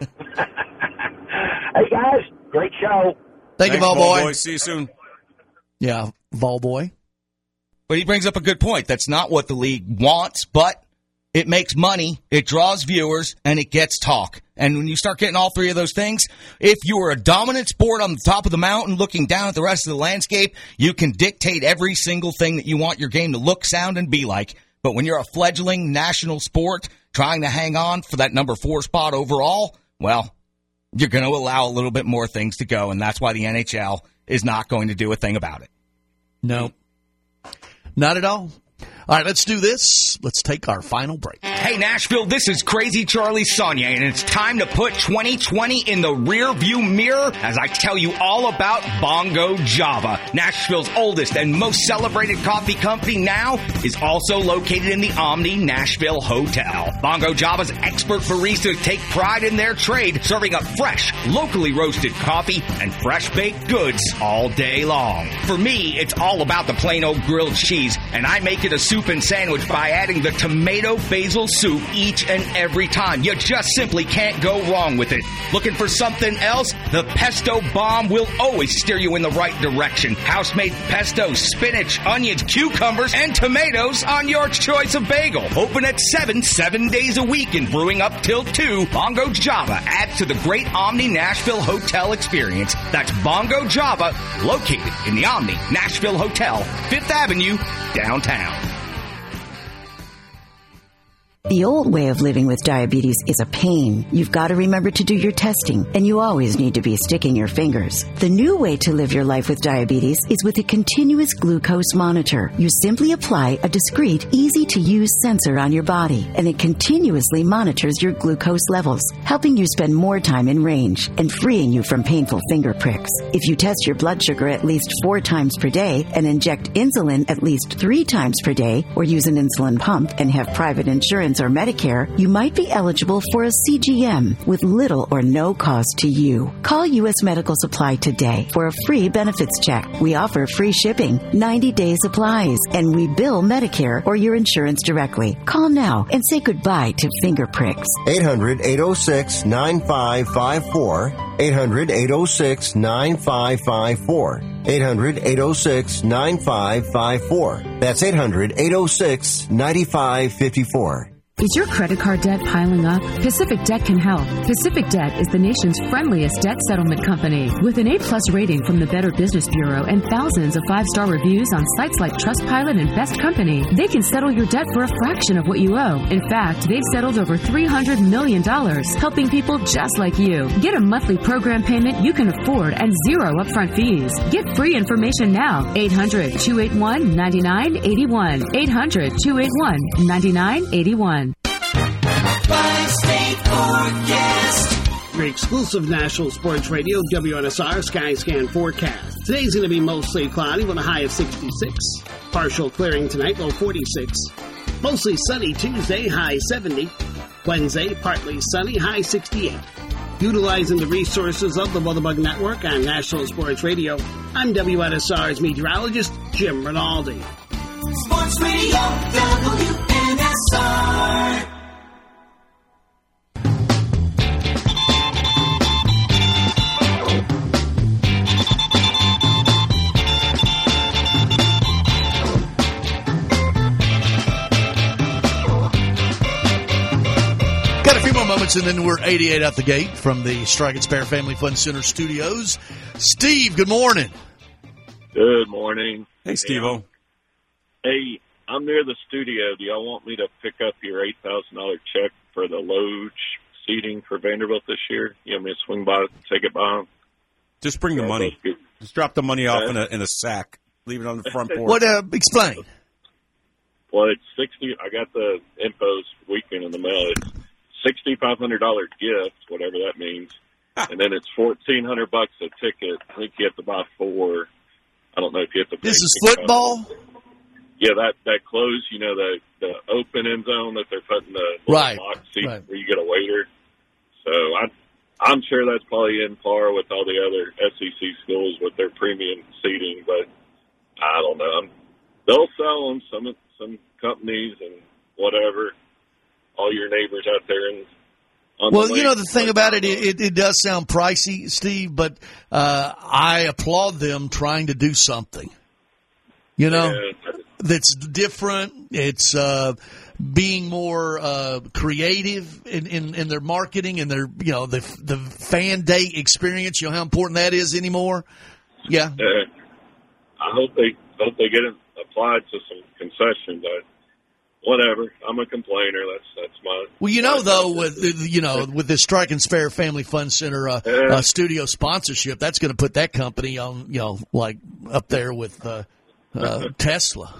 Hey, guys, great show. Thank Thanks, you, Volboy. Volboy. See you soon. Yeah, Volboy. But he brings up a good point. That's not what the league wants, but it makes money, it draws viewers, and it gets talk. And when you start getting all three of those things, if you are a dominant sport on the top of the mountain looking down at the rest of the landscape, you can dictate every single thing that you want your game to look, sound, and be like. But when you're a fledgling national sport trying to hang on for that number four spot overall, well, you're going to allow a little bit more things to go, and that's why the N H L is not going to do a thing about it. No. Not at all. All right, let's do this. Let's take our final break. Hey, Nashville, this is Crazy Charlie Saunier, and it's time to put twenty twenty in the rear-view mirror as I tell you all about Bongo Java. Nashville's oldest and most celebrated coffee company now is also located in the Omni Nashville Hotel. Bongo Java's expert baristas take pride in their trade, serving up fresh, locally roasted coffee and fresh-baked goods all day long. For me, it's all about the plain old grilled cheese, and I make it a soup and sandwich by adding the tomato basil soup each and every time. You just simply can't go wrong with it. Looking for something else? The Pesto Bomb will always steer you in the right direction. House-made pesto, spinach, onions, cucumbers, and tomatoes on your choice of bagel. Open at seven, seven days a week and brewing up till two. Bongo Java adds to the great Omni Nashville Hotel experience. That's Bongo Java, located in the Omni Nashville Hotel, Fifth Avenue, downtown. The old way of living with diabetes is a pain. You've got to remember to do your testing, and you always need to be sticking your fingers. The new way to live your life with diabetes is with a continuous glucose monitor. You simply apply a discreet, easy-to-use sensor on your body, and it continuously monitors your glucose levels, helping you spend more time in range and freeing you from painful finger pricks. If you test your blood sugar at least four times per day and inject insulin at least three times per day, or use an insulin pump and have private insurance or Medicare, you might be eligible for a C G M with little or no cost to you. Call U S Medical Supply today for a free benefits check. We offer free shipping, ninety-day supplies, and we bill Medicare or your insurance directly. Call now and say goodbye to finger pricks. eight hundred, eight oh six, nine five five four. eight hundred, eight oh six, nine five five four. eight hundred, eight oh six, nine five five four. That's eight hundred, eight oh six, nine five five four. Is your credit card debt piling up? Pacific Debt can help. Pacific Debt is the nation's friendliest debt settlement company. With an A-plus rating from the Better Business Bureau and thousands of five-star reviews on sites like Trustpilot and Best Company, they can settle your debt for a fraction of what you owe. In fact, they've settled over three hundred million dollars, helping people just like you. Get a monthly program payment you can afford and zero upfront fees. Get free information now. eight hundred, two eight one, nine nine eight one. eight hundred, two eight one, nine nine eight one. Five-state forecast. Your exclusive National Sports Radio W N S R Skyscan forecast. Today's going to be mostly cloudy with a high of sixty-six. Partial clearing tonight, low forty-six. Mostly sunny Tuesday, high seventy. Wednesday, partly sunny, high sixty-eight. Utilizing the resources of the WeatherBug Network on National Sports Radio, I'm W N S R's meteorologist, Jim Rinaldi. Sports Radio W N S R. Got a few more moments, and then we're eighty-eight out the gate from the Strike and Spare Family Fun Center studios. Steve, good morning. Good morning. Hey, Steve-O. Hey, I'm near the studio. Do y'all want me to pick up your eight thousand dollars check for the Loge seating for Vanderbilt this year? You want me to swing by, take it by them? Just bring the money. Just drop the money off in a in a sack. Leave it on the front porch. What? Uh, explain. Well, it's sixty. I got the infos weekend in the mail. It's sixty-five hundred dollars gift, whatever that means, and then it's fourteen hundred bucks a ticket. I think you have to buy four. I don't know if you have to. Pay this is football. Yeah, that that close. You know, the the open end zone that they're putting the right box seat right. where you get a waiter. So I. I'm sure that's probably in par with all the other S E C schools with their premium seating, but I don't know. I'm, they'll sell them, some some companies and whatever. All your neighbors out there. And on well, the you know, the thing about it, it, it does sound pricey, Steve, but uh, I applaud them trying to do something. You know, yeah. that's different. It's uh, being more uh, creative in, in, in their marketing and their, you know, the the fan day experience. You know how important that is anymore. Yeah. Uh, I hope they hope they get it applied to some concessions. I, whatever. I'm a complainer. That's that's my. Well, you know, though, with you know, with this Strike and Spare Family Fun Center uh, Yeah. uh, studio sponsorship, that's going to put that company on, you know, like up there with uh, uh, Tesla.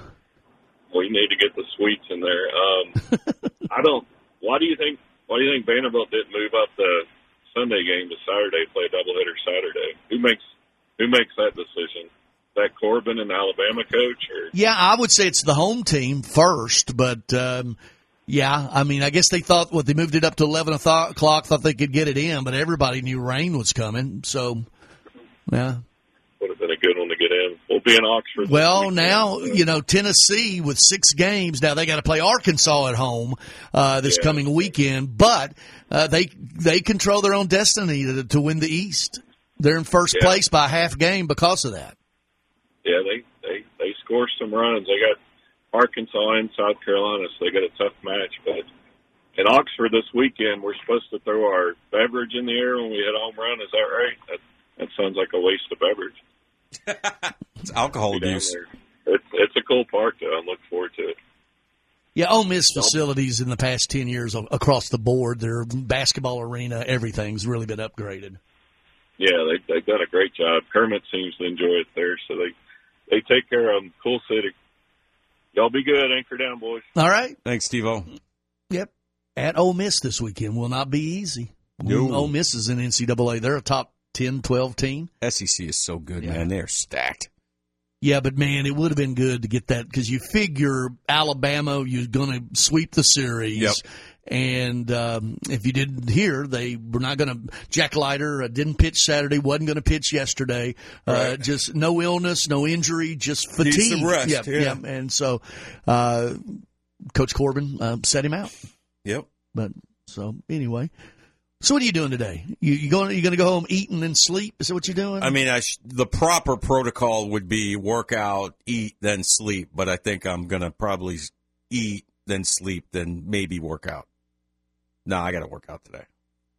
We need to get the suites in there. Um, I don't. Why do you think? Why do you think Vanderbilt didn't move up the Sunday game to Saturday? Play a doubleheader Saturday. Who makes Who makes that decision? Is that Corbin, an Alabama coach, or Yeah, I would say it's the home team first, but um, yeah, I mean, I guess they thought what they moved it up to eleven o'clock, thought they could get it in, but everybody knew rain was coming, so yeah. would have been a good one to get in? We'll be in Oxford. this Well, weekend. now, you know, Tennessee with six games. Now they got to play Arkansas at home uh, this Yeah. coming weekend, but uh, they they control their own destiny to, to win the East. They're in first Yeah. place by a half game because of that. Yeah, they, they, they score some runs. They got Arkansas and South Carolina, so they got a tough match. But in Oxford this weekend, we're supposed to throw our beverage in the air when we hit a home run. Is that right? That, that sounds like a waste of beverage. It's alcohol Be down abuse. there. It's, it's a cool park, though. I'm looking forward to it. Yeah, Ole Miss facilities in the past ten years across the board, their basketball arena, everything's really been upgraded. Yeah, they, they've done a great job. Kermit seems to enjoy it there, so they they take care of them. Cool city. Y'all be good. Anchor down, boys. All right. Thanks, Steve-O. Yep. At Ole Miss this weekend will not be easy. No. Ole Miss is in N C double A. They're a top ten, twelve team. S E C is so good, Yeah. man. They're stacked. Yeah, but, man, it would have been good to get that because you figure Alabama, you're going to sweep the series. Yep. And um, if you didn't hear, they were not going to – Jack Leiter uh, didn't pitch Saturday, wasn't going to pitch yesterday. Uh, Right. Just no illness, no injury, just fatigue. Needs some rest, Yep, yeah. yep. And so uh, Coach Corbin uh, set him out. Yep. But so, anyway. So what are you doing today? You, you going? You going to go home, eat, and then sleep? Is that what you're doing? I mean, I sh- the proper protocol would be work out, eat, then sleep. But I think I'm going to probably eat, then sleep, then maybe work out. No, I got to work out today.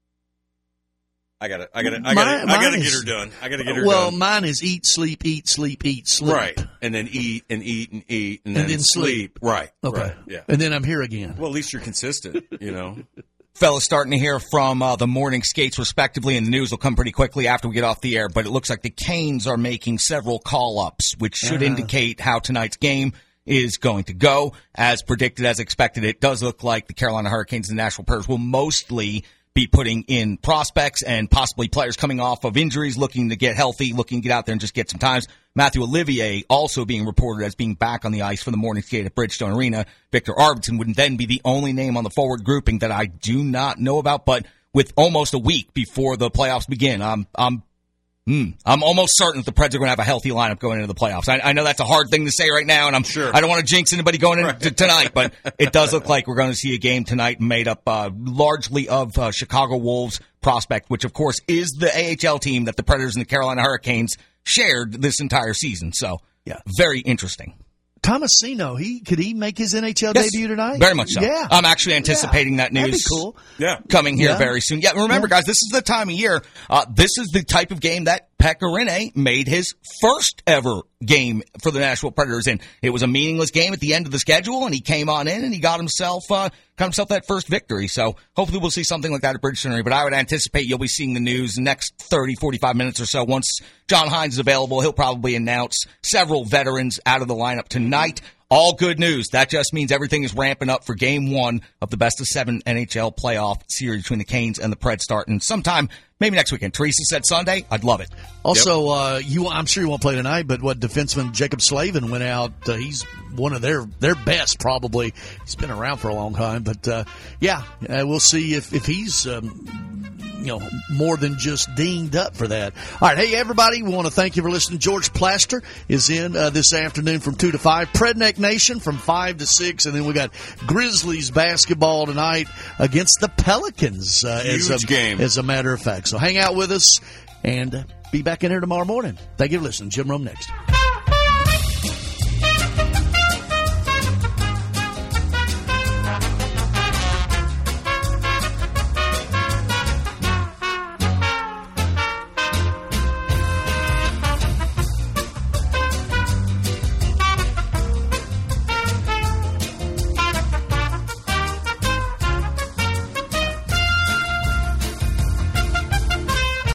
I got to. I got to. I got to. I got to get her done. I got to get her well, done. mine is eat, sleep, eat, sleep, eat, sleep. Right, and then eat and eat and eat and, And then, then sleep. Right. Okay. Right. Yeah. And then I'm here again. Well, at least you're consistent. You know. Fellas, starting to hear from uh, the morning skates respectively, and the news will come pretty quickly after we get off the air, but it looks like the Canes are making several call-ups, which should Uh-huh. indicate how tonight's game is going to go. As predicted, as expected, it does look like the Carolina Hurricanes and the Nashville Predators will mostly be putting in prospects and possibly players coming off of injuries, looking to get healthy, looking to get out there and just get some times. Matthew Olivier also being reported as being back on the ice for the morning skate at Bridgestone Arena. Victor Arvidsson would then be the only name on the forward grouping that I do not know about, but with almost a week before the playoffs begin, I'm, I'm, hmm, I'm almost certain that the Preds are going to have a healthy lineup going into the playoffs. I, I know that's a hard thing to say right now, and I'm sure I don't want to jinx anybody going into tonight, but it does look like we're going to see a game tonight made up uh, largely of uh, Chicago Wolves prospect, which of course is the A H L team that the Predators and the Carolina Hurricanes shared this entire season. So, yeah, very interesting. Tomasino, he could he make his N H L Yes, debut tonight? Very much so. Yeah, I'm actually anticipating Yeah, that news. that'd be cool. Yeah, coming here Yeah. very soon. Yeah, remember, guys, this is the time of year. Uh, this is the type of game that Pekka Rinne made his first ever game for the Nashville Predators in. It was a meaningless game at the end of the schedule, and he came on in and he got himself uh, got himself that first victory. So hopefully we'll see something like that at Bridgestone Arena. But I would anticipate you'll be seeing the news the next thirty, forty-five minutes or so. Once John Hines is available, he'll probably announce several veterans out of the lineup tonight. All good news. That just means everything is ramping up for game one of the best of seven N H L playoff series between the Canes and the Preds starting sometime, maybe next weekend. Teresa said Sunday. I'd love it. Also, uh, you I'm sure you won't play tonight, but what defenseman Jacob Slavin went out. Uh, he's one of their their best, probably. He's been around for a long time, but uh, yeah, uh, we'll see if if he's. Um, You know, more than just dinged up for that. All right, hey, everybody, we want to thank you for listening. George Plaster is in uh, this afternoon from two to five. Predneck Nation from five to six. And then we got Grizzlies basketball tonight against the Pelicans. Uh, as Huge a, game. As a matter of fact. So hang out with us and uh, be back in here tomorrow morning. Thank you for listening. Jim Rome next.